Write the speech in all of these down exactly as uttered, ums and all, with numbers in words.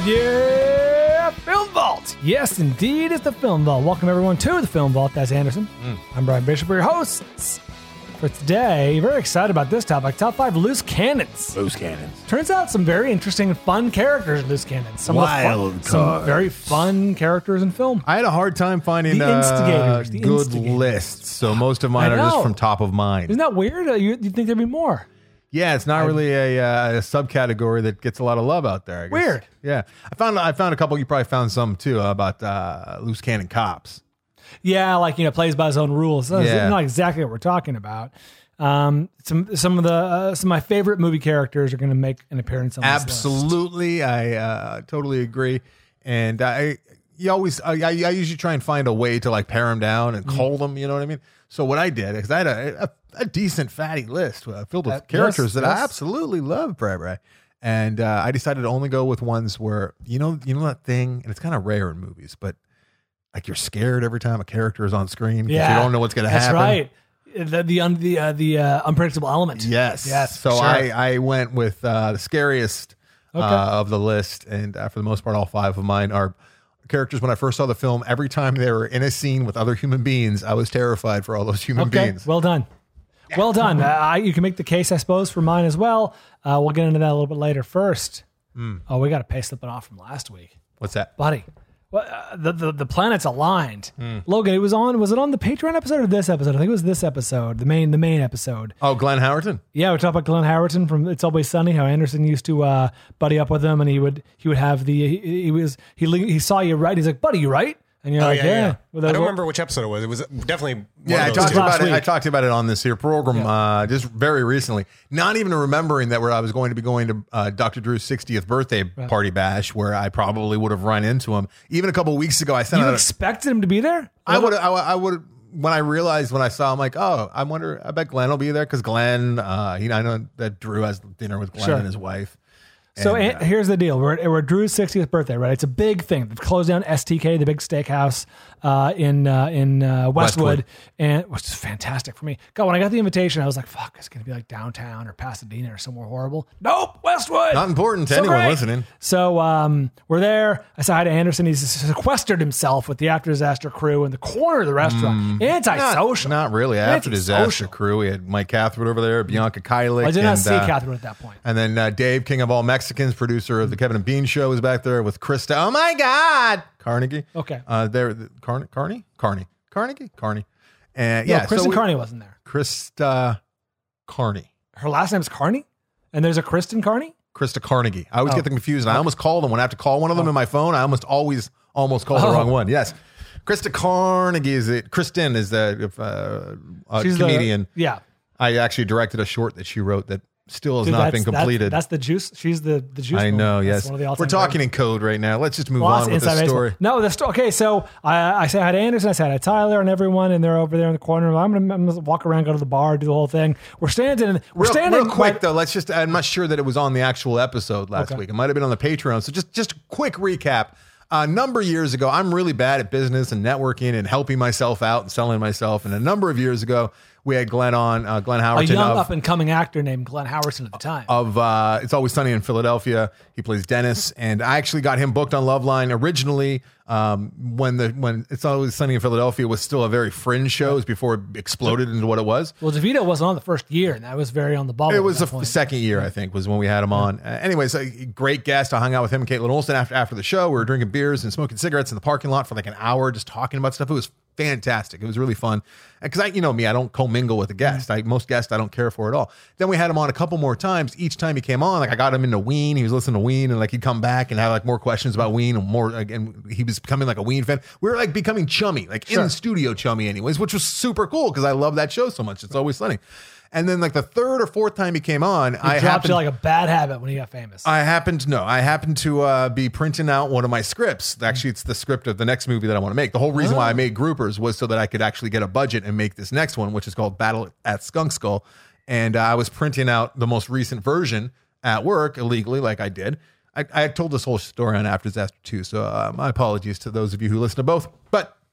Yeah, Film Vault. Yes, indeed, it's the Film Vault. Welcome, everyone, to the Film Vault. That's Anderson. Mm. I'm Brian Bishop, your hosts. For today, very excited about this topic. Top five loose cannons. Loose cannons. Turns out some very interesting and fun characters in loose cannons. Some Wild of the fun, Some very fun characters in film. I had a hard time finding The instigators, uh, the good instigators. lists, so most of mine I are just know. from top of mind. Isn't that weird? Uh, you, you'd think there'd be more. Yeah, it's not I- really a, uh, a subcategory that gets a lot of love out there. I guess. Weird. Yeah, I found I found a couple. You probably found some too uh, about uh, loose cannon cops. Yeah, like, you know, plays by his own rules. That's Yeah. not exactly what we're talking about. Um, some some of the uh, some of my favorite movie characters are going to make an appearance on this list. Absolutely, I uh, totally agree. And I, you always, I, I usually try and find a way to like pare them down and cull them. You know what I mean? So what I did is I had a, a, a decent fatty list uh, filled with Uh, characters yes, that yes. I absolutely love, Bri Bri. And uh, I decided to only go with ones where you know, you know that thing, and it's kind of rare in movies, but like you're scared every time a character is on screen because Yeah, you don't know what's going to That's happen. right. The the un, the uh, the uh, unpredictable element. Yes. Yes. So sure. I, I went with uh, the scariest Okay. uh, of the list. And uh, for the most part, all five of mine are characters. When I first saw the film, every time they were in a scene with other human beings, I was terrified for all those human Okay. beings. Well done. Well done. Uh, I, you can make the case, I suppose, for mine as well. Uh, we'll get into that a little bit later. First, Mm. oh, we got to pay slipping off from last week, What's that? buddy. Well, uh, the, the the planets aligned. Mm. Logan, it was on. Was it on the Patreon episode or this episode? I think it was this episode, the main the main episode. Oh, Glenn Howerton? Yeah, we talked about Glenn Howerton from It's Always Sunny. How Anderson used to uh, buddy up with him, and he would he would have the he, he was he he saw you right. He's like, buddy, you right? And you're Oh, like, yeah, yeah. yeah. Well, I that don't was- remember which episode it was. It was definitely one Yeah, I of those talked two. Last about it. I week. talked about it on this here program Yeah. uh, just very recently. Not even remembering that where I was going to be going to uh, Doctor Drew's sixtieth birthday party bash, where I probably would have run into him. Even a couple of weeks ago, I sent You out. A, expected him to be there? I would. I, I would. When I realized when I saw him, like, oh, I wonder. I bet Glenn will be there because Glenn. Uh, you know, I know that Drew has dinner with Glenn Sure. and his wife. So And, and uh, here's the deal: we're, we're Drew's sixtieth birthday, right? It's a big thing. They've closed down S T K, the big steakhouse uh, in uh, in uh, Westwood, Westwood. and which is fantastic for me. God, when I got the invitation, I was like, "Fuck, it's gonna be like downtown or Pasadena or somewhere horrible." Nope, Westwood. not important to So anyone great. listening. So um, we're there. I said hi to Anderson. He's sequestered himself with the After Disaster crew in the corner of the restaurant. Antisocial. Not, not really. After Disaster Antisocial. Crew, we had Mike Catherwood over there, Bianca Kylik. I did not and, see uh, Catherine at that point. And then uh, Dave, King of All Mexicans, producer of the Kevin and Bean Show, was back there with Krista. Oh my God, Carnegie. Okay. Uh, there, Carney, Carney, Carney, Carnegie, Carney. And Yeah, yeah, Kristen so we- Carney wasn't there. Krista Carney, Her last name's Carney, and there's a Kristen Carney. Krista Carnegie. I always Oh. get them confused. And I almost call them when I have to call one of them in my phone. I almost always almost call the Oh. wrong one. Yes. Krista Carnegie is it. Kristen is the uh, a She's the- comedian. yeah. I actually directed a short that she wrote that still has Dude, not that's- been that's- completed. That's, the juice. She's the the juice. I woman. know. That's Yes, one of the we're all-time talking great- in code right now. Let's just move Lost on with inside the baseball. story. No, the sto- okay. So I I said hi to Anderson. I said hi to Tyler and everyone, and they're over there in the corner. I'm gonna, I'm gonna walk around, go to the bar, do the whole thing. We're standing. We're Real, standing real quick right- though. Let's just. I'm not sure that it was on the actual episode last Okay. week. It might have been on the Patreon. So just just a quick recap. A number of years ago, I'm really bad at business and networking and helping myself out and selling myself. And a number of years ago, we had Glenn on, uh, Glenn a Howerton young of, up and coming actor named Glenn Howerton at the time. of uh, It's Always Sunny in Philadelphia. He plays Dennis, and I actually got him booked on Loveline originally um, when the when It's Always Sunny in Philadelphia was still a very fringe show. It was before it exploded into what it was. well, DeVito wasn't on the first year, and that was very on the bubble. It at was that the point. second year, I think, was when we had him on. Uh, anyways, a great guest. I hung out with him and Caitlin Olsen after after the show. We were drinking beers and smoking cigarettes in the parking lot for like an hour, just talking about stuff. It was fantastic. It was really fun. Because I, you know me, I don't commingle with a guest. I, most guests I don't care for at all. Then we had him on a couple more times. Each time he came on, like I got him into Ween. He was listening to Ween, and like he'd come back and have like more questions about Ween and more. Like, and he was becoming like a Ween fan. We were like becoming chummy, like Sure. in studio chummy, anyways, which was super cool because I love that show so much. It's Always Sunny. And then like the third or fourth time he came on, He I dropped happened. you like a bad habit when he got famous. I happened to no, I happened to uh, be printing out one of my scripts. Actually, it's the script of the next movie that I want to make. The whole reason why I made Groupers was so that I could actually get a budget and make this next one, which is called Battle at Skunk Skull. And uh, I was printing out the most recent version at work illegally, like I did. I, I told this whole story on After Disaster too, so uh, my apologies to those of you who listen to both. But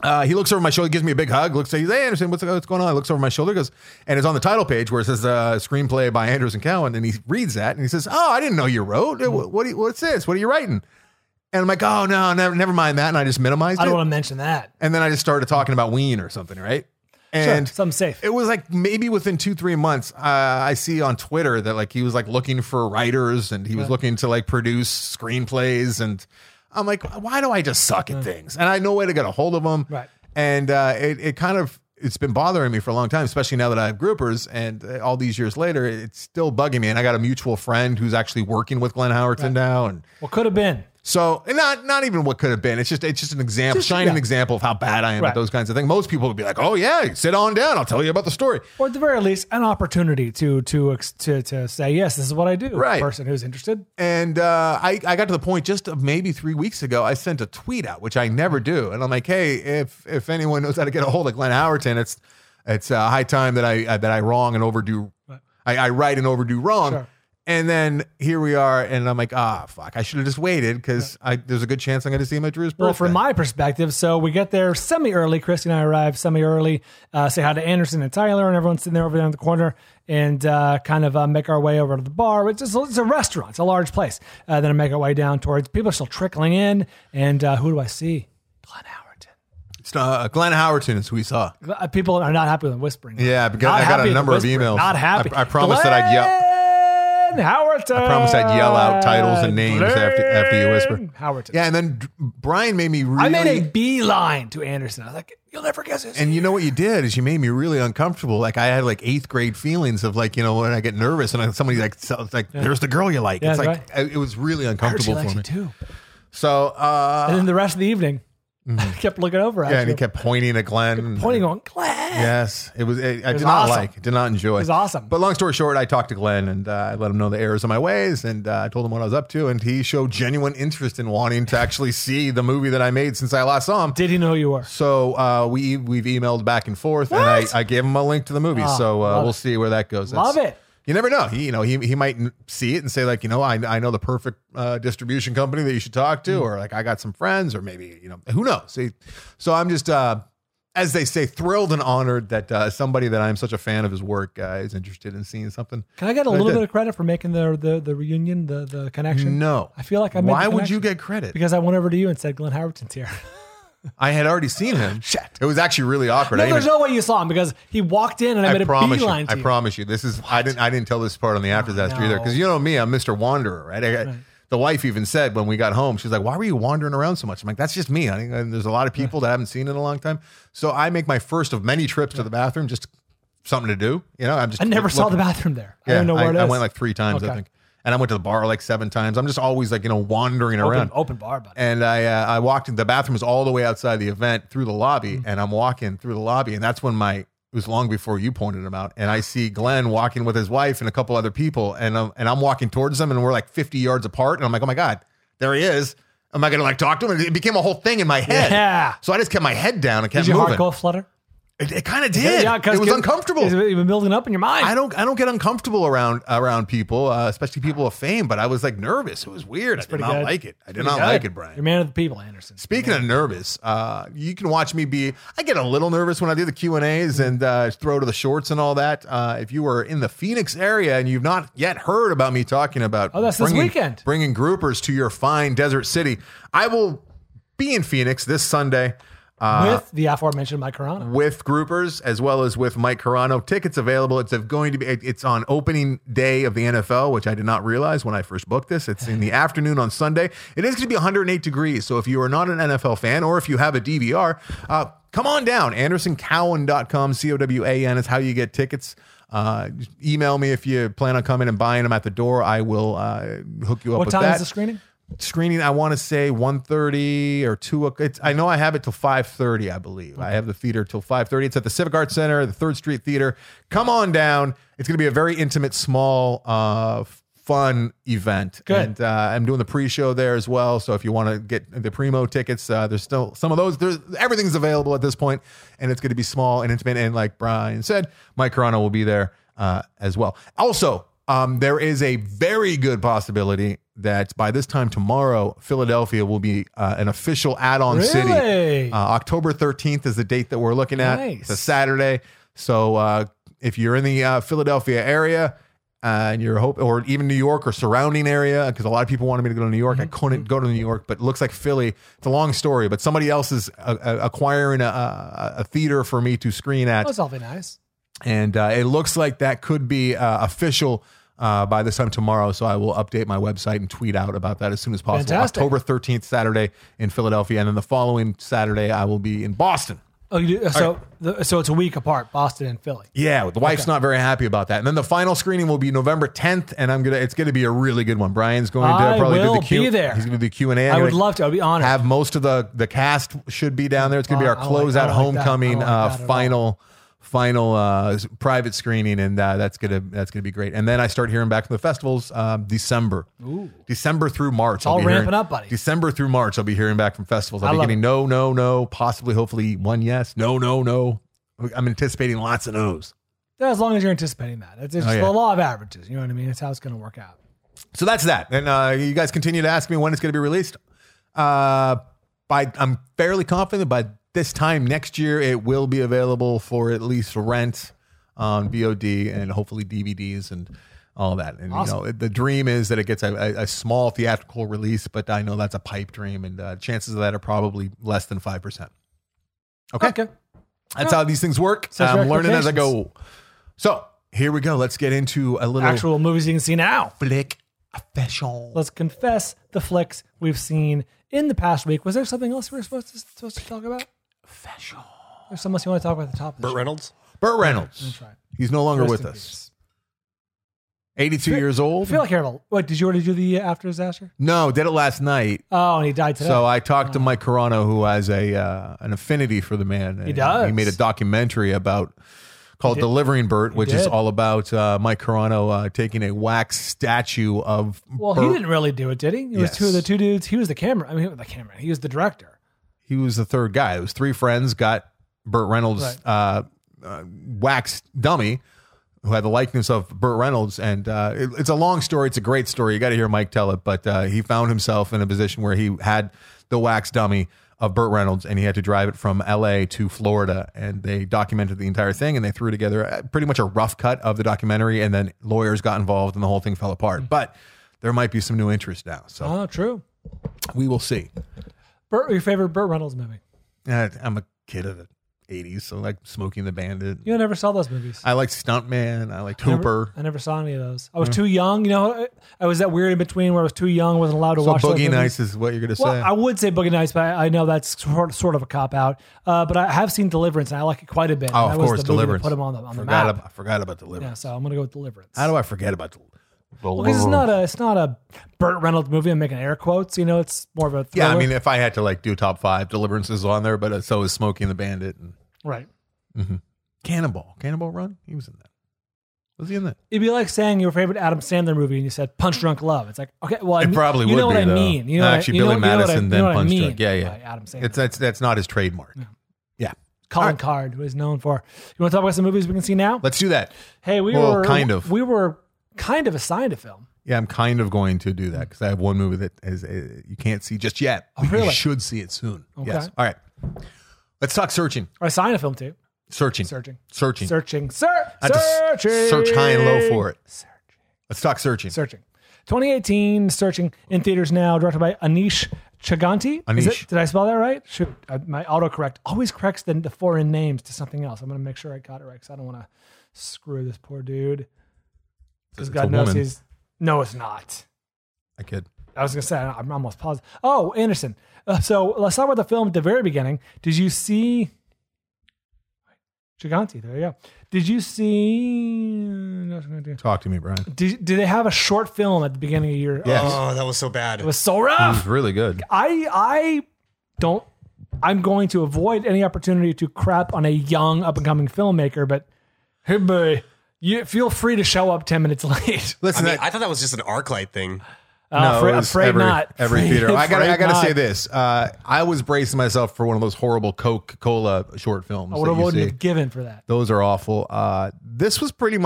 Uh, he looks over my shoulder, gives me a big hug, looks, he's, hey, Anderson, what's, what's going on? He looks over my shoulder, goes, and it's on the title page where it says uh, screenplay by Anderson Cowan, and he reads that, and he says, oh, I didn't know you wrote. What, what, what's this? What are you writing? And I'm like, oh, no, never, never mind that, and I just minimized I don't it. want to mention that. And then I just started talking about Ween or something, right? And sure, something safe. It was like maybe within two, three months, uh, I see on Twitter that like he was like looking for writers, and he was Yeah. looking to like produce screenplays, and I'm like, why do I just suck at things? And I know way to get a hold of them. Right. And uh, it, it kind of, it's been bothering me for a long time, especially now that I have groupers, and uh, all these years later, it's still bugging me. And I got a mutual friend who's actually working with Glenn Howerton Right. now. And What could have been. so, and not not even what could have been. It's just it's just an example, Just- shining yeah. example of how bad I am Right. at those kinds of things. Most people would be like, "Oh yeah, sit on down. I'll tell you about the story." Or at the very least, an opportunity to to ex- to to say, yes, this is what I do. Right. Person who's interested. And uh, I I got to the point just of maybe three weeks ago. I sent a tweet out, which I never do, and I'm like, "Hey, if if anyone knows how to get a hold of Glenn Howerton, it's it's uh, high time that I uh, that I wrong and overdo. Right. I, I write and overdo wrong." Sure. And then here we are, and I'm like, ah, fuck! I should have just waited because I there's a good chance I'm going to see him at Drew's birthday. Well, from my perspective, so we get there semi early. Christy and I arrive semi early, uh, say hi to Anderson and Tyler, and everyone's sitting there over there in the corner, and uh, kind of uh, make our way over to the bar. It's, just, it's a restaurant, it's a large place. Uh, then I make our way down towards people are still trickling in, and uh, who do I see? Glenn Howerton. It's, uh, Glenn Howerton is who we saw. Uh, People are not happy with him whispering. Yeah, because Not I got happy a with number of whispering. emails. Not happy. I, I promised that I'd yell. Glenn Howerton. I promised I'd yell out titles and names after after you whisper. Howerton. Yeah, and then D- Brian made me really. I made a beeline to Anderson. I was like, you'll never guess this. And you know what you did is you made me really uncomfortable. Like I had like eighth grade feelings of like, you know, when I get nervous and I, somebody like so- like there's the girl you like. Yeah, it's like right. I- it was really I heard she uncomfortable likes for you me. too. So uh, And then the rest of the evening, I kept looking over at yeah, you. and he kept pointing at Glenn. pointing on Glenn. Yes, it was. It, I was did not awesome. like. Did not enjoy. It was awesome. But long story short, I talked to Glenn and uh, I let him know the errors of my ways, and uh, I told him what I was up to, and he showed genuine interest in wanting to actually see the movie that I made since I last saw him. Did he know who you were? So uh, we we've emailed back and forth, What? and I, I gave him a link to the movie. Oh, so uh, love we'll it. see where that goes. Love That's- it. You never know. He, you know, he he might n- see it and say like, you know, I I know the perfect uh, distribution company that you should talk to, Mm. or like I got some friends, or maybe you know, who knows. See, so I'm just, uh, as they say, thrilled and honored that uh, somebody that I'm such a fan of his work uh, is interested in seeing something. Can I get a I little did. bit of credit for making the the, the reunion, the, the connection? No, I feel like I made Why the would you connection. get credit? Because I went over to you and said, Glenn Howerton's here. I had already seen him. Shit. It was actually really awkward. No, I there's even- no way you saw him because he walked in and I, made a promise you, beeline to I you. promise you, this is I didn't I didn't tell this part on the after disaster no. either, because you know me, I'm Mister Wanderer, right? I, Right. The wife even said when we got home, she's like, "Why were you wandering around so much?" I'm like, "That's just me, honey." And there's a lot of people that I haven't seen in a long time, so I make my first of many trips to the bathroom, just something to do. You know, I'm just I never saw the looking. bathroom there. I Yeah, don't know where I, it is. I went like three times, I Okay. think, and I went to the bar like seven times. I'm just always like you know wandering open, around. open bar, buddy. And I uh, I walked in, the bathroom was all the way outside the event through the lobby, Mm-hmm. and I'm walking through the lobby, and that's when my it was long before you pointed him out, and I see Glenn walking with his wife and a couple other people, and um, and I'm walking towards them, and we're like fifty yards apart, and I'm like, oh my god, there he is. Am I gonna like talk to him? It became a whole thing in my head. Yeah. So I just kept my head down and kept Did your moving. heart go flutter? It, it kind of did. Yeah, it was uncomfortable. It's been building up in your mind. I don't I don't get uncomfortable around around people, uh, especially people of fame. But I was like nervous. It was weird. I did Pretty not good. like it. I did Pretty not good. like it, Brian. You're a man of the people, Anderson. Speaking of nervous, uh, you can watch me be. I get a little nervous when I do the Q and A's and uh, throw to the shorts and all that. Uh, if you are in the Phoenix area and you've not yet heard about me talking about, Oh, that's this bringing, weekend. bringing groupers to your fine desert city, I will be in Phoenix this Sunday. Uh, With the aforementioned Mike Carano. with groupers as well as with Mike Carano. Tickets available. It's going to be. It's on opening day of the N F L, which I did not realize when I first booked this. It's in the afternoon on Sunday. It is going to be one hundred eight degrees. So if you are not an N F L fan or if you have a D V R, uh, come on down. Anderson Cowan dot com. C O W A N is how you get tickets. Uh, just email me if you plan on coming and buying them at the door. I will uh, hook you up What with time that. is the screening? Screening, I want to say one thirty or two. It's, I know I have it till five thirty, I believe. I have the theater till five thirty. It's at the Civic Arts Center, the Third Street Theater. Come on down. It's going to be a very intimate, small, uh, fun event. Good. And uh, I'm doing the pre-show there as well. So if you want to get the Primo tickets, uh, there's still some of those. There's, everything's available at this point, and it's going to be small and intimate. And like Brian said, Mike Carano will be there uh, as well. Also, um, there is a very good possibility that by this time tomorrow, Philadelphia will be uh, an official add-on Really? city. Uh, October thirteenth is the date that we're looking at. Nice. It's a Saturday. So uh, if you're in the uh, Philadelphia area uh, and you're hope, or even New York or surrounding area, because a lot of people wanted me to go to New York. Mm-hmm. I couldn't go to New York, but it looks like Philly. It's a long story, but somebody else is uh, uh, acquiring a, a, a theater for me to screen at. That's awfully nice. And uh, it looks like that could be uh, official uh, by this time tomorrow. So I will update my website and tweet out about that as soon as possible. Fantastic. October thirteenth, Saturday in Philadelphia. And then the following Saturday, I will be in Boston. Oh, you do, so the, so it's a week apart, Boston and Philly. Yeah, the wife's Okay. not very happy about that. And then the final screening will be November tenth, and I'm gonna it's gonna be a really good one. Brian's going to I probably will do the Q. be there. He's gonna do the Q and A. I would love to. I'd be honored. Have most of the the cast should be down there. It's gonna be Oh, our I don't like- closeout I don't like that. homecoming I don't like uh, that at all. final final uh, private screening, and uh, that's gonna that's gonna be great. And then I start hearing back from the festivals um, December, Ooh. December through March. all I'll be ramping hearing, up, buddy. December through March, I'll be hearing back from festivals. I'll I be love getting it. no, no, no, possibly, hopefully one yes, no, no, no. I'm anticipating lots of no's. Yeah, as long as you're anticipating that. It's, it's Oh, yeah. the law of averages. You know what I mean? It's how it's going to work out. So that's that. And uh, you guys continue to ask me when it's going to be released. Uh, by I'm fairly confident by this time next year it will be available for at least rent on V O D and hopefully D V Ds and all that. And Awesome. you know, the dream is that it gets a, a, a small theatrical release, but I know that's a pipe dream, and uh, chances of that are probably less than five percent. Okay, Okay. that's how these things work. Sets I'm learning as I expectations. go. So here we go. Let's get into a little Actual movies you can see now. flick official. Let's confess the flicks we've seen in the past week. Was there something else we were supposed to, supposed to talk about? Official. There's something else you want to talk about at the top of the Burt show? Reynolds. Burt Reynolds. That's right. He's no longer Rest with in us. peace. eighty-two Feel- years I old. feel like I have a, what, did you already do the uh, after disaster? No, did it last night. Oh, and he died today. So I talked to Mike Carano, who has a uh, an affinity for the man. And does. He made a documentary about called did. "Delivering Burt," which is did. all about uh, Mike Carano uh, taking a wax statue of. well, Burt. he didn't really do it, did he? It was Yes. two of the two dudes. He was the camera. I mean, the camera. He was the director. He was the third guy. It was three friends got Burt Reynolds' Right. uh, uh, wax dummy, who had the likeness of Burt Reynolds. And uh, it- it's a long story. It's a great story. You got to hear Mike tell it. But uh, he found himself in a position where he had the wax dummy of Burt Reynolds, and he had to drive it from L A to Florida. And they documented the entire thing, and they threw together uh, pretty much a rough cut of the documentary. And then lawyers got involved, and the whole thing fell apart. But there might be some new interest now. So Oh, true. we will see. Burt, your favorite Burt Reynolds movie? Uh, I'm a kid of the eighties, so like Smokey and the Bandit. You never saw those movies. I liked Stuntman. I liked I never- Hooper. I never saw any of those. I was too young. You know, I, I was that weird in between where I was too young, wasn't allowed to So watch those Boogie movies. Nights is what you're going to say. Well, I would say Boogie Nights, but I, I know that's sort, sort of a cop out. Uh, but I have seen Deliverance, and I like it quite a bit. oh, that of was course, the movie that Deliverance. Put him on the on the forgot map. About, I forgot about Yeah, Deliverance. so I'm gonna go with Deliverance. How do I forget about Deliverance? Well, 'cause it's not a it's not a Burt Reynolds movie. I'm making air quotes. You know, it's more of a thriller. Yeah, I mean, if I had to like do top five, Deliverance is on there, but uh, so is Smokey and the Bandit and right. Cannonball. Cannonball Run. He was in that. Was he in that? It'd be like saying your favorite Adam Sandler movie, and you said Punch Drunk Love. It's like, okay, well, I It mean, probably you would know be what I though. mean. You know, what I- Actually, you know- Billy you know what I- Madison, you then know what I Punch mean Drunk. Yeah, yeah. by Adam Sandler. It's that's that's not his trademark. Yeah. Colin All right. Card, who is known for. You want to talk about some movies we can see now? Let's do that. Hey, we Well, were kind of. We were kind of assigned a film. Yeah, I'm kind of going to do that because I have one movie that is uh, you can't see just yet. But really? You should see it soon. Okay. Yes. All right. Let's talk searching. Or assigned a film too. Searching. Searching. Searching. Searching. Sir. I had to s- Searching. search high and low for it. Searching. Let's talk searching. Searching. twenty eighteen, Searching in theaters now, directed by Anish Chaganty. Is Anish. it, did I spell that right? Shoot, I, my autocorrect always corrects the, the foreign names to something else. I'm going to make sure I got it right because I don't want to screw this poor dude. Because It's God a knows woman. he's. No, it's not. I kid. I was going to say, I'm almost positive. Oh, Anderson. Uh, so let's talk about the film at the very beginning. Did you see. Chaganty, there you go. Did you see. Talk to me, Brian. Did, did they have a short film at the beginning of your. Yes. Oh, that was so bad. It was so It rough. was really good. I I don't. I'm going to avoid any opportunity to crap on a young up and coming filmmaker. But hey, boy, you feel free to show up ten minutes late. I Listen, mean, that, I thought that was just an ArcLight thing. Uh, no, afraid, it was afraid every, not. Every Afraid- theater. I got. I afraid got to not. say this. Uh, I was bracing myself for one of those horrible Coca-Cola short films. I would that have you wouldn't see. have given for that. Those are awful. Uh, this was pretty much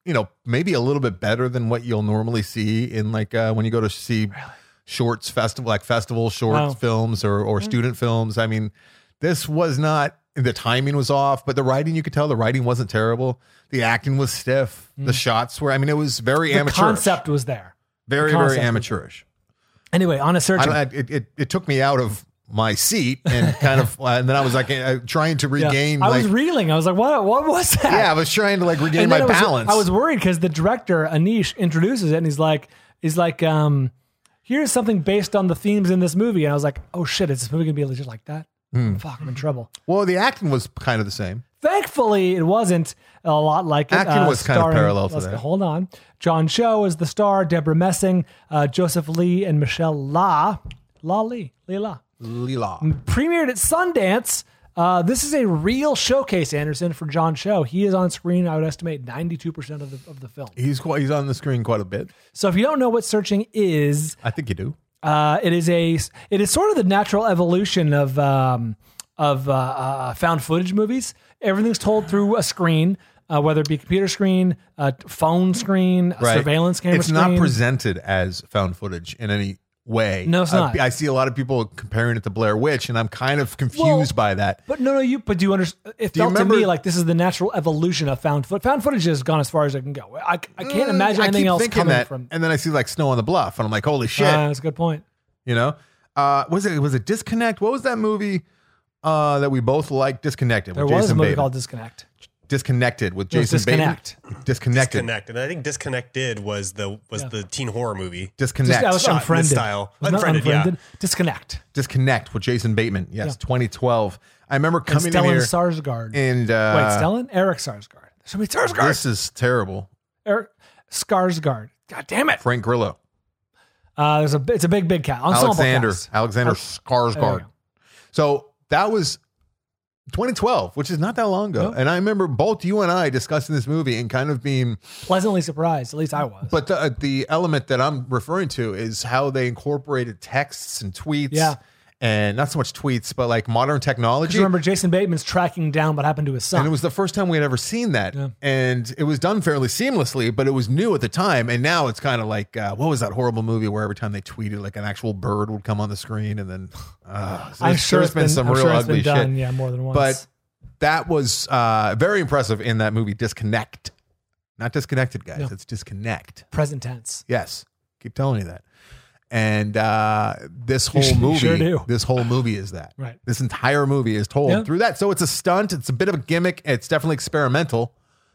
you know, maybe a little bit better than what you'll normally see in like uh, when you go to see really? shorts festival, like festival short wow. films or or mm-hmm. student films. I mean, this was not. The timing was off, but the writing, you could tell the writing wasn't terrible. The acting was stiff. Mm. The shots were, I mean, it was very amateurish. The concept was there. Very, very amateurish. Anyway, on a search. It, it, it took me out of my seat and kind of, and then I was like uh, trying to regain. Yeah. I like, was reeling. I was like, what, what was that? Yeah, I was trying to like regain my I was, balance. I was worried because the director, Anish, introduces it and he's like, he's like, um, here's something based on the themes in this movie. And I was like, oh shit, is this movie going to be just like that? Mm. Fuck, I'm in trouble. Well, the acting was kind of the same. Thankfully, it wasn't a lot like it. Acting uh, was kind of parallel to that. Hold on. John Cho was the star, Deborah Messing, uh, Joseph Lee, and Michelle La. La Lee. Lee La. Lee La. Premiered at Sundance. Uh, this is a real showcase, Anderson, for John Cho. He is on screen, I would estimate, ninety-two percent of the, of the film. He's quite, he's on the screen quite a bit. So if you don't know what searching is... I think you do. Uh, it is a it is sort of the natural evolution of um, of uh, uh, found footage movies. Everything's told through a screen, uh, whether it be computer screen, uh, phone screen, right. surveillance camera. It's screen. not presented as found footage in any way. No, it's not. I, I see a lot of people comparing it to Blair Witch, and I'm kind of confused well, by that. But no, no, you. But do you understand? It do felt remember, to me like this is the natural evolution of found footage. Found footage has gone as far as it can go. I, I can't uh, imagine anything else coming that, from. And then I see like Snow on the Bluff, and I'm like, holy shit! Uh, that's a good point. You know, uh, was it was it Disconnect? What was that movie uh, that we both liked? Disconnected. There with was Jason a movie Bateman. called Disconnect. Disconnected with Jason Disconnect. Bateman. Disconnected. Disconnect. And I think Disconnected was the was yeah. the teen horror movie. Disconnect. Just, that was Unfriended. Style. Was Unfriended, Unfriended. Yeah. Disconnect. Disconnect with Jason Bateman. Yes, yeah. twenty twelve. I remember coming and Stellan in here. Sarsgaard. And uh, wait, Stellan? Eric Sarsgaard. So many Sarsgaard. This is terrible. Eric Skarsgård. God damn it. Frank Grillo. Uh, there's a it's a big big cat. Alexander cast. Alexander Skarsgård. So that was twenty twelve, which is not that long ago. Nope. And I remember both you and I discussing this movie and kind of being pleasantly surprised. At least I was. But the uh, the element that I'm referring to is how they incorporated texts and tweets. Yeah. And not so much tweets, but like modern technology. Remember, Jason Bateman's tracking down what happened to his son. And it was the first time we had ever seen that. Yeah. And it was done fairly seamlessly, but it was new at the time. And now it's kind of like, uh, what was that horrible movie where every time they tweeted, like an actual bird would come on the screen? And then uh, so I'm sure there's been, been some I'm real sure ugly been done, shit. Yeah, more than once. But that was uh, very impressive in that movie, Disconnect. Not Disconnected, guys. No. It's Disconnect. Present tense. Yes. Keep telling you that. And uh, this whole movie, sure do. this whole movie is that. Right. This entire movie is told yeah. through that. So it's a stunt. It's a bit of a gimmick. It's definitely experimental,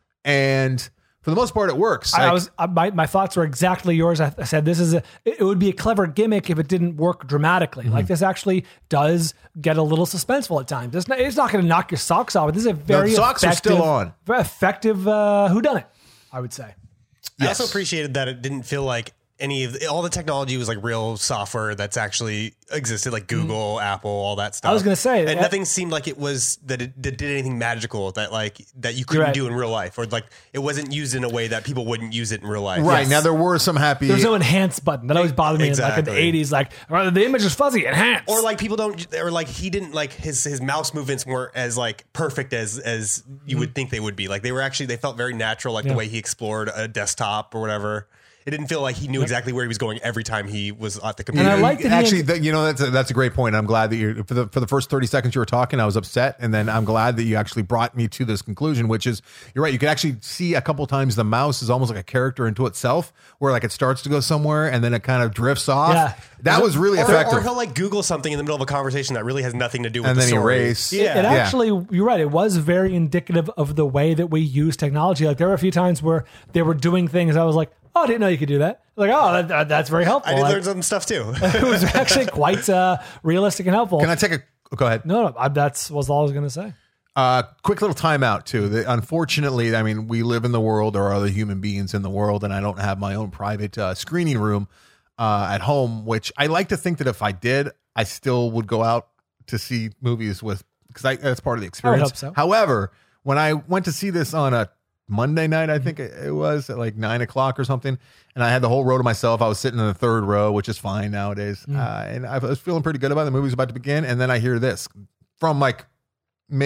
and for the most part, it works. I, like, I was I, my my thoughts were exactly yours. I, I said this is a it would be a clever gimmick if it didn't work dramatically. Mm-hmm. Like this actually does get a little suspenseful at times. It's not, it's not going to knock your socks off. This is a very the socks effective, are still on. Very effective uh, whoudunit, I would say. I Yes. also appreciated that it didn't feel like any of the, all the technology was like real software that's actually existed, like Google, mm. Apple, all that stuff. I was going to say, and that, nothing seemed like it was that it did anything magical that like that you couldn't right. do in real life, or like it wasn't used in a way that people wouldn't use it in real life. Right. Yes. Now there were some happy. There's no enhance button that always bothered me. Exactly. In, like in the eighties, like oh, the image is fuzzy, enhance. Or like people don't, or like he didn't like his his mouse movements weren't as like perfect as as you mm. would think they would be. Like they were actually they felt very natural, like yeah. the way he explored a desktop or whatever. It didn't feel like he knew exactly where he was going every time he was at the computer. And I like that actually, he, that, you know, that's a, that's a great point. I'm glad that you for the for the first thirty seconds you were talking, I was upset, and then I'm glad that you actually brought me to this conclusion, which is you're right. You can actually see a couple times the mouse is almost like a character into itself, where like it starts to go somewhere and then it kind of drifts off. Yeah. That was really or, effective. Or he'll like Google something in the middle of a conversation that really has nothing to do with and the then story. erase. Yeah. It, it actually, you're right. It was very indicative of the way that we use technology. Like there were a few times where they were doing things. I was like, oh, I didn't know you could do that. Like, oh, that, that, that's very helpful. I did like, learn some stuff too. It was actually quite uh, realistic and helpful. Can I take a go ahead? No, no, I, that's was all I was going to say. Uh, quick little timeout too. The, unfortunately, I mean, we live in the world. There are other human beings in the world, and I don't have my own private uh, screening room uh, at home. Which I like to think that if I did, I still would go out to see movies with because that's part of the experience. I would hope so. However, when I went to see this on a Monday night, I think it was at like nine o'clock or something, and I had the whole row to myself. I was sitting in the third row, which is fine nowadays, mm. uh, and I was feeling pretty good about it. The movie was about to begin, and then I hear this from like maybe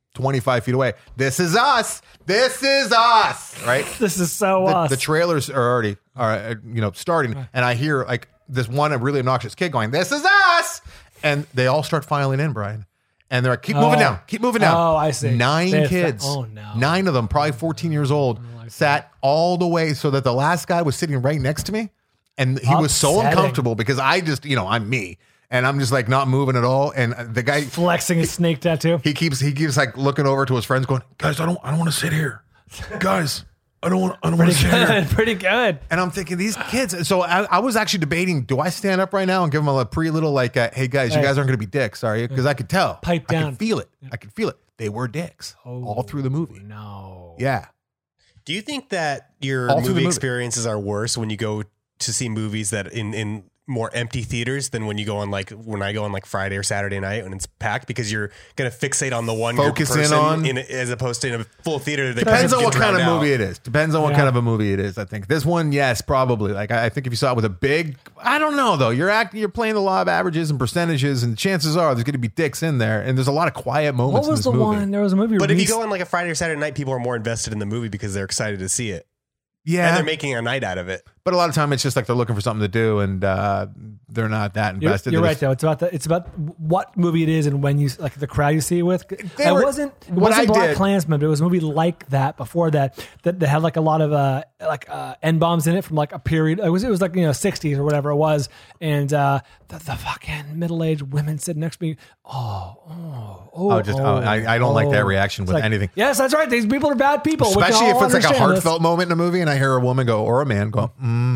twenty-five feet away. This is us. This is us. Right. This is so The, us. the trailers are already, are uh, you know, starting, and I hear like this one really obnoxious kid going, "This is us," and they all start filing in, Brian. And they're like, keep moving Oh. down, keep moving down. Oh, I see. Nine They have- kids. oh, no. Nine of them, probably fourteen years old, sat all the way so that the last guy was sitting right next to me. And he was so Upsetting. uncomfortable because I just, you know, I'm me. And I'm just like not moving at all. And the guy, Flexing his snake tattoo. he keeps, he keeps like looking over to his friends going, guys, I don't, I don't want to sit here. Guys, I don't want, I don't want to Pretty sit here. good. Pretty good. And I'm thinking these kids. So I, I was actually debating, do I stand up right now and give them a pretty little like, uh, hey guys, you Hey. guys aren't going to be dicks, are you? Because I could tell. Pipe I down. could feel it. I could feel it. They were dicks all through the movie. No. Yeah. Do you think that your All through the movie movie. experiences are worse when you go to see movies that in in more empty theaters than when you go on like when I go on like Friday or Saturday night when it's packed because you're gonna fixate on the one group Focus in person on- in, as opposed to in a full theater. They Depends on get what kind of drowned out. movie it is. Depends on what Yeah. kind of a movie it is. I think this one, yes, probably. Like I I think if you saw it with a big, I don't know though. You're acting, you're playing the law of averages and percentages, and chances are there's going to be dicks in there, and there's a lot of quiet What moments in was this the movie. one? There was a movie. But if you rec- go on like a Friday or Saturday night, people are more invested in the movie because they're excited to see it. And Yeah, they're making a night out of it. but a lot of time it's just like they're looking for something to do, and uh, they're not that You're, invested. you're They right just- though. It's about the, it's about what movie it is and when you like the crowd you see it with. They It were- wasn't it what wasn't I Black did- Klansman, but it was a movie like that before that that, that had like a lot of uh like uh, N bombs in it from like a period. It was it was like you know sixties or whatever it was, and uh, the, the fucking middle aged women sitting next to me. Oh, oh, oh. Oh, just oh, I, I don't like that oh. reaction It's with like, anything. Yes, that's right. These people are bad people. We can Especially if all it's like a understand this. heartfelt moment in a movie, and I hear a woman go or a man go,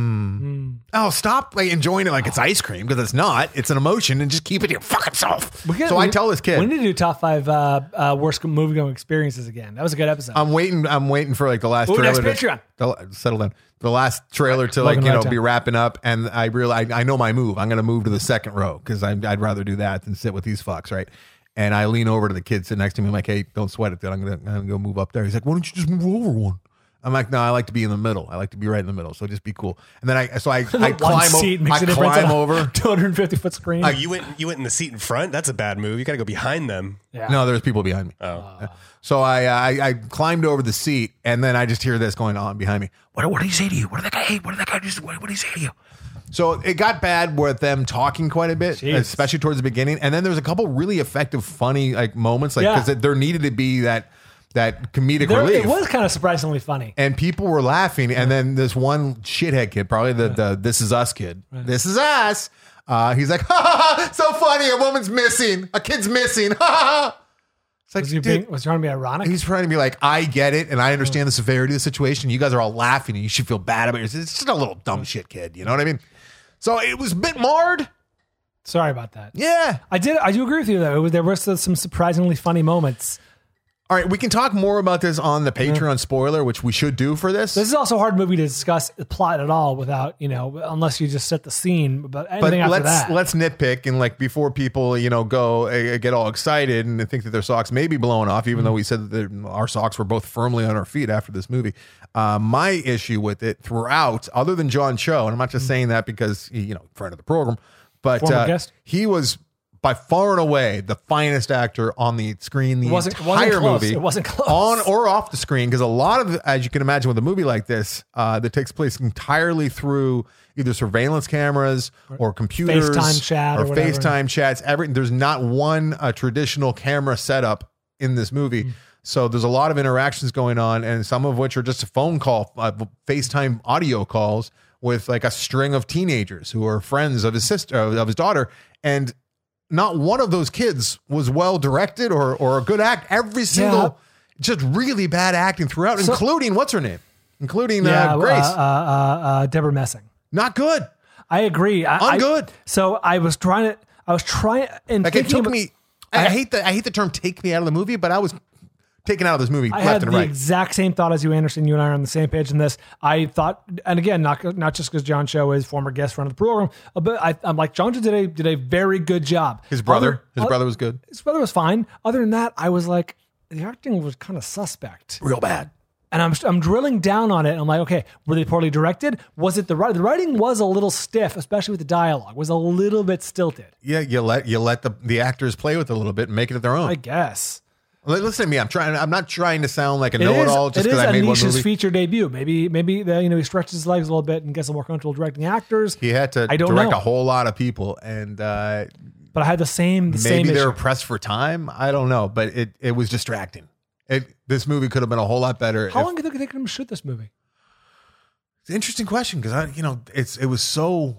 mm. "Oh, stop like enjoying it like it's ice cream because it's not. It's an emotion, and just keep it to your fucking self." We could- So I we- tell this kid, we need to do top five uh, uh, worst movie going experiences again. That was a good episode. I'm waiting. I'm waiting for like the last Ooh, trailer. next to, Patreon. to- settle down. The last trailer to like Welcome you know right be down. wrapping up, and I realize I, I know my move. I'm gonna move to the second row because I'd rather do that than sit with these fucks, right? And I lean over to the kid sitting next to me. I'm like, "Hey, don't sweat it. Dude. I'm gonna, I'm gonna go move up there." He's like, "Why don't you just move over one?" I'm like, "No, I like to be in the middle. I like to be right in the middle. So just be cool." And then I, so I, I One climb, seat o- makes I a difference climb on a over. two hundred fifty foot screen. Oh, you went you went in the seat in front? That's a bad move. You got to go behind them. yeah. No, there's people behind me. Oh. So I, uh, I I climbed over the seat, and then I just hear this going on behind me. What, what did he say to you? What did that guy hate? What did that guy just? What, what did he say to you? So it got bad with them talking quite a bit, Jeez. especially towards the beginning. And then there's a couple really effective, funny like moments, like Yeah. because there needed to be that that comedic There- relief. it was kind of surprisingly funny. And people were laughing, and then this one shithead kid, probably the, the "This Is Us" kid, "This Is Us." Uh, he's like, "Ha ha ha! So funny! A woman's missing, a kid's missing." Ha ha ha! It's like, Was he dude, being, was he trying to be ironic? he's trying to be like, I get it, and I understand the severity of the situation. You guys are all laughing, and you should feel bad about it. It's just a little dumb shit kid. You know what I mean? So it was a bit marred. Sorry about that. Yeah. I did. I do agree with you though. It was, there were some surprisingly funny moments. All right, we can talk more about this on the Patreon spoiler, which we should do for this. This is also a hard movie to discuss the plot at all without you know unless you just set the scene. But but anything after let's that, let's nitpick and like before people you know go uh, get all excited and think that their socks may be blowing off, even though we said that they're- our socks were both firmly on our feet after this movie. Uh, my issue with it throughout, other than John Cho, and I'm not just saying that because he, you know friend of the program, but Former uh, guest. he was by far and away the finest actor on the screen the It wasn't- it entire wasn't close. movie. It wasn't close. On or off the screen, because a lot of, as you can imagine with a movie like this, uh, that takes place entirely through either surveillance cameras or computers, FaceTime chat or whatever. FaceTime chats. Everything. There's not one uh, traditional camera setup in this movie. Mm. So there's a lot of interactions going on, and some of which are just a phone call, uh, FaceTime audio calls with like a string of teenagers who are friends of his sister, of his daughter, and not one of those kids was well directed or or a good act. Every single, just really bad acting throughout, So- including what's her name, including yeah, uh, Grace. Uh, uh, uh, uh, Deborah Messing. Not good. I agree. I, I'm I- good. So I was trying to. I was trying and Like it thinking took about- me. I, I hate the I hate the term "take me out of the movie," but I was taken out of this movie I left had and the right. exact same thought as you, Anderson. You and I are on the same page in this. I thought, and again, not not just because John Cho is former guest friend of the program, uh, but I, I'm like John Cho did a did a very good job. His brother, Other- his uh, brother was good. his brother was fine. Other than that, I was like, the acting was kind of suspect. Real bad. And I'm I'm drilling down on it. And I'm like, okay, were they poorly directed? Was it the writing? The writing was a little stiff, especially with the dialogue. Was a little bit stilted. Yeah, you let you let the the actors play with it a little bit and make it their own. I guess. Listen to me. I'm trying. I'm not trying to sound like a It know-it-all is, just it because is I made one Anish's movie. feature debut. Maybe, maybe the, you know he stretches his legs a little bit and gets a more comfortable directing actors. He had to I don't direct know. a whole lot of people, and uh, But I had the same, the same maybe they issue. were pressed for time. I don't know, but it it was distracting. It this movie could have been a whole lot better. How if- long did it take him to shoot this movie? It's an interesting question because I, you know, it's it was so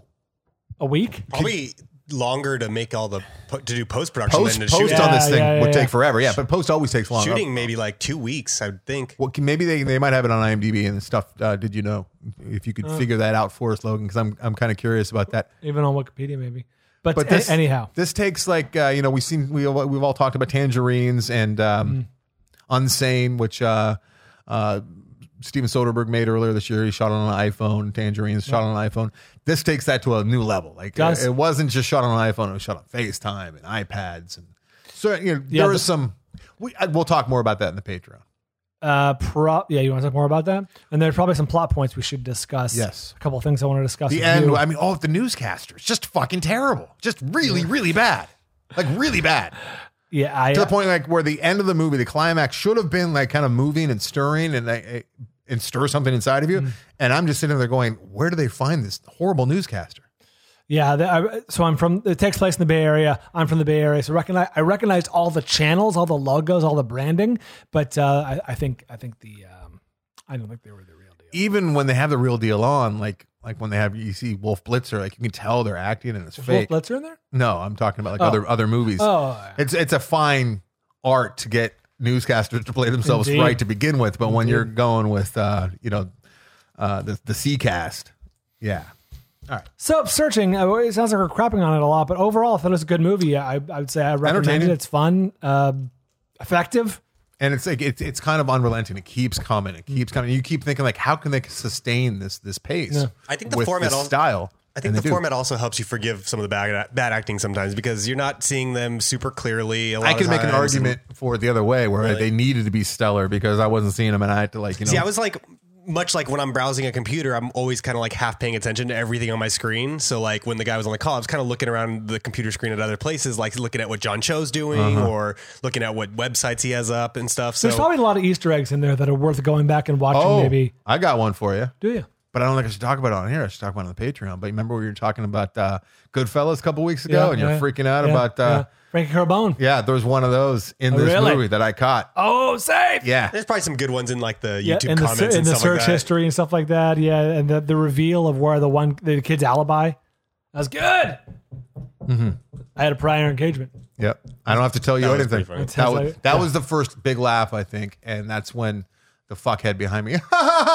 A week? Probably longer to make all the po- to do post production post than to post shoot. on Yeah, this thing yeah, yeah, would yeah. take forever. Yeah, but post always takes long. Shooting maybe like two weeks, I would think. Well, maybe they, they might have it on IMDb and stuff. Uh, did you know if you could figure that out for us, Logan? Because I'm I'm kind of curious about that. Even on Wikipedia, maybe. But, But a- this, anyhow, this takes like uh, you know we've seen we we've all talked about Tangerines and um, Unsane, which uh, uh, Steven Soderbergh made earlier this year. He shot on an iPhone. Tangerines shot on an iPhone. This takes that to a new level. Like Does. it, it wasn't just shot on an iPhone; it was shot on FaceTime and iPads, and so you know Yeah, there was the- some. We I- we'll talk more about that in the Patreon. uh, pro- yeah, you want to talk more about that? And there's probably some plot points we should discuss. Yes. A couple of things I want to discuss. The with end. you. I mean, all of the newscasters just fucking terrible. Just really, really bad. Like really bad. Yeah, I, To the point like where the end of the movie, the climax should have been like kind of moving and stirring and uh, and stir something inside of you. And I'm just sitting there going, where do they find this horrible newscaster? Yeah, the, I, so I'm from. It takes place in the Bay Area. I'm from the Bay Area, so recognize, I recognized all the channels, all the logos, all the branding. But uh, I, I think I think the um, I don't think they were the real deal. Even when they have the real deal on, like like when they have you see Wolf Blitzer, like you can tell they're acting and it's Wolf fake. Blitzer in there? No, I'm talking about like Oh. other other movies. Oh, It's it's a fine art to get newscasters to play themselves Indeed. right to begin with, but when you're going with uh, you know uh, the the C cast, yeah. All right. so searching. Uh, it sounds like we're crapping on it a lot, but overall, I thought it was a good movie. I, I would say I recommend it. Entertaining. It's fun, uh, effective. And it's like it's it's kind of unrelenting. It keeps coming. It keeps coming. You keep thinking like, how can they sustain this this pace? Yeah. I think the with format this al- style. I think And the they do. format also helps you forgive some of the bad bad acting sometimes because you're not seeing them super clearly. A lot I could of make an times, and- argument for it the other way, where Really? they needed to be stellar because I wasn't seeing them, and I had to like you know. See, I was like, much like when I'm browsing a computer, I'm always kind of like half paying attention to everything on my screen. So like when the guy was on the call, I was kind of looking around the computer screen at other places, like looking at what John Cho's doing Uh-huh. or looking at what websites he has up and stuff. So There's probably a lot of Easter eggs in there that are worth going back and watching. oh, Maybe I got one for you. do you? But I don't think I should talk about it on here. I should talk about it on the Patreon. But remember we were talking about uh, Goodfellas a couple weeks ago, and you're yeah. freaking out Yeah, about uh, yeah. Frankie Carbone. yeah. There was one of those in Oh, this really? movie that I caught. Oh, safe. Yeah, there's probably some good ones in like the Yeah, YouTube in the, comments ser- in and the stuff search like that. history and stuff like that. Yeah, and the, the reveal of where the one the kid's alibi. That was good. Mm-hmm. I had a prior engagement. yep. I don't have to tell you That was anything. pretty funny. That was Like- that yeah. was the first big laugh, I think, and that's when the fuckhead behind me.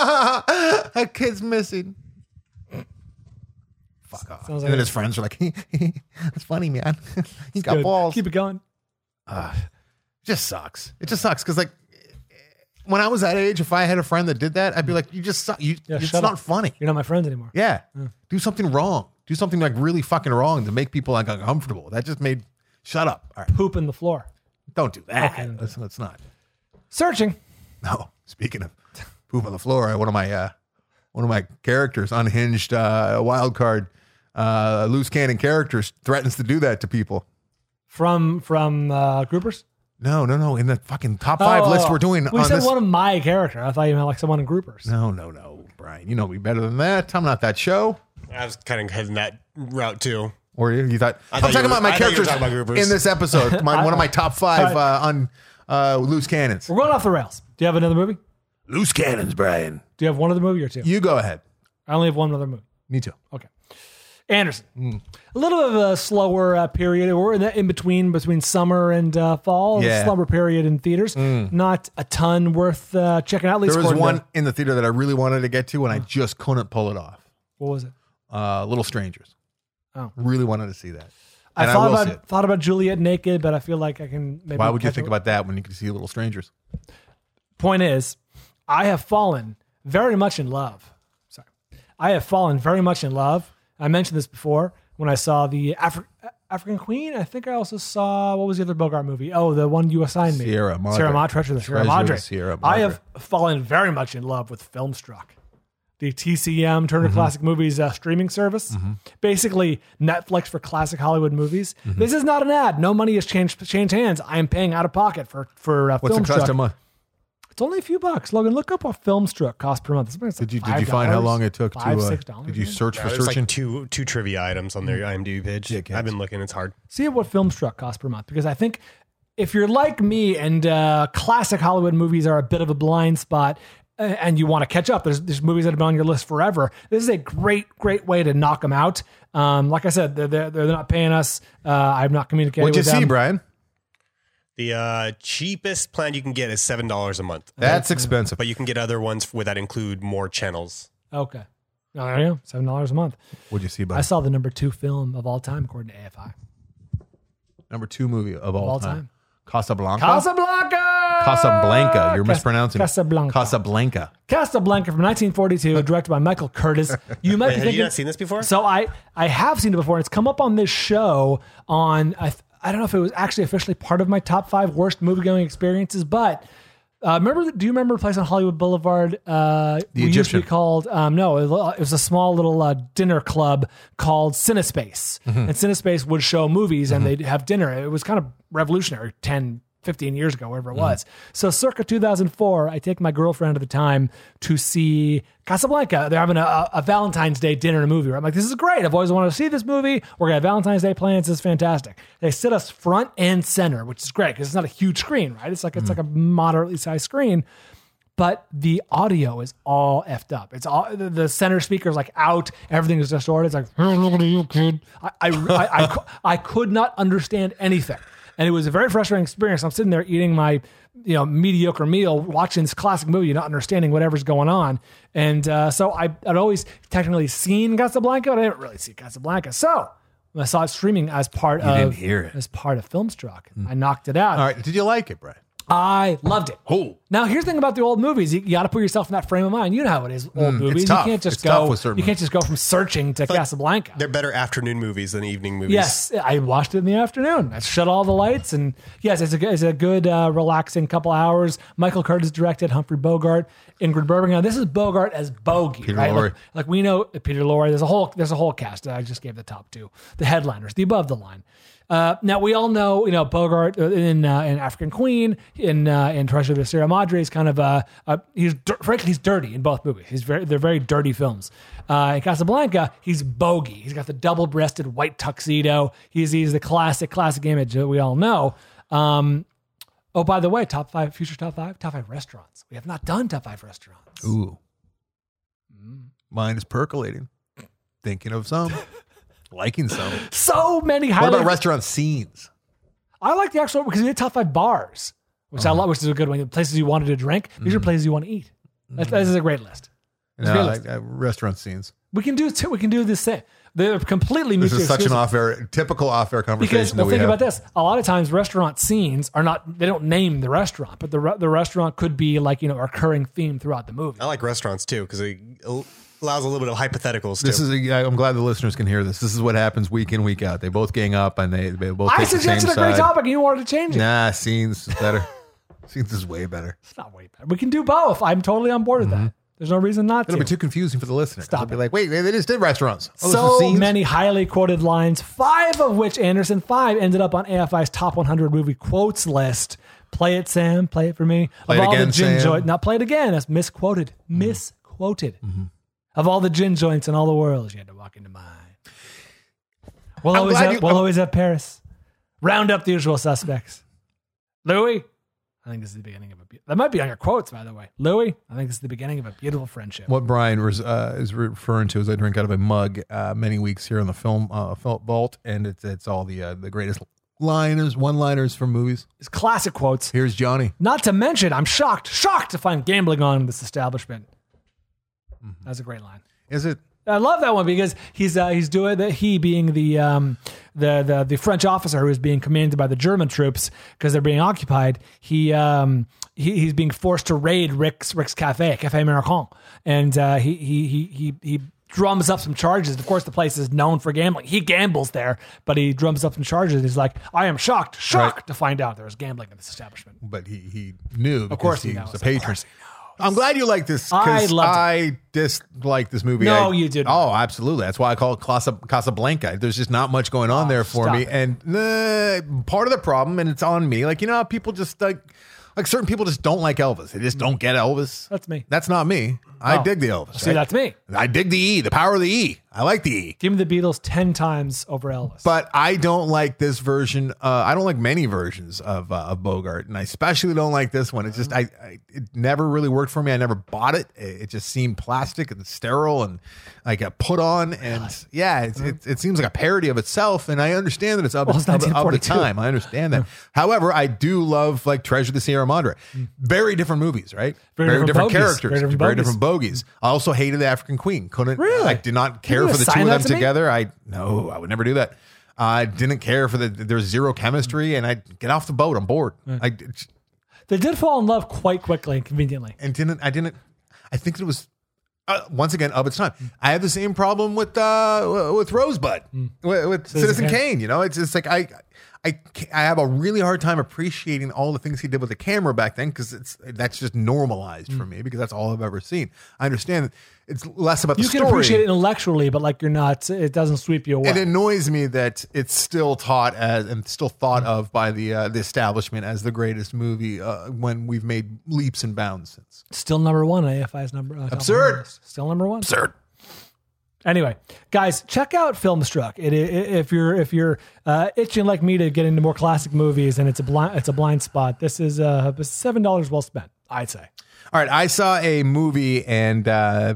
That kid's missing. Fuck off. Sounds and like then a- his friends are like, "That's funny, man. He's got Good. balls." Keep it going. It just sucks. It just sucks because like when I was that age, if I had a friend that did that, I'd be like, "You just suck. You, Yeah, it's shut not up. funny." You're not my friends anymore. Yeah, do something wrong. Do something like really fucking wrong to make people like uncomfortable. That just made. Shut up. All right, Poop in the floor. don't do that. Okay. Let's, let's not. Searching. No. Speaking of poop on the floor, one of my uh, one of my characters, unhinged uh, wild card, uh, loose cannon characters, threatens to do that to people. From from uh, groupers. No, no, no. In the fucking top five Oh, list we're doing We on said this. one of my character. I thought you meant like someone in groupers. No, no, no, Brian. You know me better than that. I'm not that show. I was kind of heading that route too. Or you, you thought I I'm thought talking you were- about my I thought you were characters talking about groupers. in this episode. My, one of my top five uh, on uh, loose cannons. We're going off the rails. Do you have another movie? Loose cannons, Brian. Do you have one other movie or two? You go ahead. I only have one other movie. Me too. Okay. Anderson. A little bit of a slower uh, period. We're in the in between between summer and uh, fall. Yeah. Slumber period in theaters. Not a ton worth uh, checking out. At least There was according one to- in the theater that I really wanted to get to, and I just couldn't pull it off. what was it? Uh, Little Strangers. Oh. Really wanted to see that. I And thought will see about it. thought about Juliet naked, but I feel like I can maybe. Why would you catch think it. about that when you can see Little Strangers? Point is, I have fallen very much in love. Sorry, I have fallen very much in love. I mentioned this before when I saw the Afri- African Queen. I think I also saw what was the other Bogart movie? Oh, the one you assigned me, Sierra Madre. Sierra Madre, Treasure of the Sierra Treasure of Madre. the Sierra I Madre. have fallen very much in love with Filmstruck. the T C M, Turner mm-hmm. Classic Movies uh, streaming service. Mm-hmm. Basically, Netflix for classic Hollywood movies. Mm-hmm. This is not an ad. No money has changed changed hands. I am paying out of pocket for for uh, What's Filmstruck. What's it cost a month? It's only a few bucks. Logan, look up what Filmstruck costs per month. Like did you did you find how long it took five, to? Uh, six dollars did you search yeah, for there's searching? Like two two trivia items on their IMDb page. Yeah, I've been looking. It's hard. See what Filmstruck costs per month, because I think if you're like me and uh, classic Hollywood movies are a bit of a blind spot, and you want to catch up, there's, there's movies that have been on your list forever. This is a great, great way to knock them out. Um, like I said, they're, they're, they're not paying us. Uh, I'm not communicating What'd with you them. see, Brian? The uh, cheapest plan you can get is seven dollars a month. That's expensive. But you can get other ones where that include more channels. Okay. Oh, there you go. seven dollars a month. What'd you see, Brian? I saw the number two film of all time, according to A F I. Number two movie of all, Of all time. time. Casablanca? Casablanca! Casablanca. You're Cas- mispronouncing. Casablanca. Casablanca. Casablanca from nineteen forty-two, directed by Michael Curtis. You might Wait, be have thinking, you not seen this before? So I, I have seen it before, and it's come up on this show on, I, th- I don't know if it was actually officially part of my top five worst movie-going experiences, but uh, remember, do you remember a place on Hollywood Boulevard? Uh, The we used to Egyptian. be called, um, no, it was, it was a small little uh, dinner club called Cinespace. Mm-hmm. And Cinespace would show movies and they'd have dinner. It was kind of revolutionary ten, fifteen years ago, wherever it Mm-hmm. was. So circa two thousand four, I take my girlfriend at the time to see Casablanca. They're having a, a Valentine's Day dinner and a movie. Right? I'm like, this is great. I've always wanted to see this movie. We're going to have Valentine's Day plans. This is fantastic. They sit us front and center, which is great because it's not a huge screen, right? It's like, it's like a moderately sized screen. But the audio is all effed up. It's all the, the center speaker's like out. Everything is distorted. It's like, hey, look at you, kid. I, I, I, I, cou- I could not understand anything. And it was a very frustrating experience. I'm sitting there eating my, you know, mediocre meal, watching this classic movie, not understanding whatever's going on. And uh, so I, I'd always technically seen Casablanca, but I didn't really see Casablanca. So when I saw it streaming as part You of didn't hear it. as part of Filmstruck, I knocked it out. All right. Did you like it, Brian? I loved it. Oh. Now, here's the thing about the old movies. You, you got to put yourself in that frame of mind. You know how it is, old Mm, movies. it's tough. You can't just It's tough go. with certain You can't just go from Searching to Casablanca. They're better afternoon movies than evening movies. Yes, I watched it in the afternoon. I shut all the lights, and yes, it's a good- it's a good, uh, relaxing couple hours. Michael Curtis directed, Humphrey Bogart, Ingrid Bergman. Now, this is Bogart as Bogey, Peter right? Lorre. Like, like we know Peter Lorre. There's a whole there's a whole cast. I just gave the top two, the headliners, the above the line. Uh, now we all know, you know, Bogart in uh, in African Queen, in uh, in Treasure of the Sierra Madre is kind of a, a he's frankly he's dirty in both movies. He's very they're very dirty films. Uh, in Casablanca, he's bogey. He's got the double-breasted white tuxedo. He's he's the classic classic image that we all know. Um, oh, by the way, top five future top five top five restaurants. We have not done top five restaurants. Ooh. Mine is percolating. Thinking of some. Liking some. So many What highlights. about restaurant scenes? I like the actual because we did top five bars, which I love, which is a good one. Places you wanted to drink. These are places you want to eat. That's, This is a great list. It's a No, great I, list. I, restaurant scenes. We can do two. We can do this same. They're completely This mutually is such an exclusive. off-air, typical off-air conversation Because that well, we think have. about this. A lot of times, restaurant scenes are not. They don't name the restaurant, but the re- the restaurant could be like you know a recurring theme throughout the movie. I like restaurants too because it allows a little bit of hypotheticals. This too. is. A, I'm glad the listeners can hear this. This is what happens week in, week out. They both gang up and they, they both. I take the same suggested a great side. topic, and you wanted to change it. Nah, scenes is better. Scenes is way better. It's not way better. We can do both. I'm totally on board with that. There's no reason not to. It'll be too confusing for the listener. Stop They'll be it. like, wait, they they just did restaurants. Oh, this is So scenes? many highly quoted lines, five of which, Anderson, five ended up on A F I's top one hundred movie quotes list. Play it, Sam. Play it for me. Play of it all again, the gin Sam. joint, not play it again. That's misquoted. Misquoted. Mm-hmm. Of all the gin joints in all the world, you had to walk into mine. We'll I'm always glad have, you- we'll I'm- always have Paris. Round up the usual suspects. Louis. I think this is the beginning of a. Be- that might be on your quotes, by the way. Louis. I think this is the beginning of a beautiful friendship. What Brian was, uh, is referring to is I drink out of a mug uh, many weeks here on the film uh, Felt Vault, and it's it's all the uh, the greatest liners, one-liners from movies. It's classic quotes. Here's Johnny. Not to mention, I'm shocked, shocked to find gambling on in this establishment. Mm-hmm. That's a great line. Is it? I love that one because he's uh, he's doing that. He being the um the the the French officer who is being commanded by the German troops because they're being occupied. He um he, he's being forced to raid Rick's Rick's Cafe, Cafe Americain, and uh, he he he he he drums up some charges. Of course, the place is known for gambling. He gambles there, but he drums up some charges. He's like, I am shocked, shocked Right. to find out there was gambling in this establishment. But he he knew because Of course he, he was knows. a patron. Of course he I'm glad you like this. I loved it. I dislike this movie. No, I, you didn't. Oh, absolutely. That's why I call it Casa, Casablanca. There's just not much going on Oh, there for stop me. it. And uh, part of the problem, and it's on me, like, you know, how people just like, like certain people just don't like Elvis. They just don't get Elvis. That's me. That's not me. I Oh. dig the Elvis. See, right? that's me. I dig the E, the power of the E. I like the E. Give me the Beatles ten times over Elvis. But I don't like this version. Uh, I don't like many versions of, uh, of Bogart, and I especially don't like this one. It's just I, I it never really worked for me. I never bought it. It, it just seemed plastic and sterile and like a put on. And yeah, it's, it, it seems like a parody of itself. And I understand that it's of, Well, it's of, of the nineteen forty-two. time. I understand that. However, I do love like Treasure of the Sierra Madre. Very different movies, right? Very different bogies. characters. Very different very bogies. different bogies. I also hated the African Queen. Couldn't Really? I did not care You for the two assign of that them to me? together. I no, I would never do that. I didn't care for the there's zero chemistry, and I get off the boat. I'm bored. I they did fall in love quite quickly and conveniently. and didn't I didn't. I think it was uh, once again of its time. I had the same problem with uh with Rosebud with, with Citizen Kane. Kane. You know, it's it's like I. I, ca- I have a really hard time appreciating all the things he did with the camera back then because it's that's just normalized for me because that's all I've ever seen. I understand that it's less about the You can story. appreciate it intellectually, but like you're not, it doesn't sweep you away. It annoys me that it's still taught as and still thought of by the uh, the establishment as the greatest movie uh, when we've made leaps and bounds since. Still number one on A F I's number. Uh, top Absurd. one hundred list. Still number one. Absurd. Anyway, guys, check out Filmstruck. It, it, if you're if you're uh, itching like me to get into more classic movies and it's a blind it's a blind spot, this is uh, seven dollars well spent, I'd say. All right, I saw a movie and uh,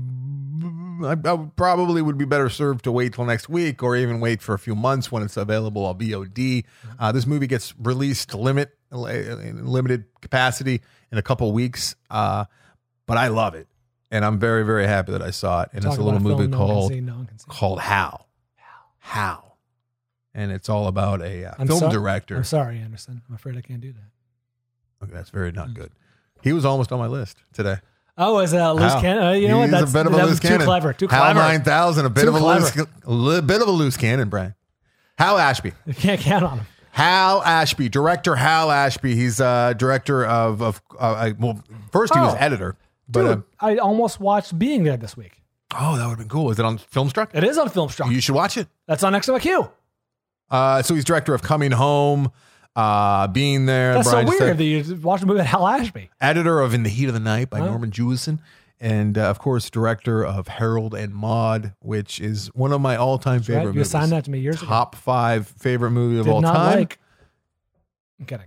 I, I probably would be better served to wait till next week or even wait for a few months when it's available on V O D. Uh, this movie gets released limit in limited capacity in a couple weeks, uh, but I love it. And I'm very, very happy that I saw it. And Talk it's a little about a movie film no one can called see, no one can see. called How. How. And it's all about a uh, I'm film so- director. I'm sorry, Anderson. I'm afraid I can't do that. Okay, that's very not good. He was almost on my list today. Oh, is that a loose Hal. cannon? Uh, you know what? He's That's a bit of a that loose was too cannon. clever. Too Hal clever. nine thousand, a bit Too of a clever. loose, a li- bit of a loose cannon, Brian. Hal Ashby. You can't count on him. Hal Ashby, director Hal Ashby. He's uh, director of of uh, well, first he was Oh. editor, but Dude, uh, I almost watched Being There this week. oh, that would have been cool. Is it on Filmstruck? It is on Filmstruck. You should watch it. That's on next to my queue. Uh, so he's director of Coming Home, uh, Being There. That's Brian so just weird said, that you watched a movie with Hal Ashby. editor of In the Heat of the Night by Huh? Norman Jewison. And uh, of course, director of Harold and Maude, which is one of my all-time favorite Right? You movies. assigned that to me years ago. Top five favorite movie of Did all not time. like. I'm kidding.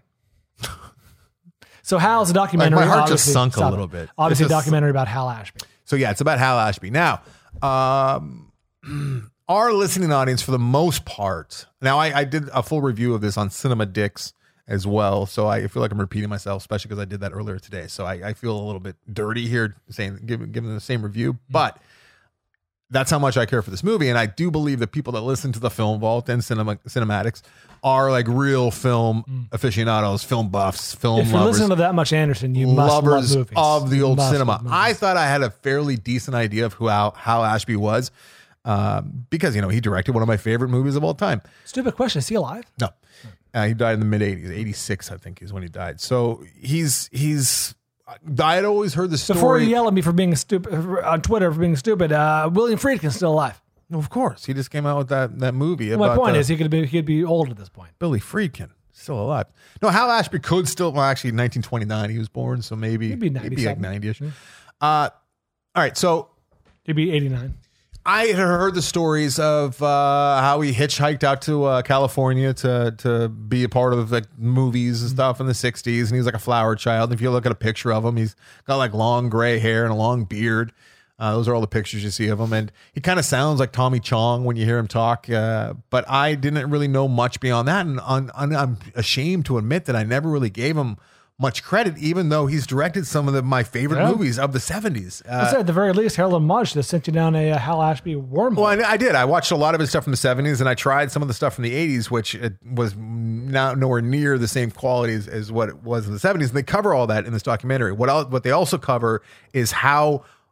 So Hal's a Like, documentary. my heart just obviously- sunk a stop little it. bit. Obviously, It's a just- documentary about Hal Ashby. So yeah, it's about Hal Ashby. Now, um, our listening audience, for the most part, now I, I did a full review of this on Cinema Dicks as well, so I feel like I'm repeating myself, especially because I did that earlier today. So I, I feel a little bit dirty here, saying giving giving the same review, but that's how much I care for this movie, and I do believe that people that listen to the Film Vault and Cinema Cinematics are like real film aficionados, film buffs, film If you're lovers. listening to that much Anderson, you must love lovers movies. of the You old must cinema. love movies. I thought I had a fairly decent idea of who Hal, Hal Ashby was um, because, you know, he directed one of my favorite movies of all time. Stupid question. Is he alive? No, uh, he died in the mid eighties, eighty-six, I think is when he died. So he's, he's, I had always heard the story. Before you yell at me for being stupid on Twitter for being stupid, uh, William Friedkin's still alive. Of course, he just came out with that, that movie. My about, point uh, is, he could be he'd be old at this point. Billy Friedkin, still alive. No, Hal Ashby could still, well, actually, nineteen twenty-nine he was born, so maybe He'd be he'd be like ninety-seven. ninety-ish. Uh, all right, so He'd be eighty-nine. I had heard the stories of uh, how he hitchhiked out to uh, California to to be a part of like movies and stuff in the sixties, and he was like a flower child. If you look at a picture of him, he's got like long gray hair and a long beard. Uh, those are all the pictures you see of him, and he kind of sounds like Tommy Chong when you hear him talk. Uh, but I didn't really know much beyond that, and on, on, I'm ashamed to admit that I never really gave him much credit, even though he's directed some of the, my favorite Yeah. movies of the seventies. Uh, I said at the very least, Harold and Maude should have sent you down a uh, Hal Ashby wormhole. Well, I, I did. I watched a lot of his stuff from the seventies, and I tried some of the stuff from the eighties, which it was not nowhere near the same quality as, as what it was in the seventies. And they cover all that in this documentary. What else, what they also cover is how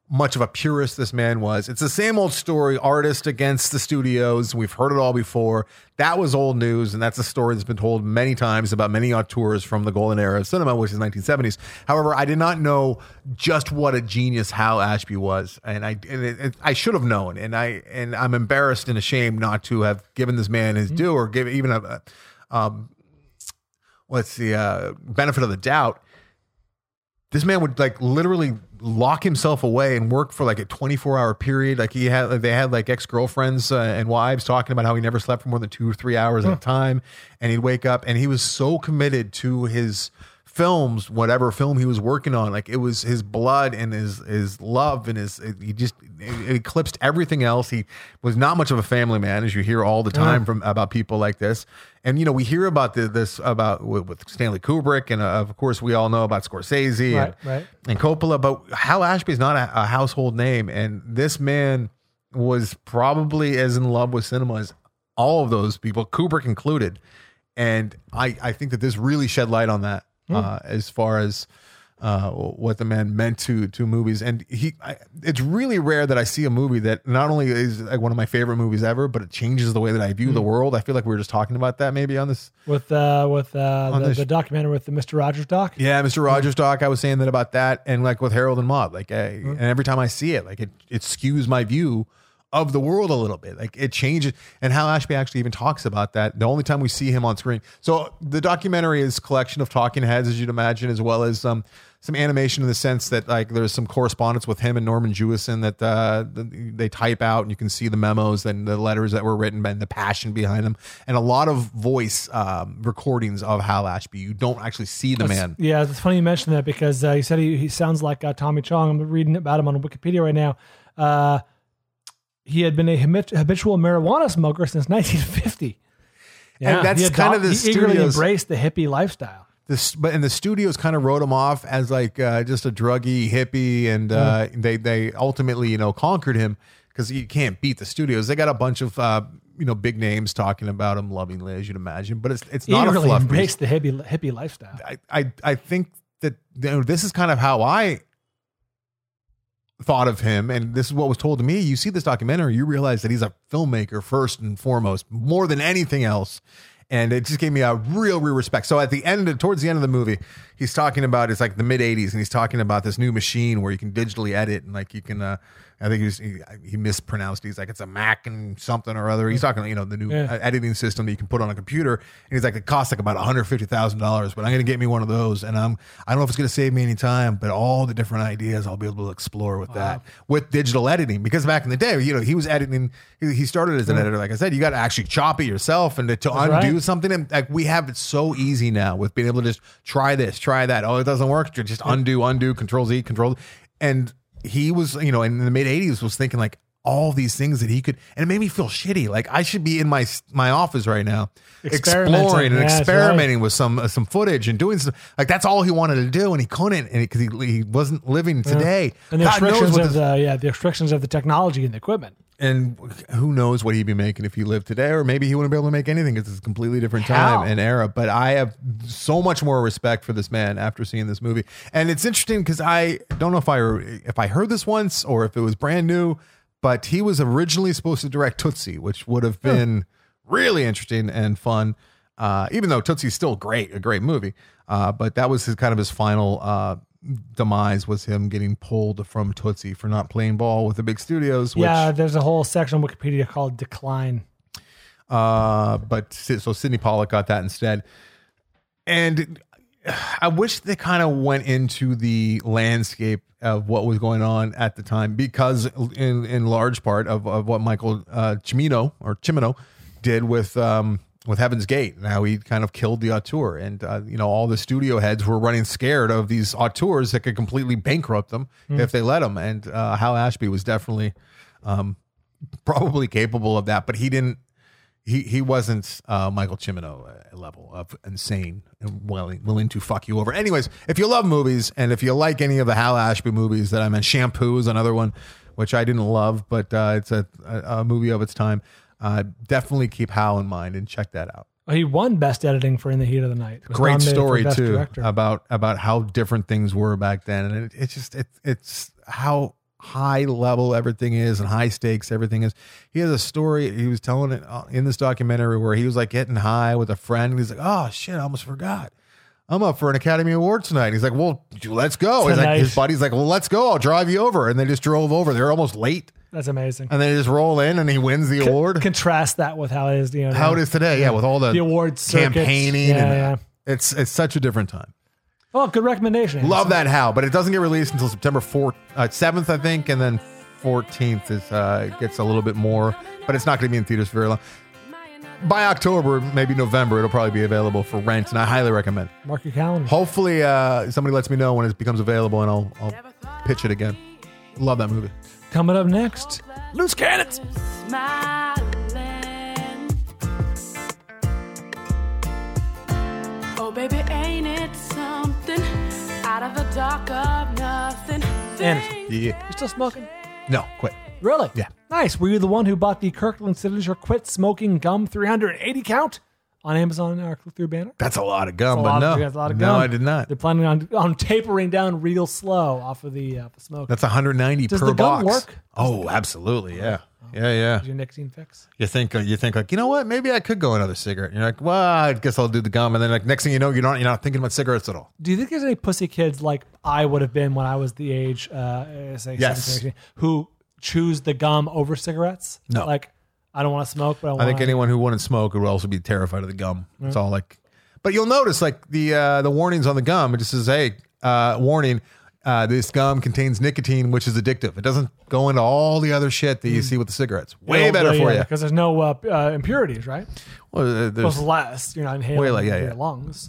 much of a purist this man was. It's the same old story, artist against the studios. We've heard it all before. That was old news, and that's a story that's been told many times about many auteurs from the golden era of cinema, which is nineteen seventies. However, I did not know just what a genius Hal Ashby was, and I and it, it, I should have known, and I and I'm embarrassed and ashamed not to have given this man his due or give even a, a um, what's the uh, benefit of the doubt. This man would like literally lock himself away and work for like a twenty-four hour period. Like he had, they had like ex-girlfriends uh, and wives talking about how he never slept for more than two or three hours huh. at a time. And he'd wake up and he was so committed to his films, whatever film he was working on. Like it was his blood and his, his love and his, he just it eclipsed everything else. He was not much of a family man, as you hear all the time yeah. from about people like this. And, you know, we hear about the, this about with, with Stanley Kubrick. And uh, of course, we all know about Scorsese right, and, right. and Coppola. But Hal Ashby is not a, a household name. And this man was probably as in love with cinema as all of those people, Kubrick included. And I, I think that this really shed light on that. Mm. Uh, as far as uh, what the man meant to to movies, and he, I, it's really rare that I see a movie that not only is like one of my favorite movies ever, but it changes the way that I view mm. the world. I feel like we were just talking about that maybe on this with uh, with uh, the, the documentary with the Mister Rogers doc. Yeah, Mister Rogers doc. I was saying that about that, and like with Harold and Maude, like, I, mm. and every time I see it, like it it skews my view of the world a little bit. Like it changes. And Hal Ashby actually even talks about that the only time we see him on screen. So the documentary is a collection of talking heads, as you'd imagine, as well as um, some animation in the sense that like there's some correspondence with him and Norman Jewison that uh, they type out, and you can see the memos and the letters that were written and the passion behind them, and a lot of voice um, recordings of Hal Ashby. You don't actually see the That's, man. Yeah, it's funny you mentioned that because uh, he said he, he sounds like uh, Tommy Chong. I'm reading about him on Wikipedia right now. Uh, He had been a habitual marijuana smoker since nineteen fifty. Yeah, and that's he kind of the he studios, eagerly embraced the hippie lifestyle. This, but and the studios kind of wrote him off as like uh, just a druggy hippie, and uh, mm. they they ultimately you know conquered him because you can't beat the studios. They got a bunch of uh, you know big names talking about him lovingly, as you'd imagine, but it's it's not eagerly a fluff embraced piece. the hippie hippie lifestyle. I I, I think that you know, this is kind of how I thought of him, and this is what was told to me. You see this documentary, you realize that he's a filmmaker first and foremost, more than anything else. And it just gave me a real, real respect. So at the end, of, towards the end of the movie, he's talking about, it's like the mid eighties, and he's talking about this new machine where you can digitally edit, and like you can, uh, I think he, was, he, he mispronounced it. He's like, it's a Mac and something or other. He's talking, you know, the new yeah. editing system that you can put on a computer. And he's like, it costs like about one hundred fifty thousand dollars, but I'm going to get me one of those. And I'm, I don't know if it's going to save me any time, but all the different ideas I'll be able to explore with wow. that, with digital editing. Because back in the day, you know, he was editing, he, he started as an yeah. editor. Like I said, you got to actually chop it yourself and to, to undo right. something. And like we have it so easy now with being able to just try this, try that. Oh, it doesn't work. Just undo, undo, control Z, control. And he was, you know, in the mid eighties was thinking like all these things that he could, and it made me feel shitty. Like I should be in my my office right now, exploring and yeah, experimenting right. with some uh, some footage and doing some, like that's all he wanted to do, and he couldn't, and because he, he wasn't living today. Yeah. And the God restrictions of the yeah the restrictions of the technology and the equipment. And who knows what he'd be making if he lived today, or maybe he wouldn't be able to make anything because it's a completely different time How? and era. But I have so much more respect for this man after seeing this movie. And it's interesting because I don't know if I if I heard this once or if it was brand new, but he was originally supposed to direct Tootsie, which would have been huh. really interesting and fun. Uh, even though Tootsie's still great, a great movie. Uh, but that was his kind of his final uh, demise, was him getting pulled from Tootsie for not playing ball with the big studios. Which, yeah, there's a whole section on Wikipedia called Decline. Uh, but so Sidney Pollack got that instead. And I wish they kind of went into the landscape of what was going on at the time, because in, in large part of, of what Michael uh, Cimino or Cimino did with um, with Heaven's Gate, and how he kind of killed the auteur. And, uh, you know, all the studio heads were running scared of these auteurs that could completely bankrupt them mm. if they let them. And uh, Hal Ashby was definitely um, probably capable of that, but he didn't, he he wasn't uh, Michael Cimino level of insane and willing, willing to fuck you over. Anyways, if you love movies, and if you like any of the Hal Ashby movies that I meant, Shampoo is another one, which I didn't love, but uh, it's a, a, a movie of its time. Uh, definitely keep Hal in mind and check that out. He won Best Editing for In the Heat of the Night. Great story too, Director. about about how different things were back then, and it, it's just it, it's how high level everything is and high stakes everything is. He has a story. He was telling it in this documentary where he was like getting high with a friend. And he's like, oh shit, I almost forgot. I'm up for an Academy Award tonight. He's like, well, let's go. He's like, his buddy's like, well, let's go. I'll drive you over. And they just drove over. They're almost late. That's amazing. And they just roll in and he wins the Con- award. Contrast that with how it is, you know, how it is today. Yeah. With all the, the awards campaigning. Yeah, and yeah. It's, it's such a different time. Oh, good recommendation. Love that How, but it doesn't get released until September fourth, uh, seventh, I think. And then fourteenth is, uh, it gets a little bit more, but it's not going to be in theaters for very long. By October, maybe November, it'll probably be available for rent, and I highly recommend. Mark your calendar. Hopefully, uh, somebody lets me know when it becomes available, and I'll, I'll pitch it again. Love that movie. Coming up next, Loose Cannons. Oh, baby, ain't it something? Out of the dark of nothing. Anderson, Yeah. you still smoking? No, quit. Really? Yeah. Nice. Were you the one who bought the Kirkland Signature Quit Smoking Gum three hundred eighty count on Amazon or click-through banner? That's a lot of gum, That's a but lot no. of, that's a lot of no, gum. I did not. They're planning on on tapering down real slow off of the, uh, the smoke. That's one hundred ninety Does per the gum box. work? Oh, absolutely. Yeah. Yeah, yeah. Is your nicotine fix? You think, uh, you think like, you know what? Maybe I could go another cigarette. And you're like, well, I guess I'll do the gum. And then like next thing you know, you're not, you're not thinking about cigarettes at all. Do you think there's any pussy kids like I would have been when I was the age, uh, say, Yes. seventeen, eighteen, who choose the gum over cigarettes? No. Like, I don't want to smoke, but I want I think anyone who wouldn't smoke would also be terrified of the gum. It's all like, but you'll notice like the uh, the warnings on the gum. It just says, "Hey, uh, warning: uh, this gum contains nicotine, which is addictive." It doesn't go into all the other shit that you see with the cigarettes. Way better for you because there's no uh, uh, impurities, right? Well, uh, Well, there's it's less. You're not inhaling Way like- yeah, into yeah. your lungs.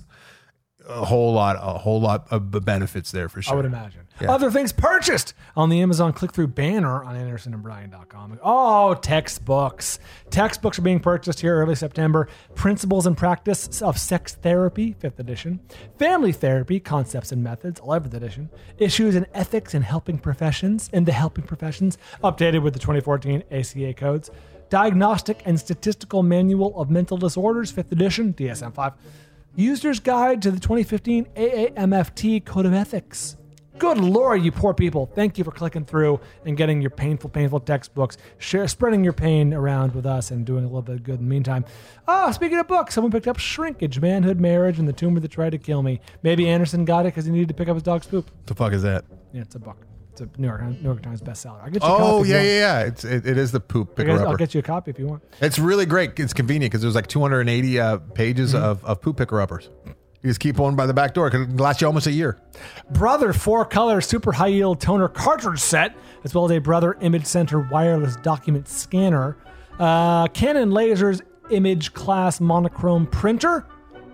a whole lot, a whole lot of benefits there for sure. I would imagine. Yeah. Other things purchased on the Amazon click-through banner on Anderson and Brian dot com. Oh, textbooks. Textbooks are being purchased here early September. Principles and Practice of Sex Therapy, fifth edition. Family Therapy, Concepts and Methods, eleventh edition. Issues and Ethics in Helping Professions, in the Helping Professions, updated with the twenty fourteen A C A codes. Diagnostic and Statistical Manual of Mental Disorders, fifth edition, D S M five. User's Guide to the twenty fifteen A A M F T Code of Ethics. Good Lord, you poor people. Thank you for clicking through and getting your painful, painful textbooks, share, spreading your pain around with us and doing a little bit of good in the meantime. Ah, speaking of books, someone picked up Shrinkage, Manhood, Marriage, and the Tumor That Tried to Kill Me. Maybe Anderson got it because he needed to pick up his dog's poop. What the fuck is that? Yeah, it's a book. It's a New York, New York Times bestseller. I'll get you a Oh copy if you yeah, want. yeah, yeah. It's it, it is the poop I picker guess I'll upper. get you a copy if you want. It's really great. It's convenient because there's like two hundred eighty uh, pages Mm-hmm. of, of poop picker uppers. You just keep one by the back door because it lasts you almost a year. Brother four-color super high-yield toner cartridge set, as well as a Brother Image Center wireless document scanner. Uh, Canon Lasers Image Class monochrome printer.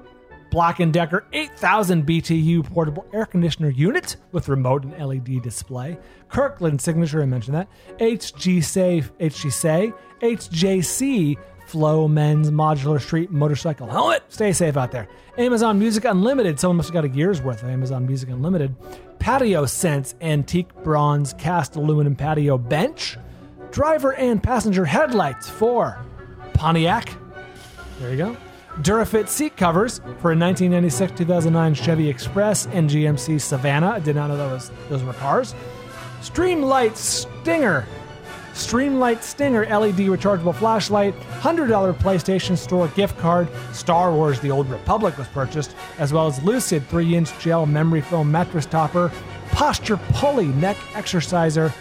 Black and Decker eight thousand B T U portable air conditioner unit with remote and L E D display. Kirkland Signature, I mentioned that. H G C, H G C, H J C Flow Men's Modular Street Motorcycle Helmet. Stay safe out there. Amazon Music Unlimited. Someone must have got a year's worth of Amazon Music Unlimited. Patio Sense Antique Bronze Cast Aluminum Patio Bench. Driver and passenger headlights for Pontiac. There you go. Durafit seat covers for a nineteen ninety-six two thousand nine Chevy Express and G M C Savannah. I did not know that was those were cars. Streamlight Stinger. Streamlight Stinger L E D rechargeable flashlight. one hundred dollars PlayStation Store gift card. Star Wars The Old Republic was purchased, as well as Lucid three inch gel memory foam mattress topper. Posture Pulley neck exerciser.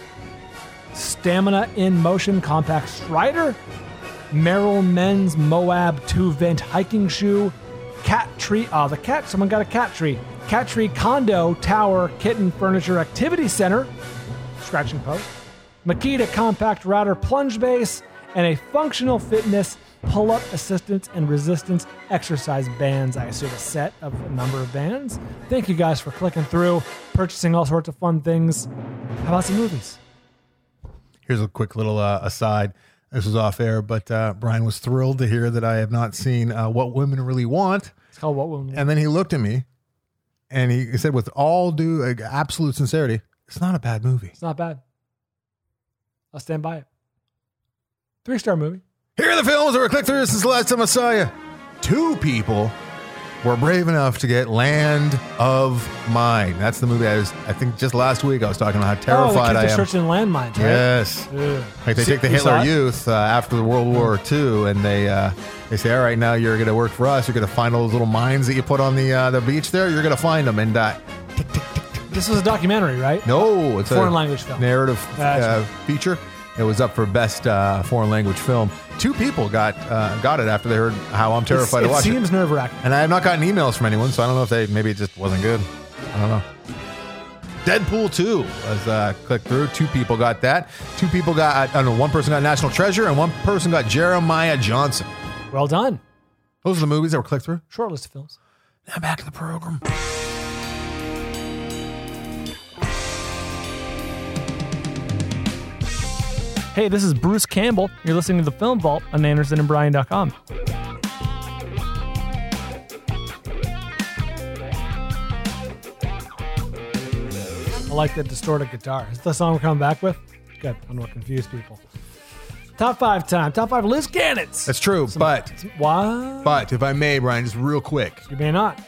Stamina in Motion compact strider. Merrill Men's Moab two vent hiking shoe. Cat tree. Oh, the cat. Someone got a cat tree. Cat tree condo tower kitten furniture activity center. Scratching post. Makita compact router plunge base. And a functional fitness pull-up assistance and resistance exercise bands. I assume a set of a number of bands. Thank you guys for clicking through, purchasing all sorts of fun things. How about some movies? Here's a quick little uh, aside. This was off air, but uh, Brian was thrilled to hear that I have not seen uh, What Women Really Want. It's called What Women Want. And then he looked at me and he said, with all due uh, absolute sincerity, it's not a bad movie. It's not bad. I'll stand by it. Three-star movie. Here are the films that were clicked through since the last time I saw you. Two people were brave enough to get Land of Mine. That's the movie I was, I think just last week I was talking about how Oh, the terrified kids I are am. searching landmines, right? Yes. Ugh. Like they See- take the you saw Hitler it? Youth uh, after the World War Two, and they uh, they say, all right, now you're going to work for us. You're going to find all those little mines that you put on the uh, the beach there. You're going to find them. And uh, This was a documentary, right? no, it's Foreign a language film. narrative Gotcha. uh, feature. It was up for best uh, foreign language film. Two people got uh, got it after they heard how I'm terrified It's- to watch it it. seems nerve wracking. And I have not gotten emails from anyone, so I don't know if they maybe it just wasn't good. I don't know. Deadpool two was uh, clicked through. Two people got that. Two people got, I don't know, one person got National Treasure and one person got Jeremiah Johnson. Well done. Those are the movies that were clicked through. Short list of films. Now back to the program. Hey, this is Bruce Campbell. You're listening to The Film Vault on Anderson and Brian dot com. I like that distorted guitar. Is the song we're coming back with? Good. I don't want to confuse people. Top five time. Top five loose cannons. That's true, but What? but if I may, Brian, just real quick, You may not.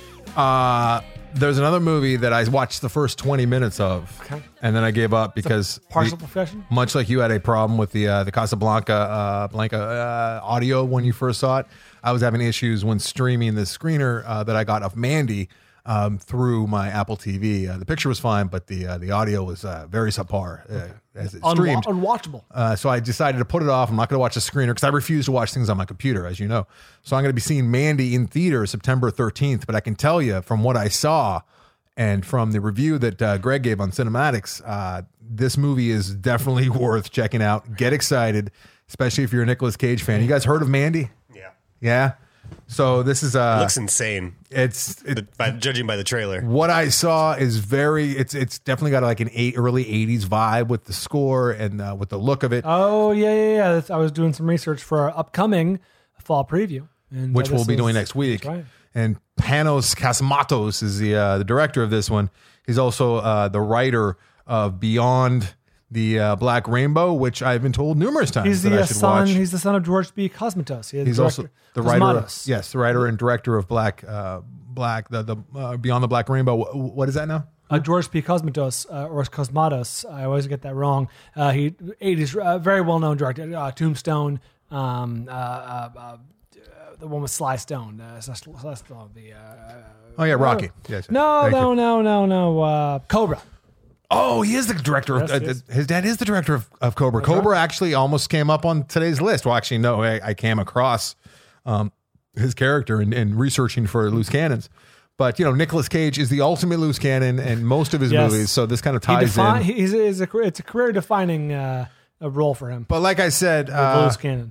uh, there's another movie that I watched the first twenty minutes of, Okay. and then I gave up because Partial the- profession? much like you had a problem with the uh, the Casablanca uh, Blanca uh, audio when you first saw it, I was having issues when streaming the screener uh, that I got of Mandy um, through my Apple T V. Uh, the picture was fine, but the uh, the audio was uh, very subpar uh, as it Unwa- streamed. unwatchable. Uh, so I decided to put it off. I'm not going to watch the screener because I refuse to watch things on my computer, as you know. So I'm going to be seeing Mandy in theater September thirteenth. But I can tell you from what I saw and from the review that uh, Greg gave on Cinematics, uh, this movie is definitely worth checking out. Get excited, especially if you're a Nicolas Cage fan. You guys heard of Mandy? Yeah. Yeah. So this is uh, Looks insane, it's it, by, judging by the trailer. what I saw is very it's it's definitely got like an eight early eighties vibe with the score and uh, with the look of it. Oh, yeah, yeah, yeah. That's, I was doing some research for our upcoming fall preview. And, which uh, we'll this be is- doing next week. That's right. And Panos Cosmatos is the uh, the director of this one. He's also uh, the writer of Beyond the uh, Black Rainbow, which I've been told numerous times He's that the I uh, should son. watch. He's the son of George B. Cosmatos. He is He's also director- the writer. Of, Cosmatos. yes, the writer and director of Black uh, Black the the uh, Beyond the Black Rainbow. What, what is that now? Uh, George P. Cosmatos, uh, or Cosmatos. I always get that wrong. Uh, he eighties, uh, very well known director. Uh, Tombstone, um, uh, uh, uh, the one with Sly Stone. Uh, Sly Sly Stone, the uh, Oh yeah, Rocky. Yes. no, Thank no, you. no, no, no. Uh, Cobra. Oh, he is the director. Of, Yes, uh, he is. his dad is the director of, of Cobra. Cobra actually almost came up on today's list. Well, actually, no, I, I came across um, his character in, in researching for loose cannons. But you know, Nicolas Cage is the ultimate loose cannon in most of his Yes. movies, so this kind of He ties defi- in. he's, he's a, it's a career defining uh, a role for him. But like I said, The uh, loose cannon.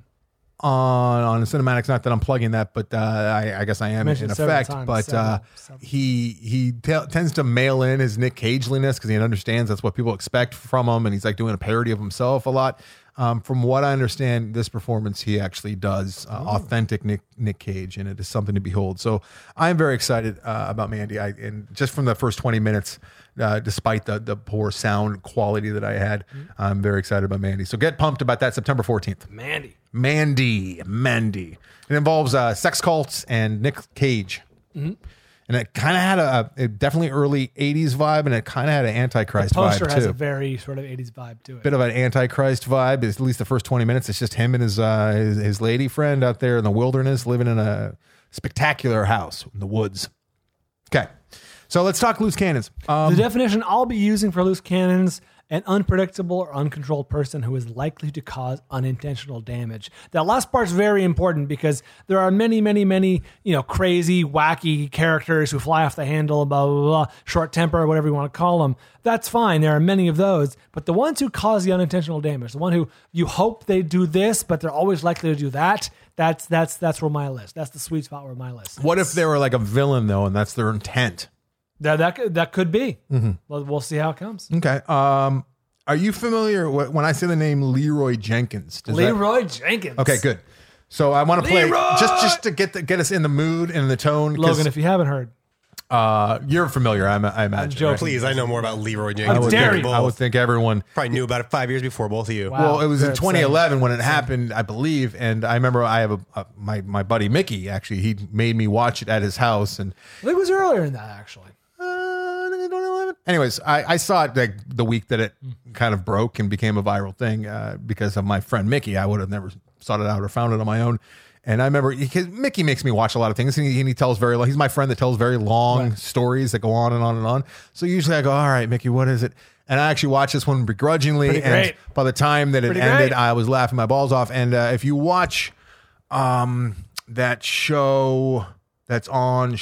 on on Cinematics, not that I'm plugging that, but uh, I, I guess I am in Mentioned several effect. times, but several, uh, several. he he te- tends to mail in his Nick Cageliness because he understands that's what people expect from him, and he's like doing a parody of himself a lot. Um, from what I understand, this performance he actually does uh, authentic Nick Nick Cage, and it is something to behold. So I'm very excited uh, about Mandy. I and just from the first twenty minutes, uh, despite the the poor sound quality that I had, I'm very excited about Mandy. So get pumped about that September fourteenth. Mandy. Mandy, Mandy. It involves uh, sex cults and Nick Cage. And it kind of had a, a definitely early eighties vibe, and it kind of had an Antichrist Poster vibe has too. a very sort of eighties vibe to it. Bit of an Antichrist vibe. At least the first twenty minutes, it's just him and his, uh, his his lady friend out there in the wilderness, living in a spectacular house in the woods. Okay, so let's talk loose cannons. Um, The definition I'll be using for loose cannons: an unpredictable or uncontrolled person who is likely to cause unintentional damage. That last part's very important because there are many, many, many, you know, crazy, wacky characters who fly off the handle, blah, blah, blah, short temper, whatever you want to call them. That's fine. There are many of those. But the ones who cause the unintentional damage, the one who you hope they do this, but they're always likely to do that, that's that's that's where my list. That's the sweet spot where my list. what if they were like a villain though, and that's their intent? That, that, could- that could be. Well, we'll see how it comes. Okay. Um, are you familiar wh- when I say the name Leroy Jenkins? Does that- Leroy Jenkins. Okay, good. So I want to play Leroy! just just to get the, get us in the mood and the tone. 'cause, Logan, if you haven't heard, Uh, you're familiar, I, I imagine. joking. right? Please, I know more about Leroy I Jenkins. would, than dare think, both. I would think everyone. Probably knew about it five years before both of you. Wow. Well, it was in Very twenty eleven when it happened, I believe, and I remember I have a, a my my buddy Mickey actually he made me watch it at his house, and I think it was earlier than that, actually. uh, twenty eleven. Anyways, I, I saw it like the week that it kind of broke and became a viral thing uh, because of my friend Mickey. I would have never sought it out or found it on my own. And I remember because Mickey makes me watch a lot of things, and he, and he tells very he's my friend that tells very long Right. stories that go on and on and on. So usually I go, all right, Mickey, what is it? And I actually watched this one begrudgingly. Pretty and great. by the time that it Pretty ended, great. I was laughing my balls off. And uh, if you watch um, that show that's on,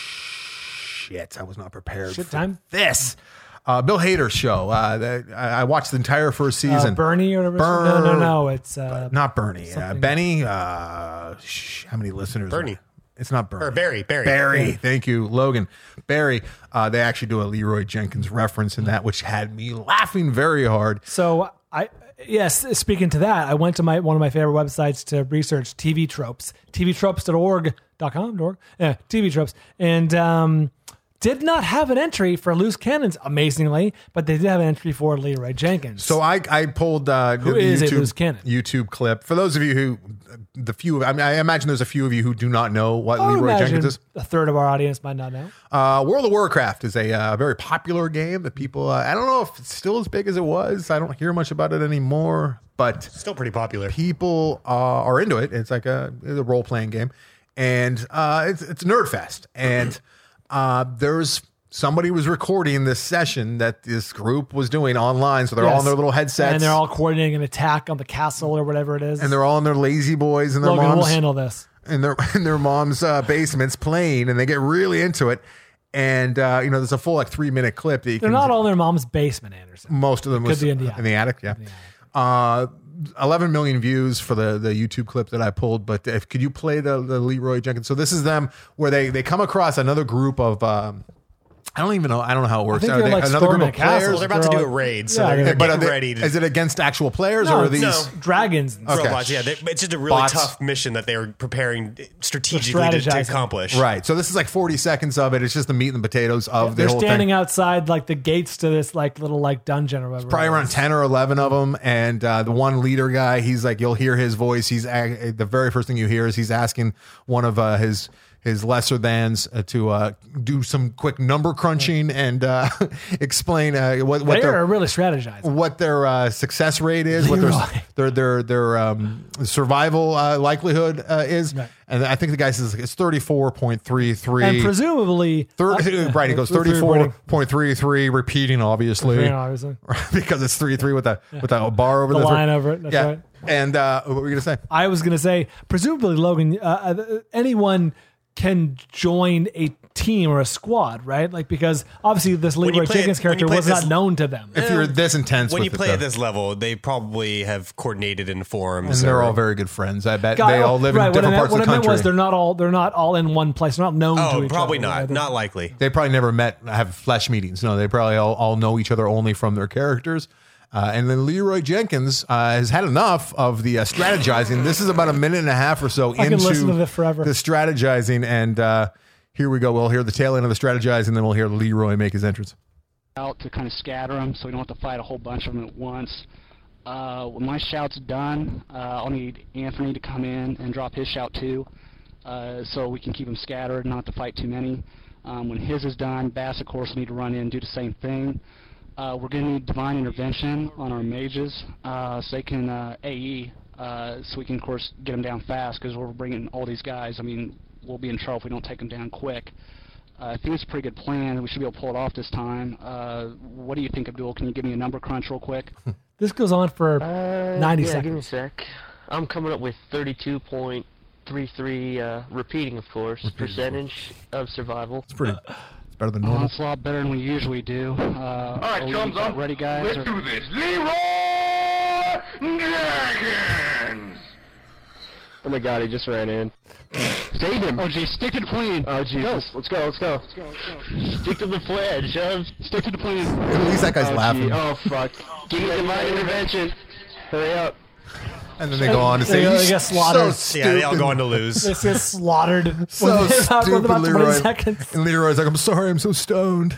shit, I was not prepared Shit for time? this. Uh, Bill Hader's show. Uh, that, I I watched the entire first season. Uh, Bernie or whatever. Burn- No, no, no. It's uh, Not Bernie. Uh, something- Benny. Uh, sh- how many listeners? Bernie. It's not Bernie. Or Barry, Barry. Barry. Thank you, Logan. Barry. Uh, they actually do a Leroy Jenkins reference in that, which had me laughing very hard. So I yes, speaking to that, I went to my one of my favorite websites to research T V tropes, T V tropes dot org dot com, .org, yeah, T V tropes, and um, did not have an entry for loose cannons, amazingly, but they did have an entry for Leroy Jenkins. So I I pulled uh, Who the is a YouTube, loose cannon? YouTube clip for those of you who the few. I mean, I imagine there's a few of you who do not know what I would Leroy imagine Jenkins is. a third of our audience might not know. Uh, World of Warcraft is a uh, very popular game that people. Uh, I don't know if it's still as big as it was. I don't hear much about it anymore, but Still pretty popular. people uh, are into it. It's like a, it's a role playing game, and uh, it's it's Nerd Fest, and uh, there's somebody was recording this session that this group was doing online. So they're all Yes. on their little headsets, And they're all coordinating an attack on the castle or whatever it is. and they're all in their lazy boys and their Logan, we'll moms handle this. in their in their mom's uh, basements playing, and they get really into it. And uh, you know, there's a full like three minute clip that you They're can. not all in their mom's basement, Anderson. Most of them was be in the attic. attic. Yeah. Uh, eleven million views for the, the YouTube clip that I pulled. But if could you play the, the Leroy Jenkins? So this is them where they, they come across another group of. Um, I don't even know. I don't know how it works. think Are they're, they like, another group storming of a castle. players? Well, they're about to They're do all- a raid, so Yeah, they're, yeah. they're But are getting they- ready to. is it against actual players No, or are these? no. Dragons. Okay. robots, yeah, they, it's just a really Bots. tough mission that they were preparing strategically to, to strategizing. accomplish. Right. So this is like forty seconds of it. It's just the meat and potatoes of the They're whole standing thing. outside like the gates to this like little like dungeon or whatever. Probably it around is. ten or eleven of them, and uh, the one leader guy, he's like, you'll hear his voice. He's a- the very first thing you hear is he's asking one of uh, his his lesser thans uh, to uh, do some quick number crunching and uh, explain uh, what what They their are really strategizing. what their uh, success rate is, what their Leroy. their their their um, survival uh, likelihood uh, is, Right. and I think the guy says it's thirty four point three three. And presumably, Thirty, uh, right, he goes uh, thirty four point three three, repeating obviously, Yeah, obviously. because it's three three with a with a bar over The the line three. over it, that's yeah. right. And uh, what were you gonna say? I was going to say, presumably, Logan, uh, uh, anyone can join a team or a squad, right? Like, because obviously this When you Leroy play it- Jenkins when character you play was this- not known to them. If you're this intense, When with you play it, at though. this level, they probably have coordinated in forums. and they're or- all very good friends. I bet God, they all live right, in different what I meant, parts what of the I meant country. was they're not all they're not all in one place. They're not known to Oh, each probably other. not. right? Not likely. They probably never met, have flesh meetings. No, they probably all, all know each other only from their characters. Uh, and then Leroy Jenkins uh, has had enough of the uh, strategizing. This is about a minute and a half or so I can into listen to this forever. the strategizing. And uh, here we go. We'll hear the tail end of the strategizing, then we'll hear Leroy make his entrance. Out to kind of scatter them so we don't have to fight a whole bunch of them at once. Uh, when my shout's done, uh, I'll need Anthony to come in and drop his shout too, uh, so we can keep them scattered, not to fight too many. Um, when his is done, Bass, of course, will need to run in and do the same thing. Uh, we're going to need divine intervention on our mages, uh, so they can uh, A E, uh, so we can, of course, get them down fast, because we're bringing all these guys. I mean, we'll be in trouble if we don't take them down quick. Uh, I think it's a pretty good plan. We should be able to pull it off this time. Uh, what do you think, Abdul? Can you give me a number crunch real quick? This goes on for Uh, ninety yeah, seconds. give me a sec. I'm coming up with thirty-two point three three, uh, repeating, of course, percentage of survival. It's pretty, it's better than Oh, normal. that's a lot better than we usually do. Uh, All right, are we chums up. ready, guys? Let's or- do this. Leroy Jenkins. Oh my god, he just ran in. Save him! Oh, geez, stick to the plan! Oh Jesus, let's go, let's go. Stick to the plan, shove. Stick to the plan! At least that guy's Oh, laughing. gee. Oh fuck. Give me divine intervention. Hurry up. And then they go on to say, They- they "You get slaughtered." So Yeah, they all stupid." go on to lose. This is slaughtered. So within about- within stupid, about twenty Leroy. seconds. And Leroy's like, I'm sorry, I'm so stoned.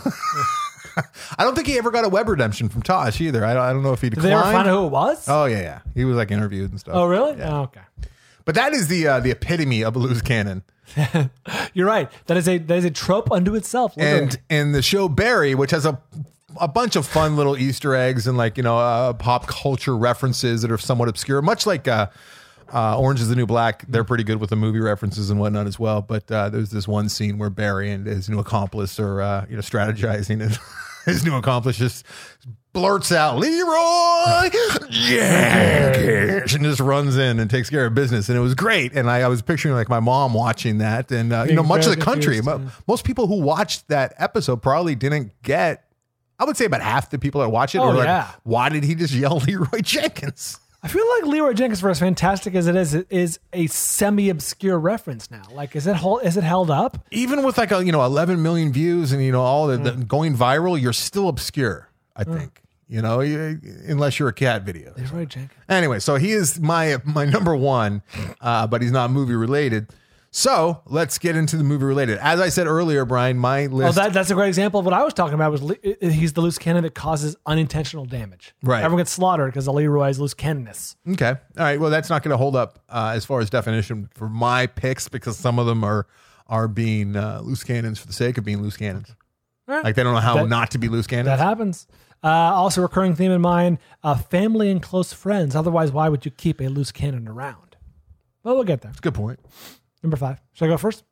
I don't think he ever got a web redemption from Tosh either. I don't, I don't know if he Did declined. they ever find out who it was? Oh yeah, yeah. He was like interviewed and stuff. Oh, really? Yeah. Oh, okay. But that is the uh, the epitome of a loose cannon. You're right. That is a that is a trope unto itself. literally. And in the show Barry, which has a a bunch of fun little Easter eggs and like you know uh, pop culture references that are somewhat obscure, much like uh, uh, Orange Is the New Black. They're pretty good with the movie references and whatnot as well. But uh, there's this one scene where Barry and his new accomplice are uh, you know strategizing, and his new accomplice just blurts out, "Leroy Jenkins," and just runs in and takes care of business. And it was great. And I, I was picturing like my mom watching that, and uh, you Being know, much of very the country, confused, mo- yeah. most people who watched that episode probably didn't get. I would say about half the people that watch it Oh, were like, yeah. "Why did he just yell Leroy Jenkins?" I feel like Leroy Jenkins, for as fantastic as it is, it is a semi-obscure reference now. Like, is it hold, is it held up? Even with like a you know eleven million views and you know all the, the going viral, you're still obscure. I think you know you, unless you're a cat video. Leroy Jenkins. Anyway, so he is my my number one, uh, but he's not movie related. So let's get into the movie related. As I said earlier, Brian, my Oh, list. that, that's a great example of what I was talking about. Was le- he's the loose cannon that causes unintentional damage. Right. Everyone gets slaughtered because of Leroy's loose cannonness. Okay. All right. Well, that's not going to hold up uh, as far as definition for my picks because some of them are are being uh, loose cannons for the sake of being loose cannons. Eh, Like they don't know how That- not to be loose cannons. That happens. Uh, also, recurring theme in mine: uh, family and close friends. Otherwise, why would you keep a loose cannon around? Well, we'll get there. Good point. Number five. Should I go first?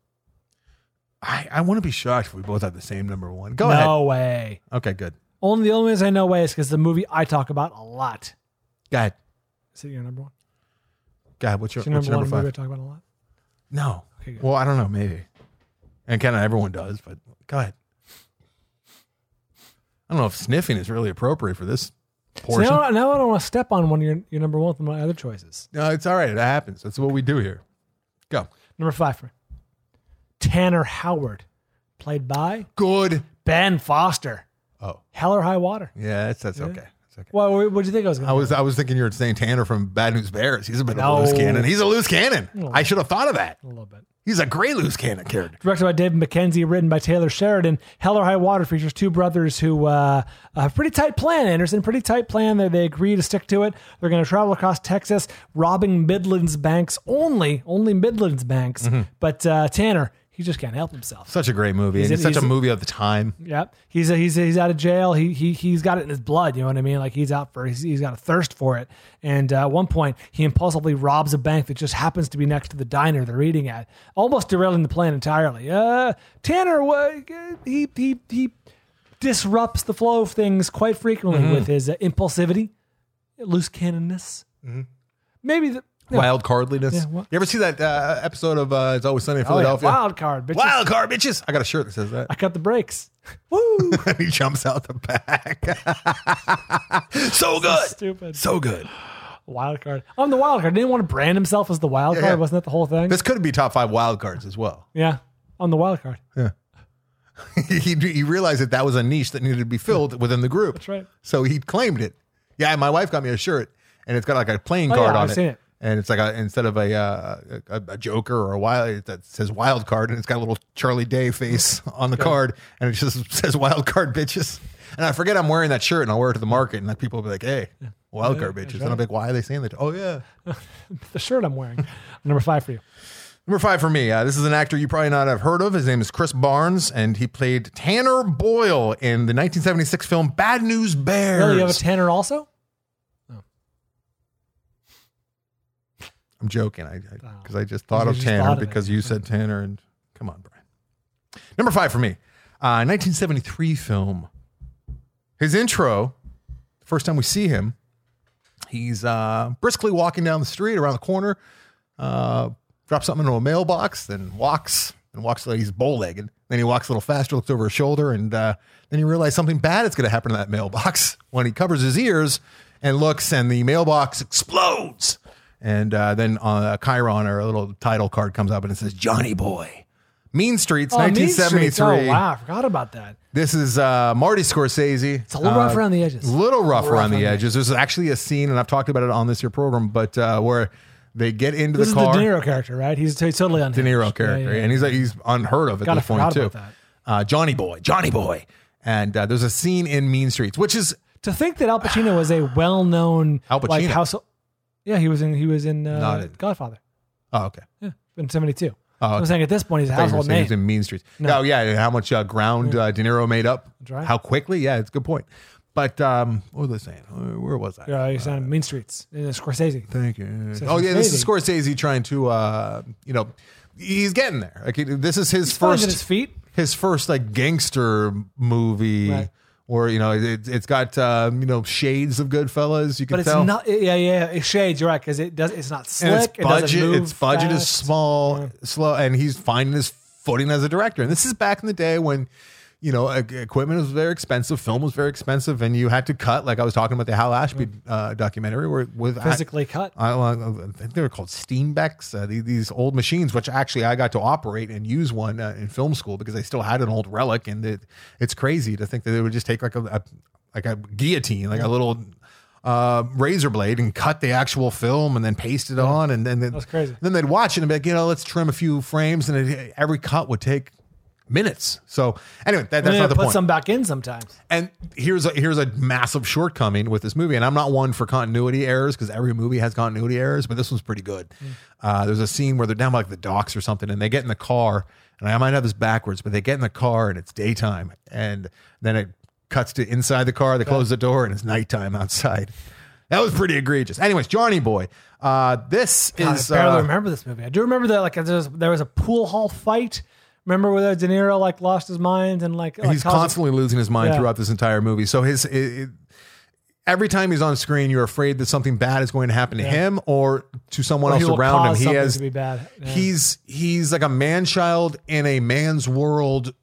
I, I want to be shocked if we both have the same number one. Go no ahead. way. Okay, good. Only the only reason I know way is because the movie I talk about a lot. Go ahead. Is it your number one? Go ahead. What's your, Is your what's number your one number movie I five? talk about a lot? No. Okay, good. Well, I don't know. Maybe. And kind of everyone does, but go ahead. I don't know if sniffing is really appropriate for this So portion. now, now I don't want to step on one of your, your number one with my other choices. No, it's all right. It happens. That's what we do here. Go. Number five for me. Tanner Howard, played by Good. Ben Foster. Oh, Hell or High Water. yeah. That's that's okay. That's okay. Well, what did you think I was going I to was I was thinking you were saying Tanner from Bad News Bears. He's a bit No. of a loose cannon. He's a loose cannon. No. I should have thought of that. A little bit. He's a great loose cannon character. Directed by David Mackenzie, written by Taylor Sheridan. Hell or High Water features two brothers who uh, have a pretty tight plan, Anderson. Pretty tight plan. They, they agree to stick to it. They're going to travel across Texas, robbing Midlands banks only, only Midlands banks. Mm-hmm. But uh, Tanner, he just can't help himself. Such a great movie. He's and it's a- such a he's a- movie of the time. Yep. He's a, he's a, he's out of jail. He he he's got it in his blood. You know what I mean? Like he's out for he's, he's got a thirst for it. And uh, at one point, he impulsively robs a bank that just happens to be next to the diner they're eating at, almost derailing the plan entirely. Uh, Tanner, uh, he he he disrupts the flow of things quite frequently with his uh, impulsivity, loose cannonness. Maybe the yeah. Wild cardliness. Yeah, what- You ever see that uh, episode of uh, It's Always Sunny in Oh, yeah. Philadelphia? Wild card, bitches. Wild card, bitches. I got a shirt that says that. I cut the brakes. Woo! And he jumps out the back. So good. Stupid. So good. Wild card. I'm the wild card. Didn't want to brand himself as the wild Yeah, card. yeah. Wasn't that the whole thing? This could be top five wild cards as well. Yeah, on the wild card. he, he realized that that was a niche that needed to be filled within the group. That's right. So he claimed it. Yeah, my wife got me a shirt, and it's got like a playing Oh, card yeah, on I've it. seen it. And it's like a, instead of a, uh, a a Joker or a wild, it says wild card, and it's got a little Charlie Day face on the card, and it just says wild card bitches. And I forget I'm wearing that shirt, and I'll wear it to the market, and like people will be like, "Hey, wild card bitches," and I'm like, "Why are they saying that?" Oh yeah. The shirt I'm wearing. Number five for you. Number five for me. Uh, this is an actor you probably not have heard of. His name is Chris Barnes, and he played Tanner Boyle in the nineteen seventy-six film Bad News Bears. Really, you have a Tanner also? I'm joking. I because I, I just thought You of just Tanner thought of it. because you said Tanner, and come on, Brian. Number five for me. Uh, nineteen seventy-three film. His intro. First time we see him, he's uh, briskly walking down the street around the corner. Uh, drops something into a mailbox, then walks and walks like he's bow-legged. Then he walks a little faster, looks over his shoulder, and uh, then he realizes something bad is going to happen to that mailbox when he covers his ears and looks, and the mailbox explodes. And uh, then uh, Chiron, or a little title card, comes up and it says, "Johnny Boy, Mean Streets, Oh, nineteen Mean seventy-three. Streets. Oh, wow. I forgot about that. This is uh, Marty Scorsese. It's a little rough around the edges. A little rough Little around the edges. There's actually a scene, and I've talked about it on this here program, but uh, where they get into This the is car. the De Niro character, right? He's, he's totally unhinged. De Niro character, Yeah, yeah, yeah. and he's like he's unheard of at God, I this point forgot too. about that. Uh, Johnny Boy, Johnny Boy, and uh, there's a scene in Mean Streets, which is To think that Al Pacino was a well-known Al Pacino. like household. Yeah, he was in. He was in, uh, Not in- Godfather. oh okay. Yeah, in seventy-two. Oh, I'm okay. saying at this point he's a I thought you were household saying name. he's in Mean Streets. No. Oh yeah, and how much uh, ground uh, De Niro made up? right. How quickly? Yeah, it's a good point. But um, what was I saying? Uh, Where was I? Yeah, he's on Mean Streets. In Scorsese. Thank you. So Oh yeah, this is Scorsese. Scorsese trying to, uh, you know, he's getting there. Like he- this is his He's finding first, his feet. his first like gangster movie, Right. where you know it, it's got uh, you know shades of Goodfellas. You can But it's tell. not. Yeah, yeah. It's shades. You're right because it does. It's not slick. and its it doesn't budget, move its budget is fast. small, slow, and he's finding his footing as a director. And this is back in the day when, you know, e- equipment was very expensive, film was very expensive, and you had to cut. Like I was talking about the Hal Ashby uh, documentary, where with Physically cut. I, I, I think they were called Steenbecks, uh, these, these old machines, which actually I got to operate and use one uh, in film school because I still had an old relic, and it, it's crazy to think that they would just take like a, a like a guillotine, like a little uh, razor blade, and cut the actual film and then paste it on, and then That's crazy. then they'd watch it and be like, you know, let's trim a few frames, and it, every cut would take minutes. So anyway, that, that's Yeah, not the put point. some back in sometimes. And here's a here's a massive shortcoming with this movie, and I'm not one for continuity errors because every movie has continuity errors, but this one's pretty good. Mm. Uh, there's a scene where they're down by like the docks or something, and they get in the car, and I might have this backwards, but they get in the car and it's daytime, and then it cuts to inside the car. They close the door, and it's nighttime outside. That was pretty egregious. Anyways, Johnny Boy. Uh, this God, is I barely uh, remember this movie. I do remember that like there was, there was a pool hall fight. Remember where De Niro like lost his mind and like, like he's caused- constantly losing his mind Yeah. throughout this entire movie. So his it, it- every time he's on screen, you're afraid that something bad is going to happen to Yeah. him or to someone Or he else will around him. cause He something has to be bad. Yeah. he's he's like a man child in a man's world,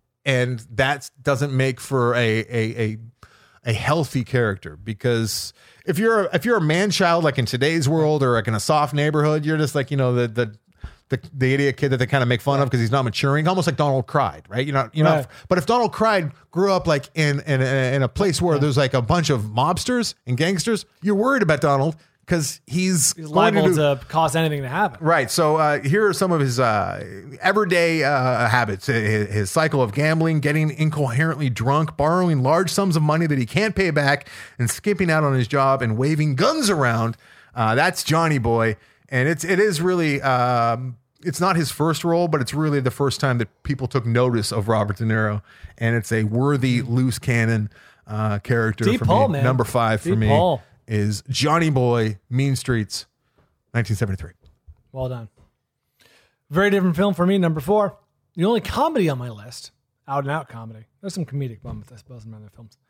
and that doesn't make for a a a, a healthy character, because if you're a, if you're a man child like in today's world or like in a soft neighborhood, you're just like, you know, the the the, the idiot kid that they kind of make fun of because he's not maturing, almost like Donald Clyde, right? You're not, you know. Right. But if Donald Clyde grew up like in in a, in a place where there's like a bunch of mobsters and gangsters, you're worried about Donald because he's, He's going liable do- to cause anything to happen. Right. So uh, here are some of his uh, everyday uh, habits: his, his cycle of gambling, getting incoherently drunk, borrowing large sums of money that he can't pay back, and skipping out on his job and waving guns around. Uh, that's Johnny Boy, and it's it is really um, it's not his first role, but it's really the first time that people took notice of Robert De Niro, and it's a worthy loose cannon uh, character Deep for Paul, me. man. Number five for Deep me Paul. is Johnny Boy, Mean Streets, nineteen seventy-three. Well done. Very different film for me. Number four, the only comedy on my list, out and out comedy. There's some comedic moments, I suppose, in other films.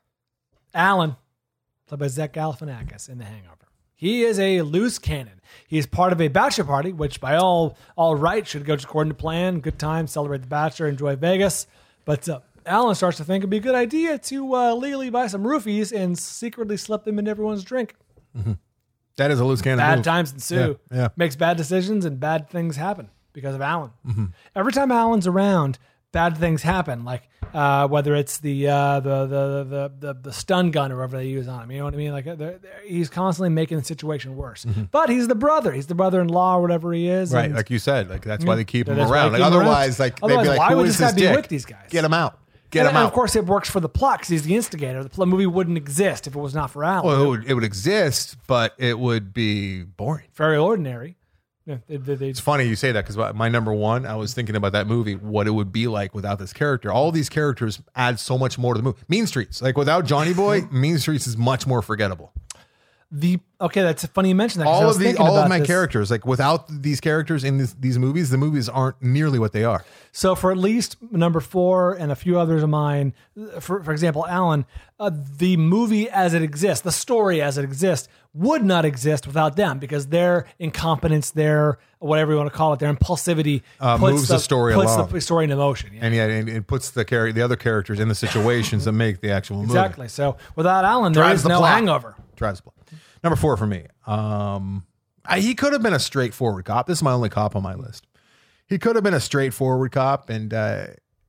Alan, played by Zach Galifianakis in The Hangover. He is a loose cannon. He is part of a bachelor party, which by all all right should go according to plan. Good time, celebrate the bachelor, enjoy Vegas. But uh, Alan starts to think it'd be a good idea to uh, legally buy some roofies and secretly slip them in everyone's drink. That is a loose cannon Bad move. times ensue. Yeah, yeah. Makes bad decisions and bad things happen because of Alan. Mm-hmm. Every time Alan's around, bad things happen. Like uh, whether it's the, uh, the, the the the the stun gun or whatever they use on him. You know what I mean? Like they're, they're, he's constantly making the situation worse. But he's the brother. He's the brother-in-law or whatever he is. Mm-hmm. Right, and- like you said, like that's why they keep him That's why around. they Like keep him otherwise, around. like Otherwise, they'd be like, why who would is this guy this be dick? with these guys? Get him out. Get and, him and out. of course, it works for the plot because he's the instigator. The pl- movie wouldn't exist if it was not for Alan. Well, it would, it would exist, but it would be boring. Very ordinary. Yeah, they, they, they, It's funny you say that because my number one, I was thinking about that movie, what it would be like without this character. All these characters add so much more to the movie. Mean Streets, like without Johnny Boy, Mean Streets is much more forgettable. the okay, that's funny you mentioned that. 'cause I All was of the thinking all of about my this. characters, like without these characters in this, these movies, the movies aren't nearly what they are. So for at least number four and a few others of mine, for for example, Alan, uh, the movie as it exists, the story as it exists, would not exist without them because their incompetence, their whatever you want to call it, their impulsivity Uh, puts moves the story puts along. the story into motion. Yeah. And yet it, it puts the char- the other characters in the situations that make the actual movie. Exactly. So without Alan, there Drives is the no plot. Hangover. Drives the plot. Number four for me. Um, I, he could have been a straightforward cop. This is my only cop on my list. he could have been a straightforward cop, and uh,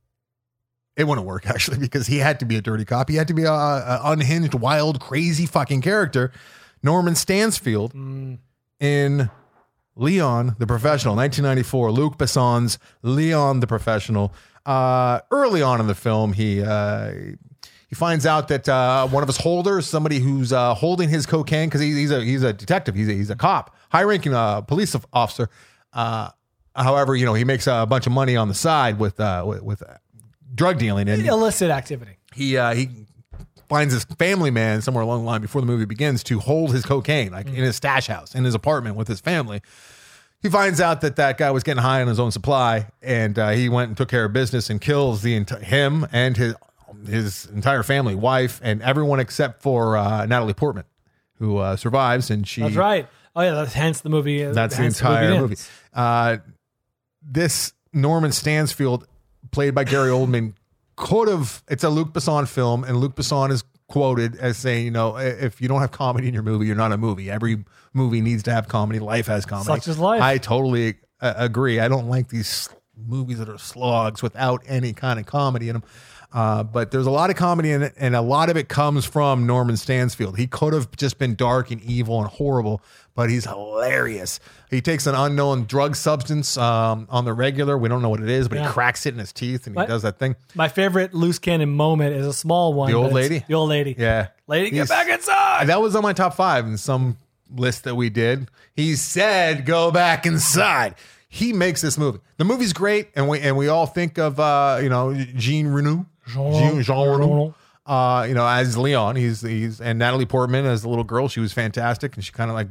it wouldn't work actually because he had to be a dirty cop. He had to be a, a unhinged, wild, crazy fucking character. Norman Stansfield Mm. in Leon the Professional, nineteen ninety-four. Luc Besson's Leon the Professional. Uh, early on in the film, he uh, he finds out that uh, one of his holders, somebody who's uh, holding his cocaine, because he's a he's a detective, he's a, he's a cop, high-ranking uh, police officer. Uh, however, you know he makes a bunch of money on the side with uh, with, with uh, drug dealing, and Illicit activity. he uh, he finds his family man somewhere along the line before the movie begins to hold his cocaine, like in his stash house, in his apartment with his family. He finds out that that guy was getting high on his own supply, and uh, he went and took care of business and kills the enti- him and his his entire family, wife, and everyone except for uh, Natalie Portman, who uh, survives, and she. That's right. Oh yeah, that's hence the movie. That's the hence entire movie. movie. ends. Uh, this Norman Stansfield, played by Gary Oldman, could have. It's a Luc Besson film, and Luc Besson is quoted as saying, "You know, if you don't have comedy in your movie, you're not a movie. Every movie needs to have comedy. Life has comedy. Such is life." I totally uh, agree. I don't like these movies that are slogs without any kind of comedy in them. Uh, but there's a lot of comedy in it, and a lot of it comes from Norman Stansfield. He could have just been dark and evil and horrible, but he's hilarious. He takes an unknown drug substance um, on the regular. We don't know what it is, but Yeah. he cracks it in his teeth, and he What? does that thing. My favorite loose cannon moment is a small one. The old but it's lady? The old lady. Yeah. Lady, get He's- back inside. That was on my top five in some list that we did. He said, "Go back inside." He makes this movie. The movie's great, and we and we all think of uh, you know Jean Reno, Jean, Jean Reno, uh, you know as Leon. He's he's and Natalie Portman as the little girl. She was fantastic, and she kind of like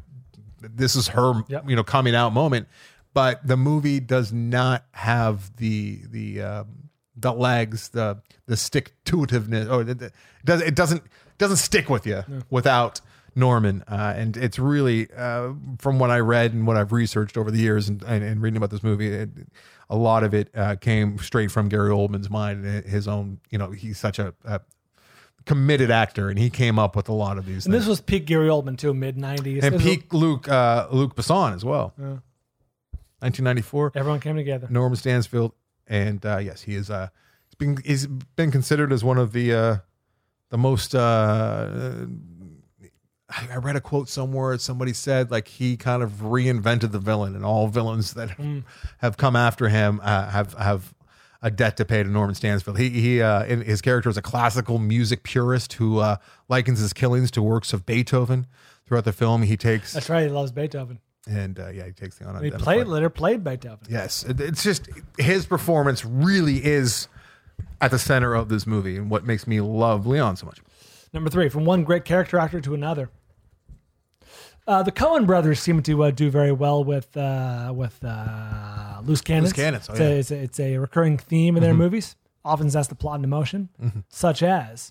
this is her Yep. you know coming out moment. But the movie does not have the the um, the legs, the the stick to itiveness, or it does it doesn't doesn't stick with you without Norman, uh, and it's really uh, from what I read and what I've researched over the years and, and, and reading about this movie, it, a lot of it uh, came straight from Gary Oldman's mind and his own. You know, he's such a, a committed actor, and he came up with a lot of these. And things. this was peak Gary Oldman too, mid nineties. and peak Luke uh, Luc Besson as well. Yeah. nineteen ninety-four. Everyone came together. Norman Stansfield, and uh, yes, he is. Uh, he's been he's been considered as one of the uh, the most. Uh, I read a quote somewhere. Somebody said like he kind of reinvented the villain, and all villains that Mm. have come after him uh, have have a debt to pay to Norman Stansfield. He he uh, in, his character is a classical music purist who uh, likens his killings to works of Beethoven. Throughout the film, he takes That's right. He loves Beethoven. and uh, yeah, he takes the He unidentified. played later played Beethoven. Yes, it- it's just his performance really is at the center of this movie, and what makes me love Leon so much. Number three, from one great character actor to another. Uh, the Coen brothers seem to uh, do very well with uh, with uh, loose cannons. Loose cannons, oh, it's, a, yeah. it's, a, it's a recurring theme in their movies. Often that's the plot and emotion, Mm-hmm. such as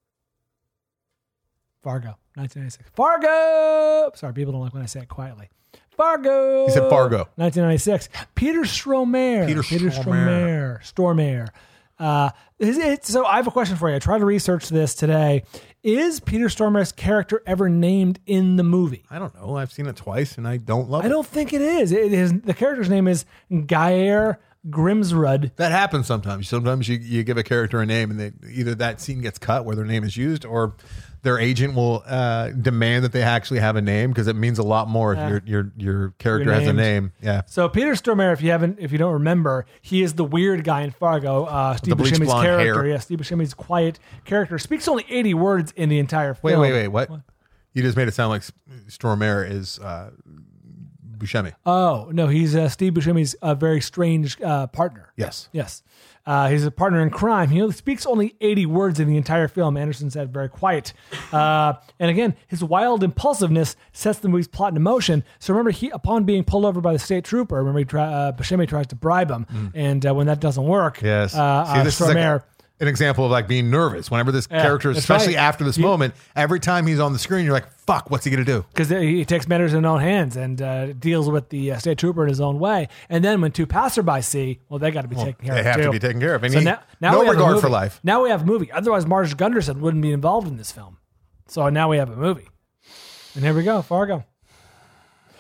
Fargo, nineteen ninety-six. Fargo. Sorry, people don't like when I say it quietly. Fargo. He said Fargo. nineteen ninety-six. Peter Stormare. Peter Stormare. Stormare. Uh, is it, so I have a question for you. I tried to research this today. Is Peter Stormare's character ever named in the movie? I don't know. I've seen it twice, and I don't love I it. don't think it is. It is the character's name is Geir Grimsrud. That happens sometimes. Sometimes you, you give a character a name, and they, either that scene gets cut where their name is used, or their agent will uh, demand that they actually have a name because it means a lot more if Yeah. your your your character You're has a named. name. Yeah. So Peter Stormare, if you haven't, if you don't remember, he is the weird guy in Fargo. Uh, Steve the bleached Buscemi's blonde character, hair. yeah, Steve Buscemi's quiet character, speaks only eighty words in the entire Wait, film. wait, wait. What? You just made it sound like Stormare is uh, Buscemi. Oh no, he's uh, Steve Buscemi's uh, very strange uh, partner. Yes. Yes. Uh, he's a partner in crime. He only speaks only eighty words in the entire film. Anderson said very quiet. Uh, and again, his wild impulsiveness sets the movie's plot in motion. So remember, he upon being pulled over by the state trooper, remember he try, uh, Buscemi tries to bribe him. And uh, when that doesn't work, Mm. Yes. uh, See, uh, this is like Stormare- an example of like being nervous. Whenever this Yeah, character, that's especially right. after this You- moment, every time he's on the screen, you're like, fuck, what's he going to do? because he takes matters in his own hands and uh, deals with the uh, state trooper in his own way. And then when two passerby see, well, they got to be taken care They of. have to too. be taken care of. And So he- now, now no we have a regard for movie. life. Now we have a movie. Otherwise, Marge Gunderson wouldn't be involved in this film. So now we have a movie. And here we go, Fargo.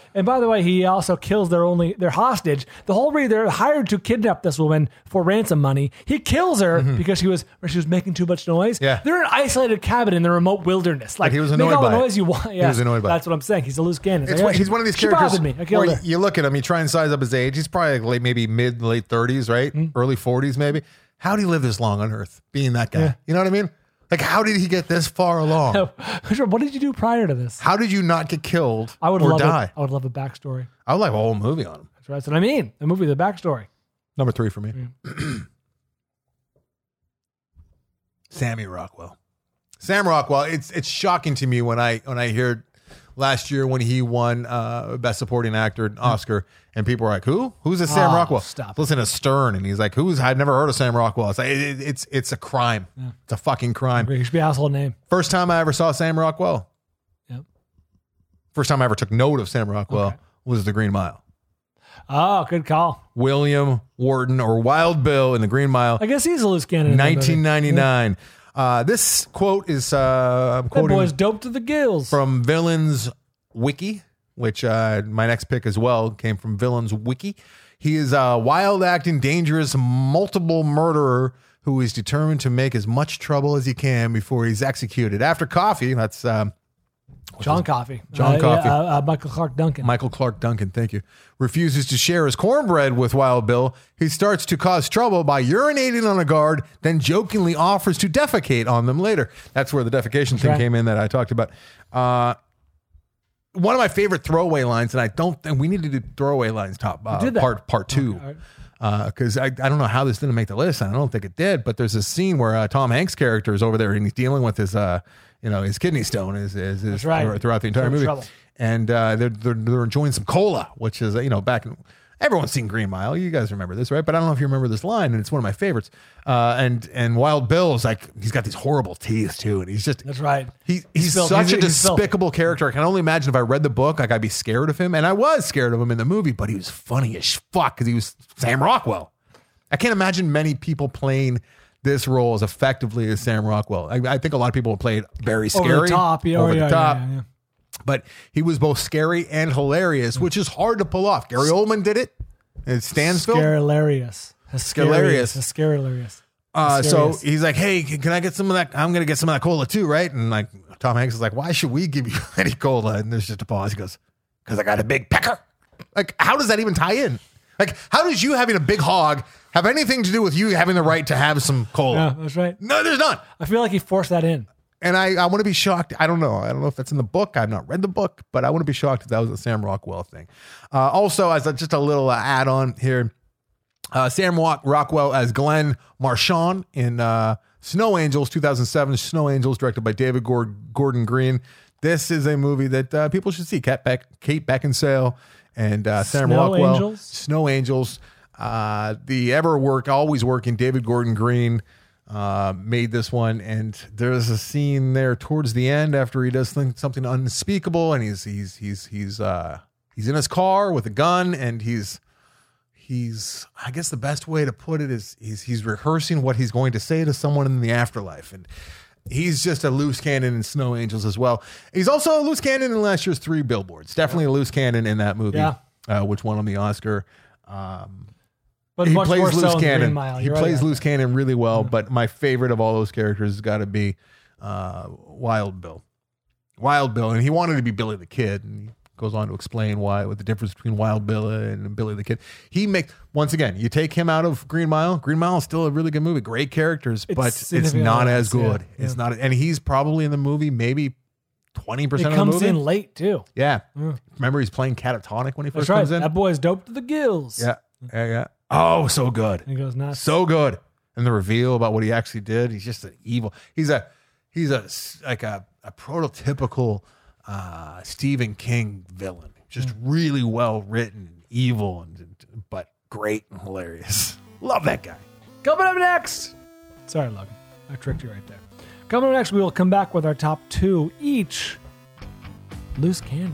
And by the way, he also kills their only their hostage. The whole reason they're hired to kidnap this woman for ransom money. He kills her because she was or she was making too much noise. Yeah. They're in an isolated cabin in the remote wilderness. Like But he was make annoyed all the by it. noise you want. Yeah, was annoyed by That's it. what I'm saying. He's a loose cannon. It's Like, one- yeah, he's she- one of these she characters. bothered me. I killed well, her. you look at him, you try and size up his age. He's probably like late, maybe mid, late thirties, right? Early forties, maybe. How did he live this long on Earth being that guy? Yeah. You know what I mean? Like, how did he get this far along? What did you do prior to this? How did you not get killed I would or love die? A, I would love a backstory. I would like a whole movie on him. That's right. That's what I mean. The movie, the backstory. Number three for me. Sammy Rockwell. Sam Rockwell. It's it's shocking to me when I when I hear last year when he won uh, Best Supporting Actor an Oscar, and people were like, "Who? Who's this Sam Oh, Rockwell?" stop. Listen to Stern, and he's like, "Who's? I'd never heard of Sam Rockwell." It's like, it, it- it's it's a crime. It's a fucking crime. He should be a household name. First time I ever saw Sam Rockwell. Yep. First time I ever took note of Sam Rockwell Okay. was The Green Mile. Oh, good call. William Wharton or Wild Bill in The Green Mile. I guess he's a loose cannon. in that movie. nineteen ninety-nine. Uh, this quote is uh, I'm That quoting boy's dope to the gills. from Villains Wiki, which uh, my next pick as well came from Villains Wiki. He is a wild acting, dangerous, multiple murderer who is determined to make as much trouble as he can before he's executed. After Coffee, that's um, John Coffey. John Uh, Coffey. yeah, uh, uh, Michael Clark Duncan. Michael Clark Duncan, thank you, refuses to share his cornbread with Wild Bill. He starts to cause trouble by urinating on a guard, then jokingly offers to defecate on them later. That's where the defecation thing right. came in that I talked about. Uh, one of my favorite throwaway lines, and I don't think we need to do throwaway lines top uh, did that. part part two. Because I, I don't know how this didn't make the list. And I don't think it did. But there's a scene where uh, Tom Hanks' character is over there and he's dealing with his, uh, you know, his kidney stone is, is, is That's right. throughout the entire Some movie. trouble. And uh, they're, they're they're enjoying some cola, which is uh, you know back in everyone's seen Green Mile. You guys remember this, right? But I don't know if you remember this line, and it's one of my favorites. Uh, and and Wild Bill is like he's got these horrible teeth too, and he's just That's right. he, he's filth. such He's- a he's filth. despicable character. I can only imagine if I read the book, like I'd be scared of him, and I was scared of him in the movie. But he was funny as fuck because he was Sam Rockwell. I can't imagine many people playing this role as effectively as Sam Rockwell. I, I think a lot of people played very scary, Over the top. Yeah, over yeah, the top. yeah, yeah, yeah. But he was both scary and hilarious, which is hard to pull off. Gary Oldman did it. It's Stansfield. Scarhilarious. Scalarious. Scarhilarious. Uh, so Scarious. he's like, "Hey, can I get some of that? I'm gonna get some of that cola too, right?" And like Tom Hanks is like, "Why should we give you any cola?" And there's just a pause. He goes, "Because I got a big pecker." Like, how does that even tie in? Like, how does you having a big hog have anything to do with you having the right to have some cola? Yeah, that's right. No, there's none. I feel like he forced that in. And I, I want to be shocked. I don't know. I don't know if that's in the book. I've not read the book, but I want to be shocked if that was a Sam Rockwell thing. Uh, also, as a, just a little uh, add on here, uh, Sam Rock- Rockwell as Glenn Marchand in uh, Snow Angels, two thousand seven. Snow Angels, directed by David Gord- Gordon Green. This is a movie that uh, people should see. Kate, Beck- Kate Beckinsale and uh, Sam Snow Rockwell. Angels? Snow Angels. Uh, the ever work, always working David Gordon Green uh, made this one, and there's a scene there towards the end after he does think, something unspeakable, and he's he's he's he's uh, he's in his car with a gun, and he's he's I guess the best way to put it is he's he's rehearsing what he's going to say to someone in the afterlife, and he's just a loose cannon in Snow Angels as well. He's also a loose cannon in last year's Three Billboards. Definitely a loose cannon in that movie, Yeah. uh, which won him the Oscar. Um, But he much plays more so loose in the Green cannon. Mile. He You're right plays about loose cannon really well. But my favorite of all those characters has got to be uh, Wild Bill. Wild Bill, and he wanted to be Billy the Kid, and he goes on to explain why, what the difference between Wild Bill and Billy the Kid. He makes once again, you take him out of Green Mile. Green Mile is still a really good movie, great characters, It's but it's significantly not less, as good. yeah, It's yeah. not, and he's probably in the movie maybe twenty He percent of the comes movie. in late too. Yeah, remember he's playing Catatonic when he first That's right. comes in. That boy's dope to the gills. Yeah, yeah, yeah. Oh, so good. He goes nuts. So good. And the reveal about what he actually did. He's just an evil. He's a he's a like a, a prototypical uh, Stephen King villain. Just really well written, and evil, and, and but great and hilarious. Love that guy. Coming up next. Sorry, Logan. I tricked you right there. Coming up next, we will come back with our top two each. Loose cannons.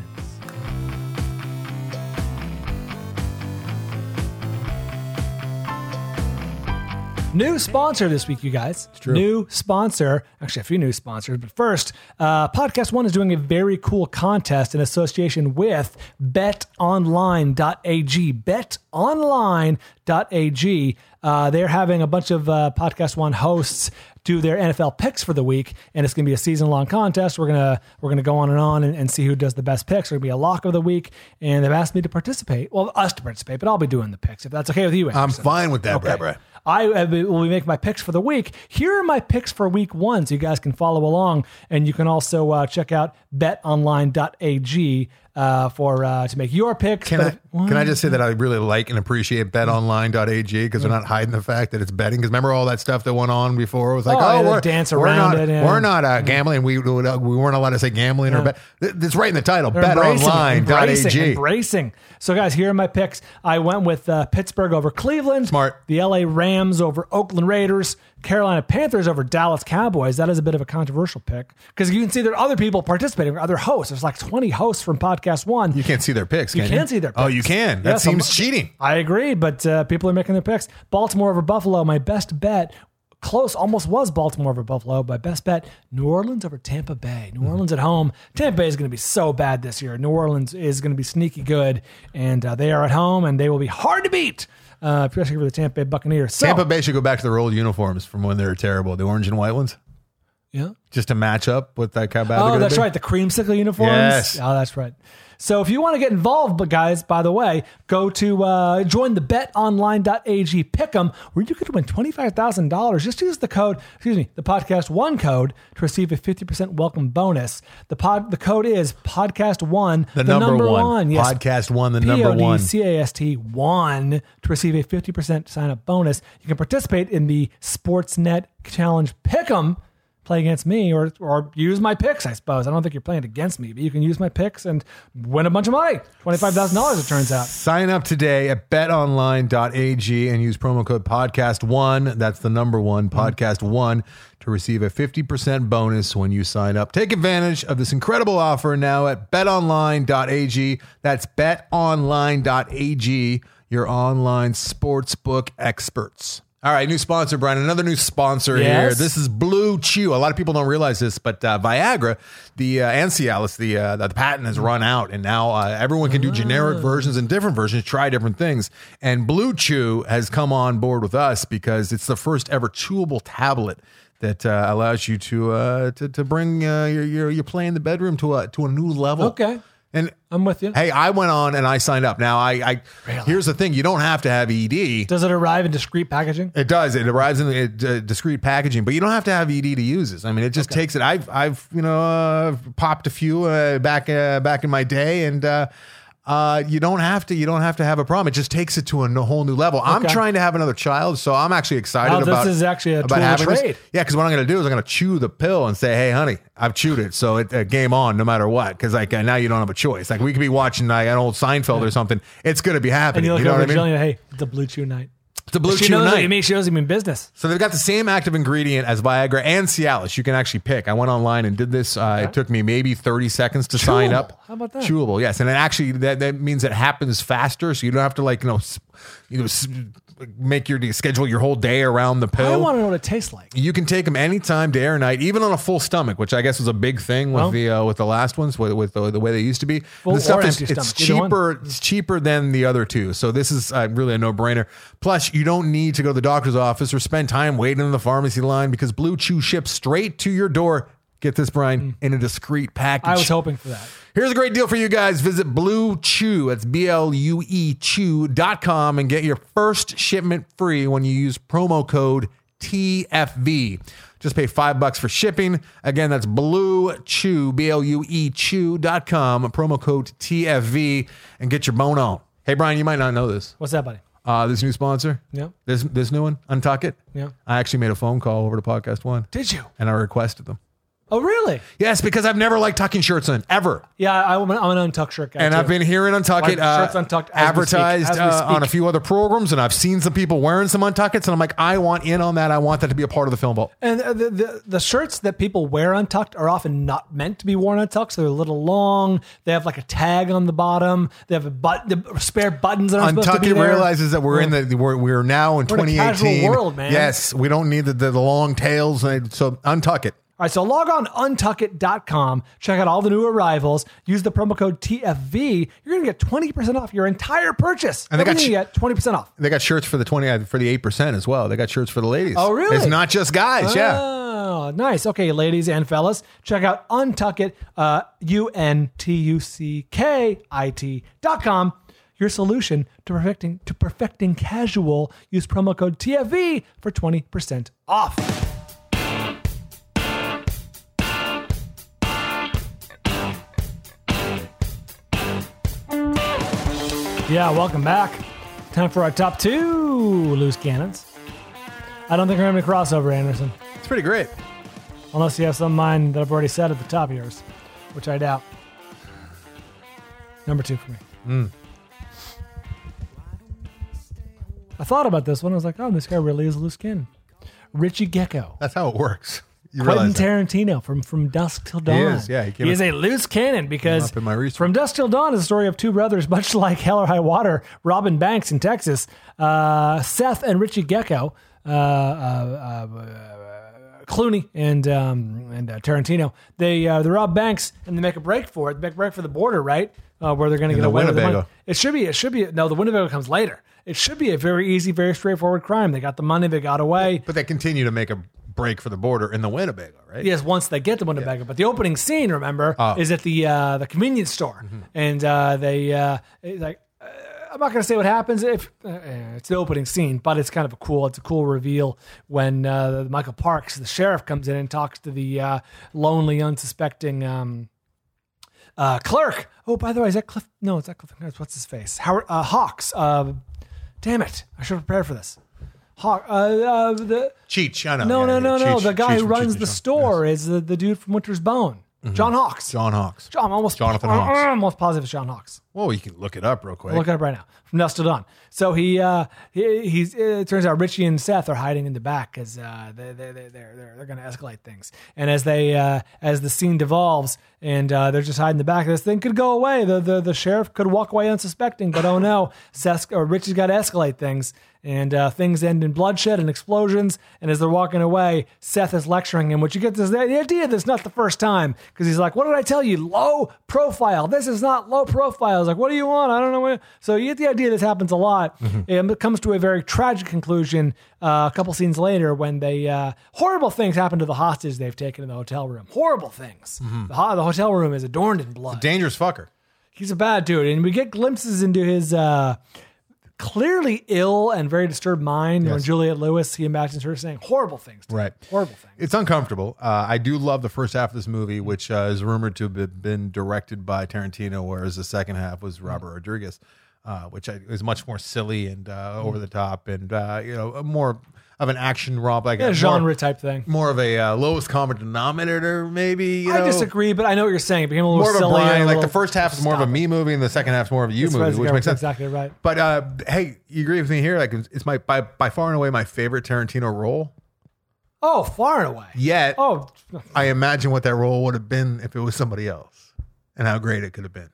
New sponsor this week, you guys. It's true. New sponsor. Actually, a few new sponsors. But first, uh, Podcast One is doing a very cool contest in association with bet online dot a g. bet online dot a g. Uh, they're having a bunch of uh, Podcast One hosts do their N F L picks for the week, and it's going to be a season-long contest. We're gonna we're gonna go on and on and, and see who does the best picks. There's going to be a lock of the week, and they've asked me to participate. Well, us to participate, but I'll be doing the picks if that's okay with you, I'm Anderson. fine with that, Okay. Brad. Brad. I uh, will be making my picks for the week. Here are my picks for week one, so you guys can follow along, and you can also uh, check out bet online dot a g uh, for uh, to make your picks. Can But I if- can I just say that I really like and appreciate bet online dot a g because they're not hiding the fact that it's betting. Because remember all that stuff that went on before? It was like, Oh, oh, yeah, the we're, dance we're around not, it, yeah. we're not uh, gambling. We we weren't allowed to say gambling or bet. It's right in the title. They're bet embracing it, online dot a embracing, g. embracing. So, guys, here are my picks. I went with uh, Pittsburgh over Cleveland. Smart. The L A Rams over Oakland Raiders. Carolina Panthers over Dallas Cowboys. That is a bit of a controversial pick because you can see there are other people participating, other hosts. There's like twenty hosts from Podcast One. You can't see their picks. You Can can see their picks. Oh, you can. That Yes, I'm- seems cheating. I agree, but uh, people are making their picks. Baltimore over Buffalo. My best bet, close, almost was Baltimore over Buffalo. My best bet, New Orleans over Tampa Bay. New Orleans at home. Tampa Bay is going to be so bad this year. New Orleans is going to be sneaky good, and uh, they are at home, and they will be hard to beat, uh, especially for the Tampa Bay Buccaneers. So, Tampa Bay should go back to their old uniforms from when they were terrible. The orange and white ones, yeah. just to match up with that. How bad they're Oh, gonna that's be. right. The creamsicle uniforms. Yes. Oh, that's right. So if you want to get involved, but guys, by the way, go to uh, join the bet online dot a g pick'em where you could win twenty-five thousand dollars. Just use the code, excuse me, the podcast one code to receive a fifty percent welcome bonus. The pod, the code is podcast one, The number one. Yes. Podcast one, the number one. P O D C A S T one to receive a fifty percent sign up bonus. You can participate in the Sportsnet Challenge Pick'em. Play against me or or use my picks, I suppose. I don't think you're playing against me, but you can use my picks and win a bunch of money. twenty-five thousand dollars, it turns out. Sign up today at bet online dot a g and use promo code podcast one. That's the number one, podcast one, to receive a fifty percent bonus when you sign up. Take advantage of this incredible offer now at bet online dot a g. That's bet online dot a g, your online sportsbook experts. All right, new sponsor, Brian. Another new sponsor Yes. here. This is Blue Chew. A lot of people don't realize this, but uh, Viagra, the uh, and Cialis, the uh, the patent has run out, and now uh, everyone can do generic versions and different versions, try different things. And Blue Chew has come on board with us because it's the first ever chewable tablet that uh, allows you to uh, to to bring uh, your, your your play in the bedroom to a to a new level. Okay. And I'm with you. hey, I went on and I signed up. Now, I, I Really? here's the thing: you don't have to have E D. Does it arrive in discreet packaging? It does. It arrives in uh, discrete packaging, but you don't have to have E D to use this. I mean, it just takes it. I've, I've, you know, uh, popped a few uh, back, uh, back in my day, and uh, uh, you don't have to. You don't have to have a problem. It just takes it to a no- whole new level. I'm Okay. trying to have another child, so I'm actually excited Now, this about. is actually a about tool of having this. trade. Yeah, because what I'm going to do is I'm going to chew the pill and say, "Hey, honey, I've chewed it, so it uh, game on, no matter what." Because like uh, now you don't have a choice. Like we could be watching like an old Seinfeld or something. It's going to be And happening. you look You know over what I at mean? Jillian, hey, it's a Blue Chew night. It's a Blue She Chew knows what night. you mean. She knows you in business. So they've got the same active ingredient as Viagra and Cialis. You can actually pick. I went online and did this. Uh, It took me maybe thirty seconds to sign Chewable. up. How about that? Chewable, yes. And it actually that, that means it happens faster, so you don't have to like you know, s- you know, s- make your schedule your whole day around the pill. I want to know what it tastes like. You can take them anytime, day or night, even on a full stomach, which I guess was a big thing with Well. the uh, with the last ones, with, with the, the way they used to be. Full the stuff or is empty it's stomach, either one. cheaper. It's cheaper than the other two, so this is uh, really a no brainer. Plus, you don't need to go to the doctor's office or spend time waiting in the pharmacy line because Blue Chew ships straight to your door. Get this, Brian, in a discreet package. I was hoping for that. Here's a great deal for you guys. Visit Blue Chew. That's B L U E Chew dot com and get your first shipment free when you use promo code T F V. Just pay five bucks for shipping. Again, that's Blue Chew, B L U E Chew dot com, promo code T F V, and get your bone on. Hey, Brian, you might not know this. What's that, buddy? Uh, this new sponsor, Yeah. this this new one, Untuck It. Yeah. I actually made a phone call over to Podcast One, Did you? and I requested them. Oh, really? Yes, because I've never liked tucking shirts in ever. Yeah, I, I'm an I'm an untucked shirt guy. And too. I've been hearing Untuck It Like, uh, shirts untucked as we speak, advertised as we uh, on a speak. few other programs, and I've seen some people wearing some Untuckits, and I'm like, I want in on that. I want that to be a part of the film vault. And the, the the shirts that people wear untucked are often not meant to be worn untucked. So they're a little long. They have like a tag on the bottom. They have a but the spare buttons that are supposed to Untuck be It there. realizes that we're in the we're, we're now in We're in a twenty casual eighteen world, man. Yes, we don't need the, the, the long tails, and so Untuck It. All right, so log on untuck it dot com, check out all the new arrivals, use the promo code T F V. You're going to get twenty percent off your entire purchase. And they got Everything sh- you get twenty percent off. They got shirts for the twenty for the eight percent as well. They got shirts for the ladies. Oh, really? It's not just guys. Yeah. Oh, nice. Okay, ladies and fellas, check out Untuck It, uh, U N T U C K I T dot com. Your solution to perfecting to perfecting casual. Use promo code T F V for twenty percent off. Yeah, welcome back. Time for our top two loose cannons. I don't think we're having a crossover, Anderson. It's pretty great. Unless you have some mine that I've already said at the top of yours, which I doubt. Number two for me. Mm. I thought about this one. I was like, oh, this guy really is a loose cannon. Richie Gecko. That's how it works. You Quentin realize that. Tarantino from From Dusk Till Dawn. He is, yeah, he came He is up- a loose cannon because up in my research. From Dusk Till Dawn is a story of two brothers, much like Hell or High Water, Robin Banks in Texas, uh, Seth and Richie Gecko, uh, uh, uh, Clooney and um, and uh, Tarantino. They uh, they rob banks and they make a break for it. They make a break for the border, right? Uh, where they're going to In get the away with the money. Winnebago. It should be. It should be. No, the Winnebago comes later. It should be a very easy, very straightforward crime. They got the money. They got away. But they continue to make a break for the border in the Winnebago, right? Yes, once they get the Winnebago. But the opening scene, remember, Oh. is at the uh, the convenience store, Mm-hmm. and uh, they uh, it's like uh, I'm not going to say what happens if uh, it's the opening scene, but it's kind of a cool. It's a cool reveal when uh, Michael Parks, the sheriff, comes in and talks to the uh, lonely, unsuspecting um, uh, clerk. Oh, by the way, is that Cliff? No, it's not Cliff. What's his face? Howard uh, Hawks. Uh, damn it! I should have prepared for this. Hawk. Uh, uh, the Cheech, I know. no, yeah, no, yeah, no, no. Cheech, The guy Cheech who from runs Cheech the and Chong. store Yes. is the, the dude from Winter's Bone, John Hawks. John Hawks. John, I'm almost Jonathan I'm Hawks. almost positive it's John Hawks. Whoa, you can look it up real quick. I'll look it up right now. From Dusk Till Dawn. So he, uh, he he's. It turns out Richie and Seth are hiding in the back because uh, they they they they're they're, they're going to escalate things. And as they uh, as the scene devolves and uh, they're just hiding in the back, this thing could go away. The the the sheriff could walk away unsuspecting, but oh no, Seth or Richie's got to escalate things. And uh, things end in bloodshed and explosions. And as they're walking away, Seth is lecturing him, which you get this, the idea that's not the first time. Because he's like, what did I tell you? Low profile. This is not low profile. He's like, what do you want? I don't know. What. So you get the idea this happens a lot. Mm-hmm. It comes to a very tragic conclusion uh, a couple scenes later when they, uh, horrible things happen to the hostage they've taken in the hotel room. Horrible things. Mm-hmm. The, ho- the hotel room is adorned in blood. Dangerous fucker. He's a bad dude. And we get glimpses into his... Uh, clearly ill and very disturbed mind Yes. when Juliette Lewis, he imagines her saying horrible things. To him. Right. Horrible things. It's uncomfortable. Uh, I do love the first half of this movie, which uh, is rumored to have been directed by Tarantino, whereas the second half was Robert Rodriguez, uh, which I, is much more silly and uh, over the top and, uh, you know, more of an action romp. Like Yeah, a genre more, type thing. More of a uh, lowest common denominator, maybe. You I know? disagree, but I know what you're saying. It became a little More of a silly. Brian, and a like the little- first half is more of a Stop me it. movie, and the second half is more of a you That's movie, right, which makes sense. exactly right. But uh, hey, you agree with me here? Like it's my by by far and away my favorite Tarantino role. Oh, far and away. Yet, Oh, I imagine what that role would have been if it was somebody else, and how great it could have been.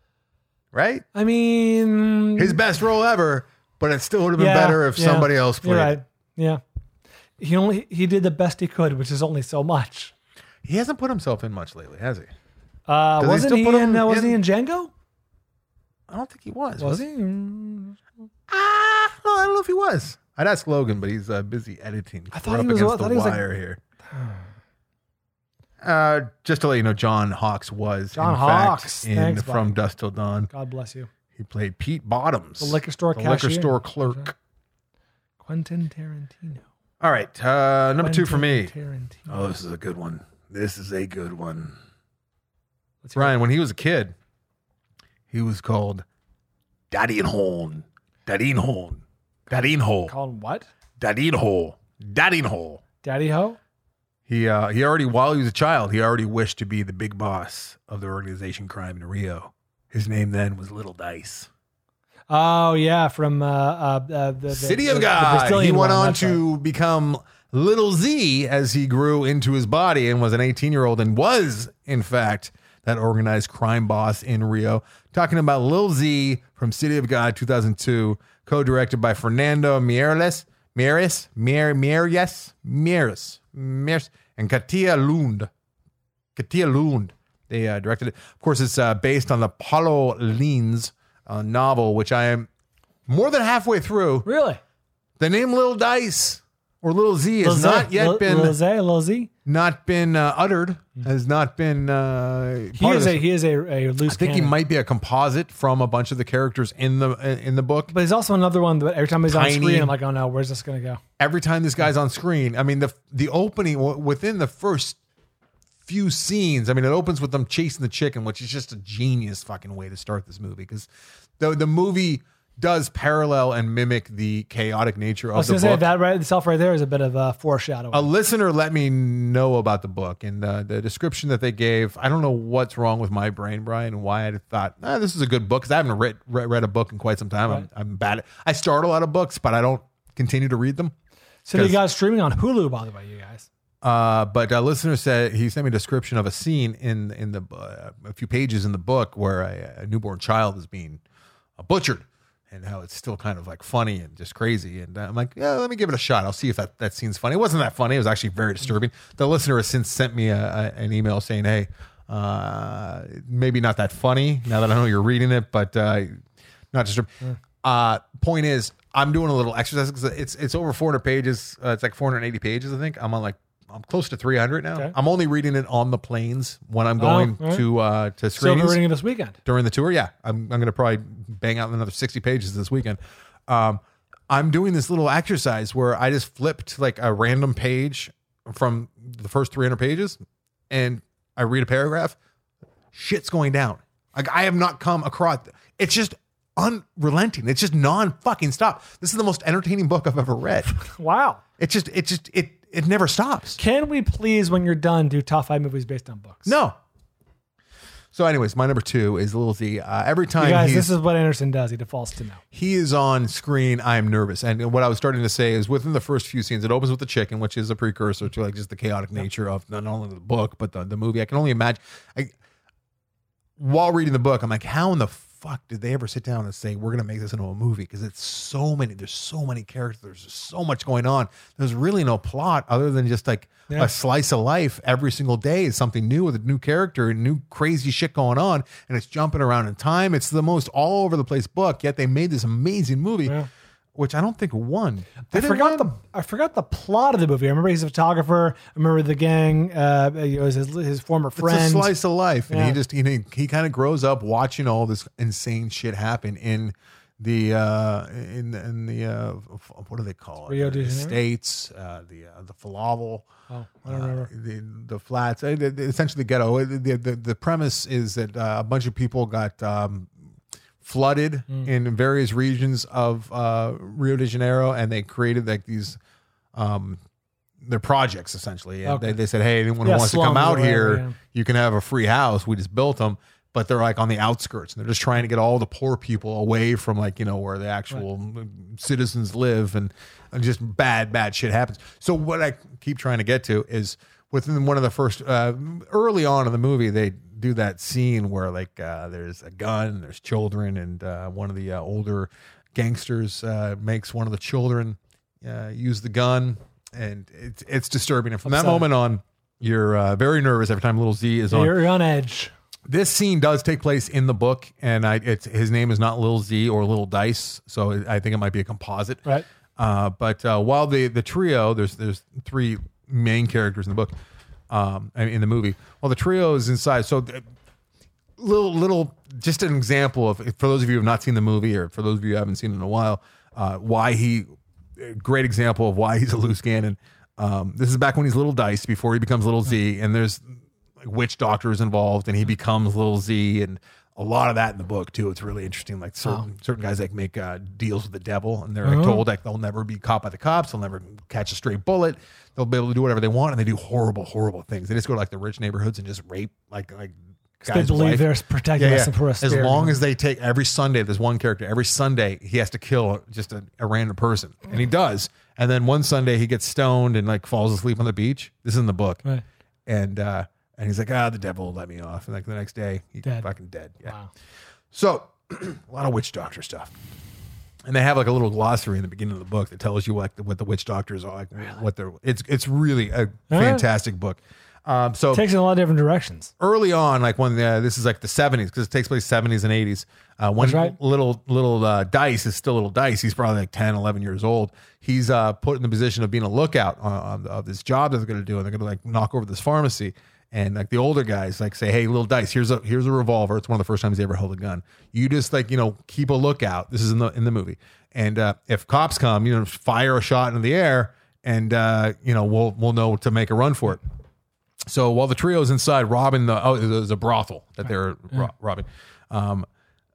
Right? I mean, His best role ever, but it still would have been yeah, better if yeah, somebody else played. You're it. right. Yeah. He only he did the best he could, which is only so much. He hasn't put himself in much lately, has he? Uh, he wasn't still he put in? him Uh, wasn't in- he in Django? I don't think he was. Was he? Mm. Ah, no, I don't know if he was. I'd ask Logan, but he's uh, busy editing. I thought We're he up was- against I thought the he was like- wire here. Uh, just to let you know, John Hawks was John in Hawks. fact in Thanks, From buddy. Dusk Till Dawn. God bless you. He played Pete Bottoms, The liquor store the liquor cashier. store clerk. Quentin Tarantino. All right, uh, number two for me. Quentin Tarantino. Oh, this is a good one. This is a good one. Let's hear it. Ryan, when he was a kid, he was called Dadinhorn. Dadinhorn. Dadinho. Called what? Dadinho. Dadinho. Daddy Ho? He uh, he already, while he was a child, he already wished to be the big boss of the organization Crime in Rio. His name then was Little Dice. Oh yeah, from uh, uh, uh, the, the City the, of the God. Brazilian He went one, on that's to right. become Little Z as he grew into his body and was an eighteen-year-old and was, in fact, that organized crime boss in Rio. Talking about Lil Z from City of God two thousand two, co-directed by Fernando Mieres, Mieres, Mier, Mieres, Mieres, Mieres, and Katia Lund. Katia Lund. They uh, directed it. Of course, it's uh, based on the Paulo Lins uh, novel, which I am more than halfway through. Really? The name Little Dice or Little Z Lil has Z? not yet Lil, been Lil Z, Lil Z? not been uh, uttered. Has not been. Uh, He part is of a this. he is a, a loose I think he cannon. might be a composite from a bunch of the characters in the in the book. But he's also another one that every time he's on Tiny. screen, I'm like, oh no, where's this gonna go? Every time this guy's on screen, I mean the the opening w- within the first few scenes. I mean, it opens with them chasing the chicken, which is just a genius fucking way to start this movie because the the movie does parallel and mimic the chaotic nature I was of gonna the say book. that right itself right there is a bit of a foreshadowing. A listener let me know about the book and uh, the description that they gave. I don't know what's wrong with my brain, Brian, and why I thought ah, this is a good book because I haven't read, read read a book in quite some time. Right. I'm, I'm bad. At, I start a lot of books, but I don't continue to read them. so you 'cause- got streaming on Hulu, by the way, you guys. Uh, but a listener said he sent me a description of a scene in in the uh, a few pages in the book where a, a newborn child is being uh, butchered. And how it's still kind of like funny and just crazy. And I'm like, yeah, let me give it a shot. I'll see if that, that scene's funny. It wasn't that funny. It was actually very disturbing. The listener has since sent me a, a, an email saying, hey, uh, maybe not that funny now that I know you're reading it, but uh, not disturbing. Mm. Uh, point is, I'm doing a little exercise because it's it's over four hundred pages. Uh, it's like four hundred eighty pages, I think. I'm on like I'm close to three hundred now. Okay. I'm only reading it on the planes when I'm going all right. to uh, to So we're screenings reading it this weekend. during the tour. Yeah, I'm, I'm going to probably bang out another sixty pages this weekend. Um, I'm doing this little exercise where I just flipped like a random page from the first three hundred pages and I read a paragraph. Shit's going down. Like I have not come across. It's just unrelenting. It's just non fucking stop. This is the most entertaining book I've ever read. Wow. It just, it just, it, it never stops. Can we please, when you're done, do top five movies based on books? No. So, anyways, my number two is Little Z. Uh, every time You guys, he's- this is what Anderson does. He defaults to no. he is on screen, I am nervous. And what I was starting to say is within the first few scenes, it opens with the chicken, which is a precursor to like just the chaotic nature of not only the book, but the, the movie. I can only imagine. I, while reading the book, I'm like, how in the fuck did they ever sit down and say, we're going to make this into a movie? Because it's so many, there's so many characters, there's just so much going on. There's really no plot other than just like Yeah. a slice of life every single day is something new with a new character and new crazy shit going on. And it's jumping around in time. It's the most all over the place book, yet they made this amazing movie, Yeah. which I don't think won. I Did it forgot win? the I forgot the plot of the movie. I remember he's a photographer. I remember the gang. Uh, it was his, his former friend. It's a slice of life, and Yeah. he just he he kind of grows up watching all this insane shit happen in the uh in in the uh what do they call it? Rio de the Janeiro? States, uh, the uh, the falafel. Oh, I don't uh, remember. the the flats, uh, the- the- essentially the ghetto. The, the the premise is that uh, a bunch of people got um, flooded Mm. in various regions of uh, Rio de Janeiro, and they created like these um, their projects essentially. And Okay. they, they said, hey, anyone Yeah, who wants to come slums or out here, whatever, yeah. you can have a free house. We just built them. But they're like on the outskirts, and they're just trying to get all the poor people away from like you know where the actual citizens live, and, and just bad bad shit happens. So what I keep trying to get to is within one of the first uh, early on in the movie, they do that scene where like uh, there's a gun, there's children, and uh, one of the uh, older gangsters uh, makes one of the children uh, use the gun, and it's it's disturbing. And from that Upsetting. moment on, you're uh, very nervous every time Little Z is on. You're on edge. This scene does take place in the book, and I, it's his name is not Lil Z or Little Dice, so I think it might be a composite. Right. Uh, but uh, while the the trio, there's there's three main characters in the book, um, I mean, in the movie. While the trio is inside, so the, little little just an example of for those of you who have not seen the movie, or for those of you who haven't seen it in a while, uh, why he a great example of why he's a loose cannon. Um, this is back when he's Little Dice before he becomes Little Z, and there's witch doctors involved, and he becomes Little Z, and a lot of that in the book too. It's really interesting. Like certain Oh. certain guys like make uh, deals with the devil, and they're like Oh. told like they'll never be caught by the cops. They'll never catch a stray bullet. They'll be able to do whatever they want, and they do horrible, horrible things. They just go to like the rich neighborhoods and just rape like like. They Guy's believe wife. they're protecting Yeah, us yeah. for us. As long as they take every Sunday, there's one character. Every Sunday, he has to kill just a, a random person, and he does. And then one Sunday, he gets stoned and like falls asleep on the beach. This is in the book, Right. and uh, and he's like, ah, the devil will let me off. And like the next day, he's Dead. fucking dead. Yeah. Wow. So a lot of witch doctor stuff. And they have like a little glossary in the beginning of the book that tells you like what the witch doctors are, like what they're. It's it's really a fantastic book. Um, so It takes in a lot of different directions. early on, like when uh, this is like the seventies, because it takes place seventies and eighties. Uh, when That's right. little little uh, Dice is still little Dice, he's probably like ten, eleven years old. He's uh, put in the position of being a lookout on, on, of this job that they're going to do, and they're going to like knock over this pharmacy. And like the older guys like say, hey, little Dice, here's a here's a revolver. It's one of the first times he ever held a gun. You just like you know keep a lookout. This is in the in the movie. And uh, if cops come, you know, fire a shot into the air, and uh, you know we'll we'll know to make a run for it. So while the trio's inside robbing the oh, there's a brothel that they're ro- robbing. Um,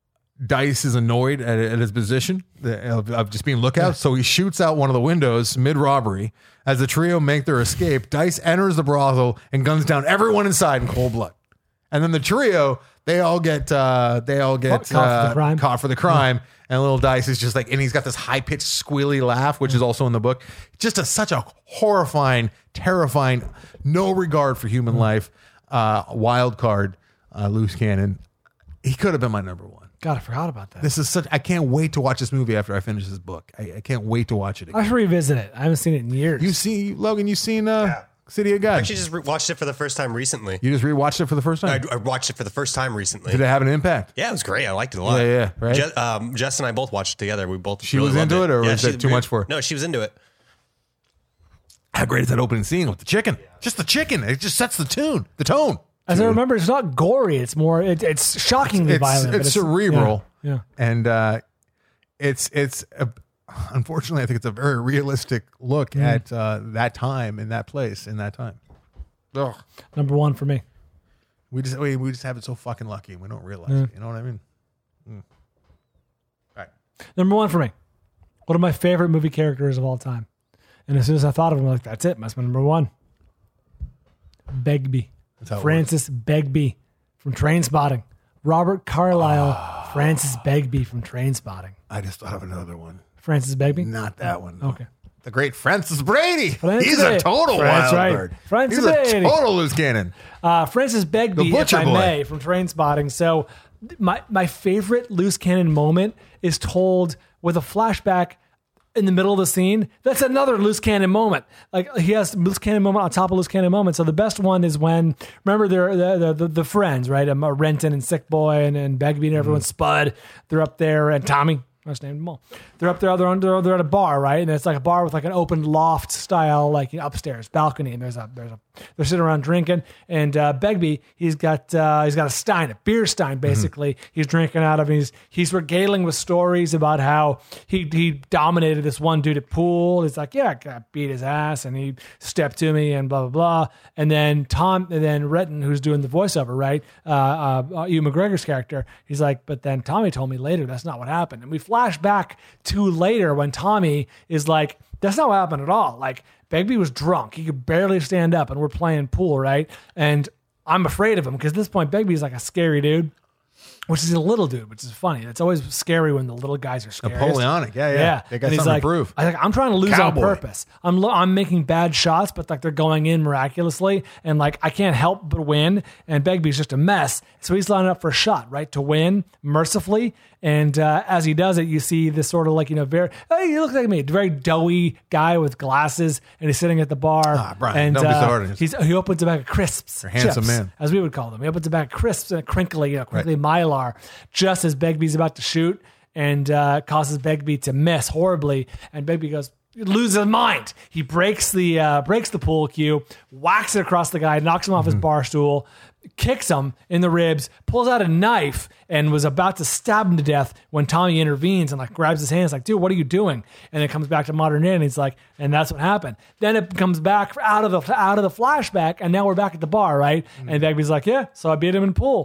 Dice is annoyed at, at his position of, of just being lookout, so he shoots out one of the windows mid robbery. As the trio make their escape, Dice enters the brothel and guns down everyone inside in cold blood. And then the trio, they all get uh, they all get Caught for the uh, crime. caught for the crime. And little Dice is just like, and he's got this high pitched squealy laugh, which is also in the book. Just a, such a horrifying, terrifying, no regard for human life, uh, wild card, uh, loose cannon. He could have been my number one. God, I forgot about that. This is such. I can't wait to watch this movie after I finish this book. I, I can't wait to watch it I again. should revisit it. I haven't seen it in years. You see, Logan, you seen uh, City of I God? actually just re- watched it for the first time recently. You just rewatched it for the first I, time. I watched it for the first time recently. Did it have an impact? Yeah, it was great. I liked it a lot. Yeah, yeah, right? Je- um, Jess and I both watched it together. We both. She really was loved into it, or Yeah, was she- that too much for her? No, she was into it. How great is that opening scene with the chicken? Just the chicken. It just sets the tune, the tone. As I remember, it's not gory. It's more. It, it's shockingly It's, violent. but it's cerebral. Yeah. yeah. And uh, it's it's a, unfortunately, I think it's a very realistic look Mm. at uh, that time in that place in that time. Ugh. Number one for me. We just we, we just have it so fucking lucky. We don't realize it. You know what I mean? Mm. All right. Number one for me. One of my favorite movie characters of all time. And as soon as I thought of him, I'm like, that's it. Must be number one. Begbie. That's how it Francis Begbie from Trainspotting. Robert Carlyle. Francis Begbie from Trainspotting. I just thought of another one. Francis Begbie? Not that one. though. Okay. The great Francis Brady. Francis He's a Brady. total That's wild right. card. Francis He's a Brady. total loose cannon. Uh, Francis Begbie, The if Butcher I Boy. may, from Trainspotting. So my my favorite loose cannon moment is told with a flashback in the middle of the scene. That's another loose cannon moment. Like he has loose cannon moment on top of loose cannon moment. So the best one is when, remember they're the the, the, the friends, right? Um, Renton and Sick Boy and, and Begbie and everyone, Spud. They're up there, and Tommy. I just named them all. They're up there. They're, on, they're, they're at a bar, right? And it's like a bar with like an open loft style, like you know, upstairs balcony. And there's a there's a they're sitting around drinking. And uh, Begbie, he's got uh, he's got a stein, a beer stein, basically. Mm-hmm. He's drinking out of. And he's he's regaling with stories about how he he dominated this one dude at pool. He's like, yeah, I beat his ass, and he stepped to me, and blah blah blah. And then Tom, and then Renton, who's doing the voiceover, right? Uh, uh, Ewan McGregor's character. He's like, but then Tommy told me later that's not what happened. And we flash back to later when Tommy is like, that's not what happened at all. Like Begbie was drunk. He could barely stand up and we're playing pool, right? And I'm afraid of him because at this point, Begbie's like a scary dude, which is a little dude, which is funny. It's always scary when the little guys are scary. Napoleonic. Yeah, yeah. Yeah. They got And he's something like, to prove. I like, I'm trying to lose Cowboy. on purpose. I'm lo- I'm making bad shots, but like they're going in miraculously, and like I can't help but win. And Begbie's just a mess, so he's lining up for a shot, right, to win mercifully. And uh, as he does it, you see this sort of like you know very hey, you look like me, very doughy guy with glasses, and he's sitting at the bar. Ah, Brian, and don't be so uh, hard on yourself. he's he opens a bag of crisps, You're a handsome chips, man. as we would call them. He opens a bag of crisps and a crinkly, you know, crinkly mylar, just as Begbie's about to shoot, and uh, causes Begbie to miss horribly. And Begbie goes, loses his mind. He breaks the uh, breaks the pool cue, whacks it across the guy, knocks him off his bar stool, kicks him in the ribs, pulls out a knife, and was about to stab him to death when Tommy intervenes and like grabs his hands, like, dude, what are you doing? And it comes back to modern day, and he's like, and that's what happened. Then it comes back out of the out of the flashback, and now we're back at the bar, right? And Begbie's like, yeah, so I beat him in pool.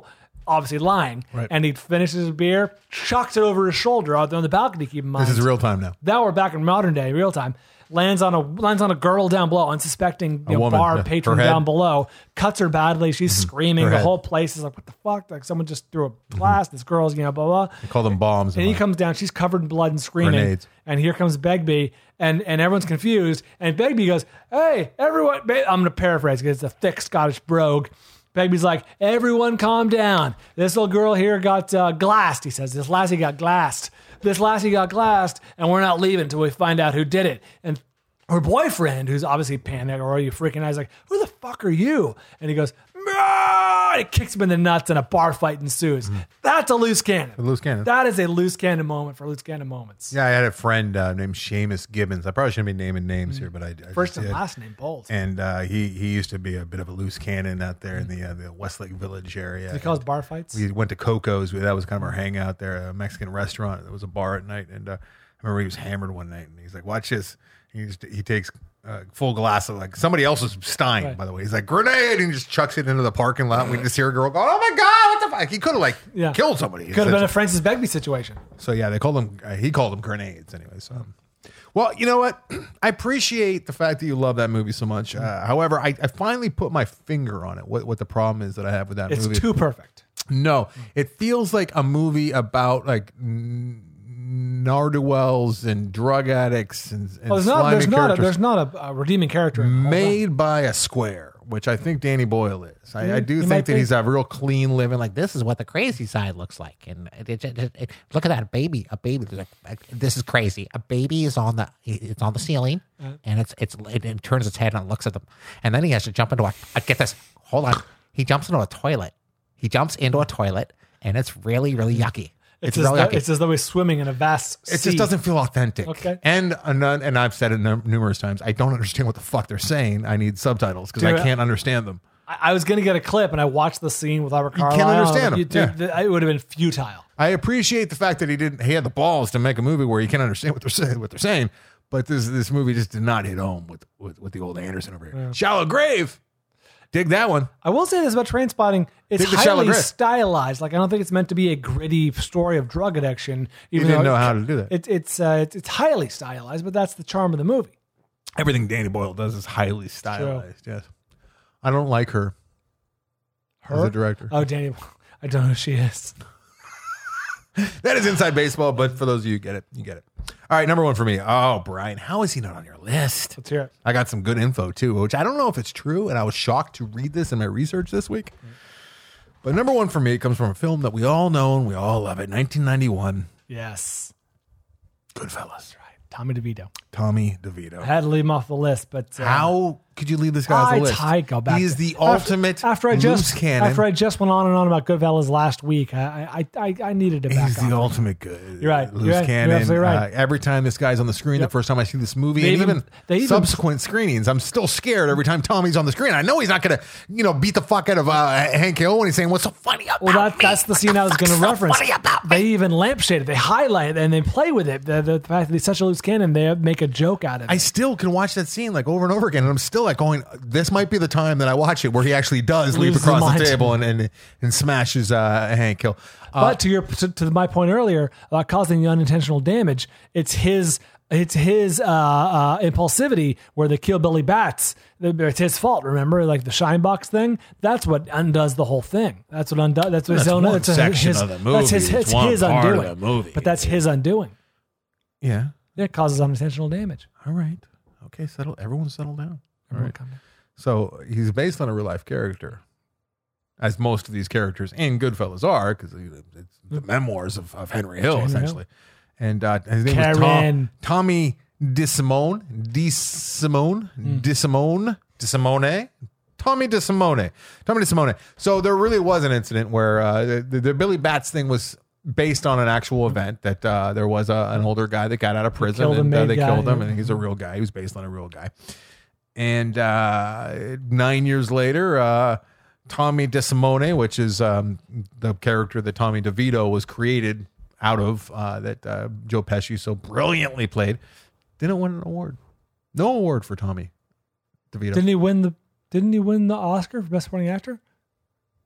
obviously lying. Right. And he finishes his beer, chucks it over his shoulder out there on the balcony. Keep in mind, This is real time now. now we're back in modern day, real time. Lands on a lands on a girl down below, unsuspecting you know, woman, bar yeah. patron Her head. down below. Cuts her badly. She's screaming. Her The head. whole place is like, what the fuck? Like someone just threw a blast. This girl's, you know, blah blah. They call them bombs. And he comes down. She's covered in blood and screaming. Grenades. And here comes Begbie, and and everyone's confused. And Begbie goes, "Hey, everyone!" I'm going to paraphrase because it's a thick Scottish brogue. Begbie's like, "Everyone, calm down. This little girl here got uh, glassed." He says, "This lassie got glassed. This lassie got glassed, and we're not leaving until we find out who did it." And her boyfriend, who's obviously panicked, or are you freaking out? He's like, "Who the fuck are you?" And he goes, "Ah!" And he kicks him in the nuts, and a bar fight ensues. That's a loose cannon. A loose cannon. That is a loose cannon moment for loose cannon moments. Yeah, I had a friend uh, named Seamus Gibbons. I probably shouldn't be naming names here, but I, I First just and did. last name, bold. And uh, he he used to be a bit of a loose cannon out there in the uh, the Westlake Village area. He calls bar fights. We went to Coco's. That was kind of our hangout there, a Mexican restaurant. There was a bar at night, and uh, I remember he was hammered one night, and he's like, "Watch this." He just, he takes a full glass of like somebody else's Stein, Right. by the way. He's like, "Grenade!" And he just chucks it into the parking lot. We just hear a girl go, "Oh my god, what the fuck?" He could have like Yeah. killed somebody. Could have been a Francis Begbie situation. So yeah, they called them. Uh, he called them grenades anyway. So, well, you know what? I appreciate the fact that you love that movie so much. Uh, however, I, I finally put my finger on it. What what the problem is that I have with that It's movie? too perfect. No, it feels like a movie about like n- Narduels and drug addicts and, and Well, there's not. slimy There's not. A, characters there's not a, a redeeming character. in the whole thing. made by a square, which I think Danny Boyle is. I, I do He think might that be. he's a real clean living. Like This is what the crazy side looks like, and it, it, it, it- look at that baby. A baby. Like, like, this is crazy. A baby is on the. It's on the ceiling, and it's it's it, it turns its head and looks at them, and then he has to jump into a. Uh, get this. Hold on. He jumps into a toilet. He jumps into a toilet, and it's really really yucky. It's, It's, as really though, yucky. it's as though he's swimming in a vast It sea. just doesn't feel authentic. Okay. And and, and I've said it num- numerous times. I don't understand what the fuck they're saying. I need subtitles because I Dude, can't understand them. I, I was going to get a clip, and I watched the scene with Robert Carlyle. can't and I was understand like, him. you- dude, Yeah. th- It would have been futile. I appreciate the fact that he didn't. He had the balls to make a movie where you can't understand what they're saying. What they're saying, but this this movie just did not hit home with with, with the old Anderson over here. Shallow Grave, dig that one. I will say this about Trainspotting. It's Dig the Shallow highly Grave. stylized. Like, I don't think it's meant to be a gritty story of drug addiction. Even didn't though know it- how to do that. It, it's, uh, it's it's highly stylized, but that's the charm of the movie. Everything Danny Boyle does is highly stylized. Yes, I don't like her. Her? As a director. Oh, Danny. I don't know who she is. That is inside baseball, but for those of you who get it, you get it. All right, number one for me. Oh, Brian, how is he not on your list? Let's hear it. I got some good info too, which I don't know if it's true, and I was shocked to read this in my research this week. But number one for me comes from a film that we all know and we all love it, nineteen ninety-one, Yes. Goodfellas. Right. Tommy DeVito. Tommy DeVito. I had to leave him off the list, but uh, How could you leave this guy off I the list? tied go back. He is to- the after- ultimate after I loose just cannon. after I just went on and on about Goodfellas last week. I I I, I needed to back He's off. the ultimate good. You're right. Loose You're right. cannon. You're absolutely right. Uh, every time this guy's on the screen, Yep. the first time I see this movie, They and even- even, they even- subsequent screenings, I'm still scared every time Tommy's on the screen. I know he's not going to, you know, beat the fuck out of uh, Hank Hill when he's saying, "What's so funny about Well, that, me? that's the scene I was going to What's so reference. funny about They even lampshade it, they highlight it, and they play with it. The, the fact that he's such a loose cannon, they make a joke out of it. I still can watch that scene like over and over again, and I'm still like going, "This might be the time that I watch it where he actually does leap Loses his across the mind. table and and, and smashes uh, Hank Hill." Uh, but to your to, to my point earlier about causing the unintentional damage, it's his it's his uh, uh, impulsivity where they kill Billy Bats. It's his fault. Remember, like the shine box thing. That's what undoes the whole thing. That's what undoes. That's what his That's own. one It's a- section his, of the That's his. movie. It's It's one his part of undoing. the movie. But that's his undoing. yeah. It causes unintentional damage. All right. Okay. Settle. Everyone, settle down. All Everyone right. calm down. So he's based on a real life character, as most of these characters in Goodfellas are, because it's the memoirs of, of Henry Hill, Henry essentially. And uh, his name was Karen. Tom, Tommy DeSimone, DeSimone, Hmm. DeSimone, DeSimone, Tommy DeSimone, Tommy DeSimone. So there really was an incident where uh, the, the Billy Bats thing was based on an actual event that uh, there was a, an older guy that got out of prison killed a and uh, made they guy, killed him, yeah. and he's a real guy. He was based on a real guy. And uh, nine years later, uh, Tommy DeSimone, which is um, the character that Tommy DeVito was created out of, uh, that uh, Joe Pesci so brilliantly played, didn't win an award. No award for Tommy DeVito. Didn't he win the? Didn't he win the Oscar for best supporting actor?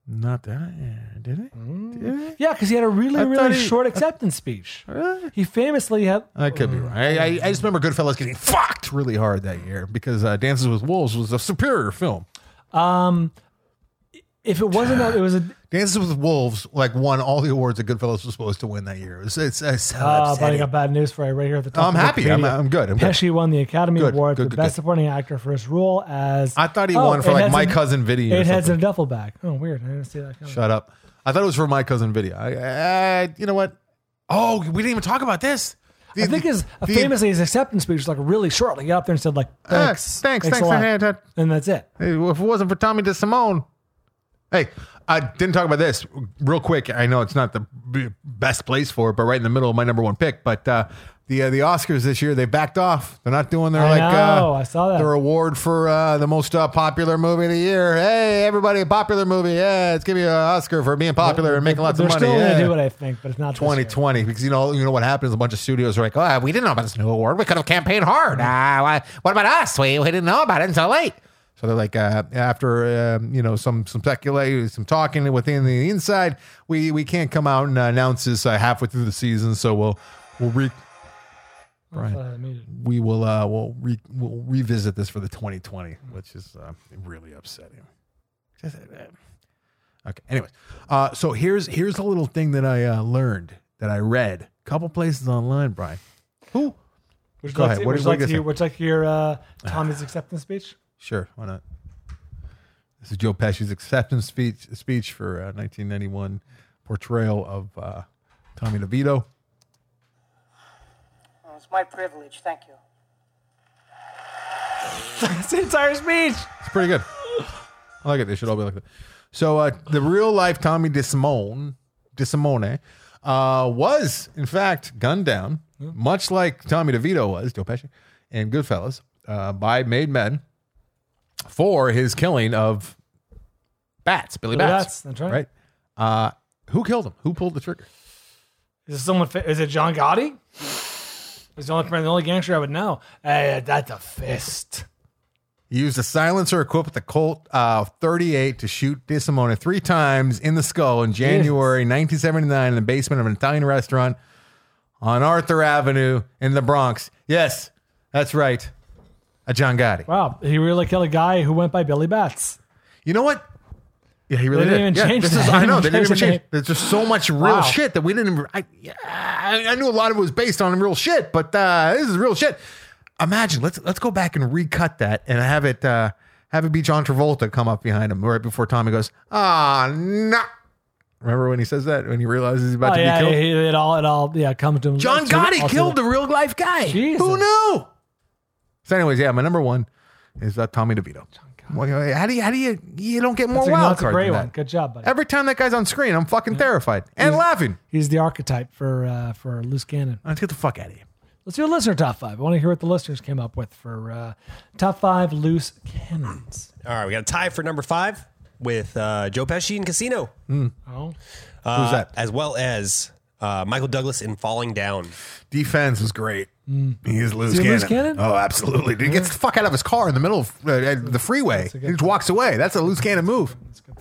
Not that. Yeah, did it? Mm. Did it? Yeah, because he had a really, I really thought he- short acceptance speech. Really? He famously had. I could be wrong. I, I, I just remember Goodfellas getting fucked really hard that year because uh, Dances with Wolves was a superior film. Um, if it wasn't that, it was a. Dances with Wolves like won all the awards that Goodfellas was supposed to win that year. It's, it's, it's so Oh, but I upsetting. got bad news for you right here at the top. I'm of happy. I'm, Wikipedia. I'm good. I'm good. Pesci won the Academy Good, Award good, for good, Best good. Supporting Actor for his role as. I thought he Oh, won for Eight like Heads My in- Cousin Video. or Eight Heads in a something. duffel bag. Oh, weird. I didn't see that coming. Shut up. I thought it was for My Cousin Video. I, I, you know what? Oh, we didn't even talk about this. The- I think his the- famously his acceptance speech was like really short. Like he got up there and said like Ah, thanks, thanks, a thanks for lot." hand- that. and that's it. Hey, if it wasn't for Tommy DeSimone. Hey, I didn't talk about this real quick. I know it's not the b- best place for it, but right in the middle of my number one pick. But uh, the uh, the Oscars this year, they backed off. They're not doing their I like know, uh, I saw that. their award for uh, the most uh, popular movie of the year. Hey, everybody, popular movie. Yeah, let's give you an Oscar for being popular and making lots They're of money. still Yeah. gonna do it, I think, but it's not this year. twenty twenty because you know you know what happens. A bunch of studios are like, oh, we didn't know about this new award. We could have campaigned hard. Uh, why- what about us? We, we didn't know about it until late. So they're like, uh, after um, you know some some speculating, some talking within the inside, we we can't come out and uh, announce this uh, halfway through the season. So we'll we'll re Brian, That's what I needed. we will uh, we'll re- we'll revisit this for the twenty twenty, which is uh, really upsetting. Just, uh, Okay. Anyways, uh, so here's here's a little thing that I uh, learned that I read a couple places online. Brian, who? Would you Go like ahead. To, What would do you you like think to of hear, would you like to hear uh, Tommy's acceptance speech? Sure, why not? This is Joe Pesci's acceptance speech speech for uh, nineteen ninety-one portrayal of uh, Tommy DeVito. It's my privilege. Thank you. That's the entire speech. It's pretty good. I like it. They should all be like that. So uh, the real life Tommy DeSimone, DeSimone, uh, was in fact gunned down, much like Tommy DeVito was, Joe Pesci, and Goodfellas, uh, by made men for his killing of Bats, Billy, Billy Bats. Bats, that's right. Right. Uh, who killed him? Who pulled the trigger? Is it someone? fa- Is it John Gotti? He's the only the only gangster I would know. Hey, that's a fist. He used a silencer equipped with a Colt uh, thirty-eight to shoot DeSimone three times in the skull in January nineteen seventy-nine in the basement of an Italian restaurant on Arthur Avenue in the Bronx. Yes, that's right. A John Gotti. Wow, he really killed a guy who went by Billy Bats. You know what? Yeah, he really They didn't did. even Yeah, change this the is, name. I know they didn't even Change the change. name. There's just so much real Wow. shit that we didn't. Even, I, I I knew a lot of it was based on real shit, but uh, this is real shit. Imagine let's let's go back and recut that and have it uh, have it be John Travolta come up behind him right before Tommy goes, ah, no. Remember when he says that when he realizes he's about Oh to yeah, be killed? he- it all it all yeah comes to him. John to- Gotti also- killed the real life guy. Jesus. Who knew? So, anyways, yeah, my number one is uh, Tommy DeVito. Well, how do you how do you you don't get more That's a, wild that's a cards great than one. that? Good job, buddy. Every time that guy's on screen, I'm fucking terrified and laughing. He's the archetype for uh, for loose cannon. Let's get the fuck out of here. Let's do a listener top five. I want to hear what the listeners came up with for uh, top five loose cannons. All right, we got a tie for number five with uh, Joe Pesci in Casino. Oh, Uh, Who's that? As well as uh, Michael Douglas in Falling Down. Defense was great. He's loose Is he a cannon. loose cannon? Oh, absolutely. He gets the fuck out of his car in the middle of uh, the freeway. He just walks away. That's a loose cannon move.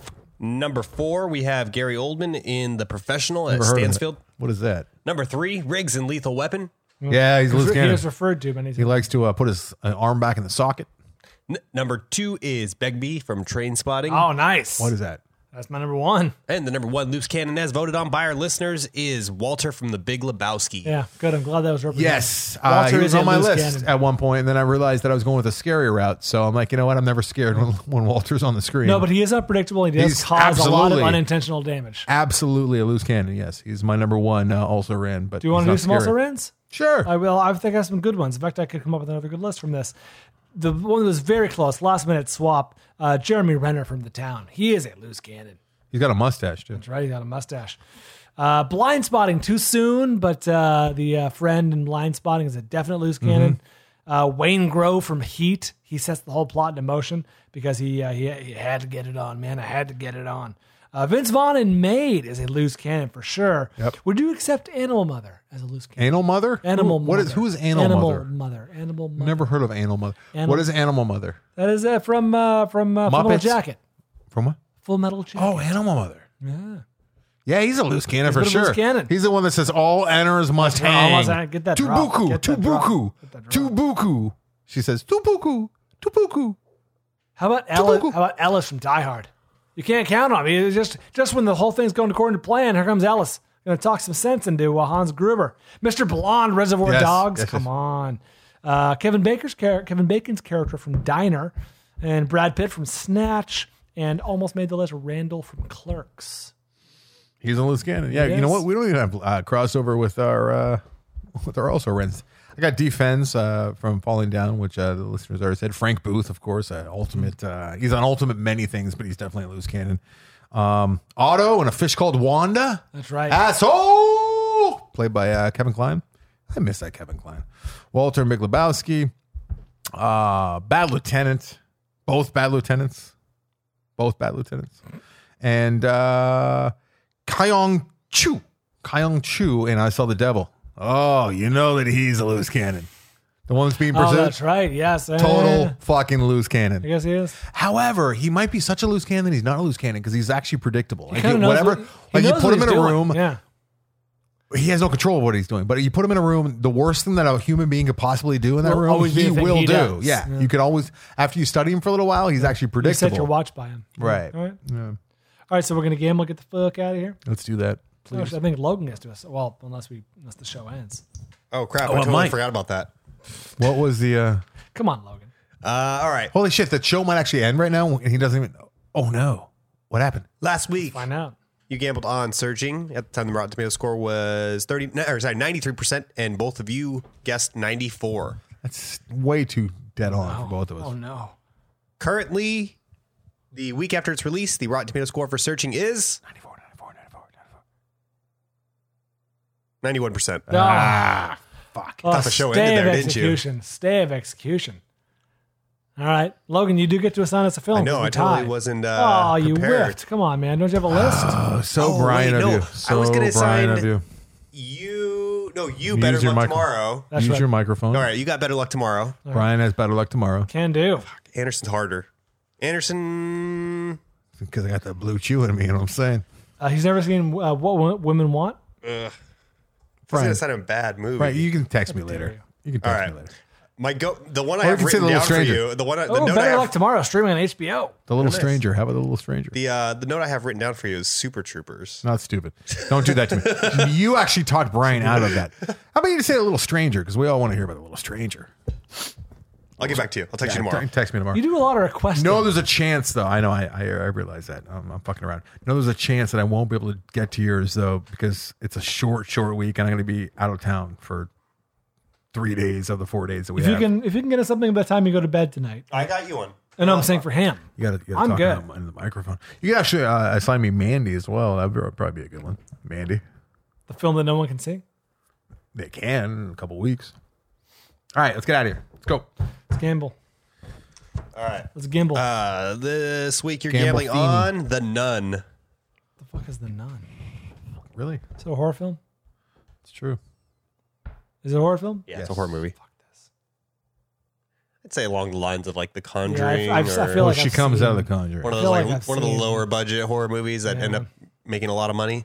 Number four, we have Gary Oldman in The Professional at Never heard of it. Stansfield. What is that? Number three, Riggs in Lethal Weapon. Yeah, he's a loose he cannon. was referred to many He times. likes to uh, put his uh, arm back in the socket. N- number two is Begbie from Train Spotting. Oh, nice. What is that? That's my number one. And the number one loose cannon, as voted on by our listeners, is Walter from The Big Lebowski. Yeah, good. I'm glad that was represented. Yes, uh, Walter he was is a on my loose list cannon. at one point, and then I realized that I was going with a scary route. So I'm like, you know what? I'm never scared when, when Walter's on the screen. No, but he is unpredictable. He does He's cause a lot of absolutely- unintentional damage. absolutely a loose cannon. Yes, he's my number one. Uh, also ran, but Do you want to do he's some not also scary. rans? Sure. I will. I think I have some good ones. In fact, I could come up with another good list from this. The one that was very close, last minute swap. Uh, Jeremy Renner from The Town. He is a loose cannon. He's got a mustache too. That's right. He got a mustache. Uh, blind spotting too soon, but uh, the uh, friend in blind spotting is a definite loose cannon. Uh, Wayne Grove from Heat. He sets the whole plot into motion because he, uh, he he had to get it on, man. I had to get it on. Uh, Vince Vaughn in Maid is a loose cannon for sure. Yep. Would you accept Animal Mother as a loose cannon? Anal mother? Animal Who, Mother. What is? Who is Anal, Animal Mother? Mother. Animal Mother. Never heard of Anal Mother. Animal- What is Animal Mother? That is uh, from uh, from uh, Full Metal Muppets? Jacket. From what? Full Metal Jacket. Oh, Animal Mother. Yeah. Yeah, he's a loose cannon He's a for bit of a sure. loose cannon. He's the one that says all enters must All hang. must hang. Get that drop. Tubuku, Get that drop. tubuku, Get that drop. tubuku. She says tubuku, tubuku. How about Ellis? Tubuku. How about Ellis from Die Hard? You can't count on him. He was just just when the whole thing's going according to plan, here comes Ellis. Going to talk some sense into uh, Hans Gruber. Mister Blonde, Reservoir Yes, Dogs. yes, Come yes. on. Uh, Kevin Baker's char- Kevin Bacon's character from Diner, and Brad Pitt from Snatch, and almost made the list. Randall from Clerks. He's a loose cannon. Yeah, He you know is. what? We don't even have uh, crossover with our uh, with our also rents. I got Defense uh, from Falling Down, which uh, the listeners already said. Frank Booth, of course, uh, ultimate. Uh, he's on ultimate many things, but he's definitely a loose cannon. Um, Otto and A Fish Called Wanda. That's right. Asshole, played by uh, Kevin Kline. I miss that Kevin Kline. Walter Big Lebowski. Uh, Bad Lieutenant. Both Bad Lieutenants. Both Bad Lieutenants. And uh, Kyong Chu. Kyong Chu and I Saw the Devil. Oh, you know that he's a loose cannon. The one that's being Oh, pursued. that's right. Yes. Total Eh, fucking loose cannon. I guess he is. However, he might be such a loose cannon that he's not a loose cannon because he's actually predictable. Like, kinda knows whatever, what- he like you knows put what him in he's a doing. room, Yeah. he has no control of what he's doing. But you put him in a room, the worst thing that a human being could possibly do in that Will room, always be he the thing will he do. does. Yeah. Yeah. You could always, after you study him for a little while, he's actually You predictable. set your watch by him. Right. All right. Yeah. All right. So we're gonna gamble. Get the fuck out of here. Let's do that. Oh, Please. I think Logan gets to us. Well, unless we unless the show ends. Oh crap! Oh, I it totally might. forgot about that. What was the, uh, Come on, Logan. Uh, all right. holy shit, that show might actually end right now and he doesn't even, oh no. What happened? Last week, Find out. you gambled on Surging. At the time, the Rotten Tomato score was thirty, no, or sorry, ninety-three percent, and both of you guessed ninety-four. That's way too dead on for both of us. Oh no. Currently, the week after its release, the Rotten Tomato score for Searching is ninety-four, ninety-four, ninety-four, ninety-four. ninety-one percent. Ah, fuck. Oh, thought the show stay ended of there, didn't you? execution. Stay of execution. All right, Logan, you do get to assign us a film. I know, We I totally tied. wasn't, uh, oh, you prepared. whiffed. Come on, man. Don't you have a list? Oh, so Oh, Brian wait, of no. you. I So was gonna Brian assign- of you. You, no, you Use better your luck micro- tomorrow. That's Use right. your microphone. All right, you got better luck tomorrow. Brian has better luck tomorrow Can do. Anderson's harder. Anderson. because I got that blue chew in me. You know what I'm saying? Uh, he's never seen uh, What Wo- Women Want. Ugh. This is Brian. gonna sound a bad movie. Right. You can text me later. You can All text right. me later. My go, the one I Or you have can say written The Little down for Stranger. you. The one, I- the Oh, note I Better have, Luck Tomorrow, streaming on H B O. The Little nice. Stranger. How about The Little Stranger? the uh, the note I have written down for you is Super Troopers. Not stupid. Don't do that to me. You actually talked Brian out of that. How about you just say A Little Stranger? Because we all want to hear about The Little Stranger. I'll get back to you. I'll text Yeah, you tomorrow. te- Text me tomorrow. You do a lot of requesting. No, there's a chance though. I know. I I, I realize that. I'm, I'm fucking around. No, there's a chance that I won't be able to get to yours though because it's a short, short week, and I'm going to be out of town for three days of the four days that we if you have. can, if you can get us something by the time you go to bed tonight. I got you one. And I'm saying for him. You got to I'm talk good. into the microphone. You can actually uh, assign me Mandy as well. That would probably be a good one. Mandy. The film that no one can see. They can in a couple weeks. All right, let's get out of here. Let's go. Let's gamble. All right. Let's gamble. Uh, this week you're Gamble gambling Fiend. on The Nun. the fuck is The Nun? Really? Is it a horror film? It's true. Is it a horror film? Yeah, it's a horror movie. I'd say along the lines of like The Conjuring. I've- I've- I or feel Well, like she I've comes seen- out of the Conjuring. one of I those feel like, like I've one of the seen- lower budget horror movies that Yeah. end up making a lot of money.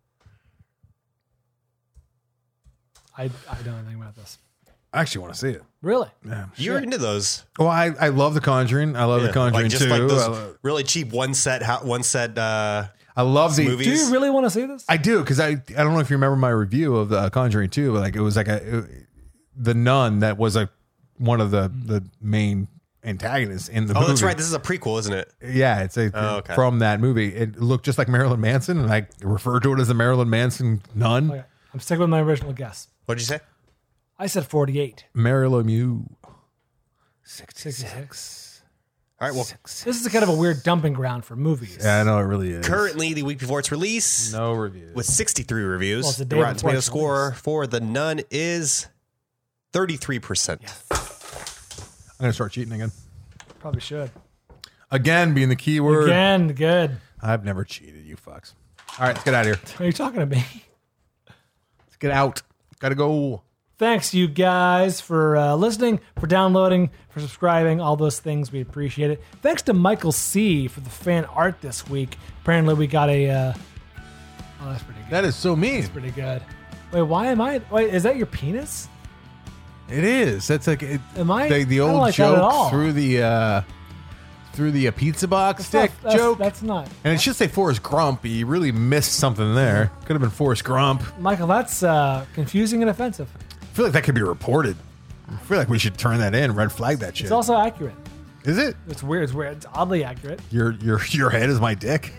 I, I don't know anything about this. I actually want to see it. Really? Yeah. You're into those. Well, I, I love The Conjuring. I love Yeah, The Conjuring like just too. like I, those lo- really cheap one set, ho- one set. Uh, I love the movies. Do you really want to see this? I do because I I don't know if you remember my review of the Conjuring two, but like it was like a it- the nun that was a one of the the main antagonists in the oh, movie. that's right. This is a prequel, isn't it? Yeah, it's a Oh, okay. from that movie. It looked just like Marilyn Manson, and I refer to it as the Marilyn Manson nun. Okay. I'm sticking with my original guess. What'd you say? I said forty-eight. Marilyn Mew. sixty-six. All right. Well, This is a kind of a weird dumping ground for movies. Yeah, I know it really is. currently the week before its release, no reviews. with sixty-three reviews, Well, it's the the day Rotten before Tomato its score release. for The Nun is thirty-three percent. I'm gonna start cheating again. Probably should. Again, being the key word. Again, good. I've never cheated, you fucks. All right, let's get out of here. Are you talking to me? Let's get out. Gotta go. Thanks, you guys, for uh, listening, for downloading, for subscribing, all those things. We appreciate it. Thanks to Michael C. for the fan art this week. Apparently, we got a. Uh, oh, that's pretty good. That is so mean. That's pretty good. Wait, why am I? Wait, is that your penis? It is. That's like it, Am I? the, the I don't old like that at joke all. through the uh, through the uh, pizza box That's not- stick that's- joke. That's not. And it should say Forrest Grump. but You really missed something there. Could have been Forrest Grump. Michael, that's uh, confusing and offensive. I feel like that could be reported. I feel like we should turn that in, red flag that shit. It's also accurate. Is it? It's weird. It's weird. It's oddly accurate. Your your your head is my dick.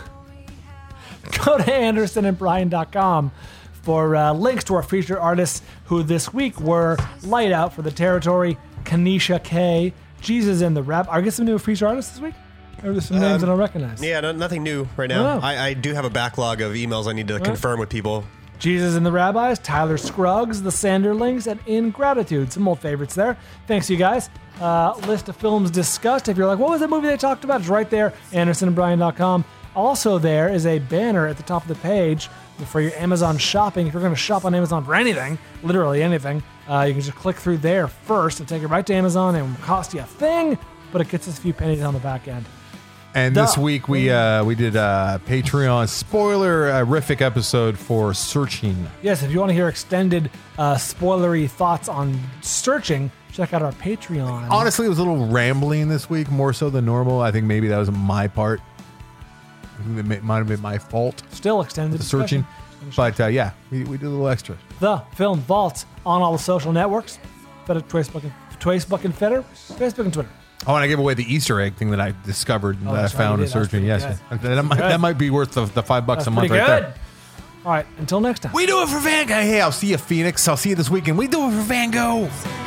Go to anderson and brian dot com for uh, links to our featured artists who this week were Light Out for the Territory, Kanisha K, Jesus and the Rap. Are we get some new featured artists this week? Or are there some names I don't recognize? Yeah, no, nothing new right now. Oh. I, I do have a backlog of emails I need to confirm with people. Jesus and the Rabbis, Tyler Scruggs, The Sanderlings, and Ingratitude. Some old favorites there. Thanks, you guys. Uh, list of films discussed. If you're like, what was that movie they talked about? It's right there, anderson and brian dot com. Also, there is a banner at the top of the page for your Amazon shopping. If you're going to shop on Amazon for anything, literally anything, uh, you can just click through there first and take it right to Amazon. It won't cost you a thing, but it gets us a few pennies on the back end. And Duh. this week we uh, we did a Patreon spoiler-rific episode for Searching. Yes, if you want to hear extended uh, spoilery thoughts on Searching, check out our Patreon. Honestly, it was a little rambling this week, more so than normal. I think maybe that was my part. I think it may- might have been my fault. Still extended The Searching. But uh, yeah, we, we did a little extra. The Film Vault on all the social networks. But at Facebook and, Facebook and Twitter, Facebook and Twitter. Oh, and I gave away the Easter egg thing that I discovered and Oh, that I that's right, found you in did. That was Searching. pretty Yes, good. that, might, Good. that might be worth the, the five bucks That's a month pretty right good. there. All right, until next time. We do it for Van Gogh. Hey, I'll see you, Phoenix. I'll see you this weekend. We do it for Van Gogh.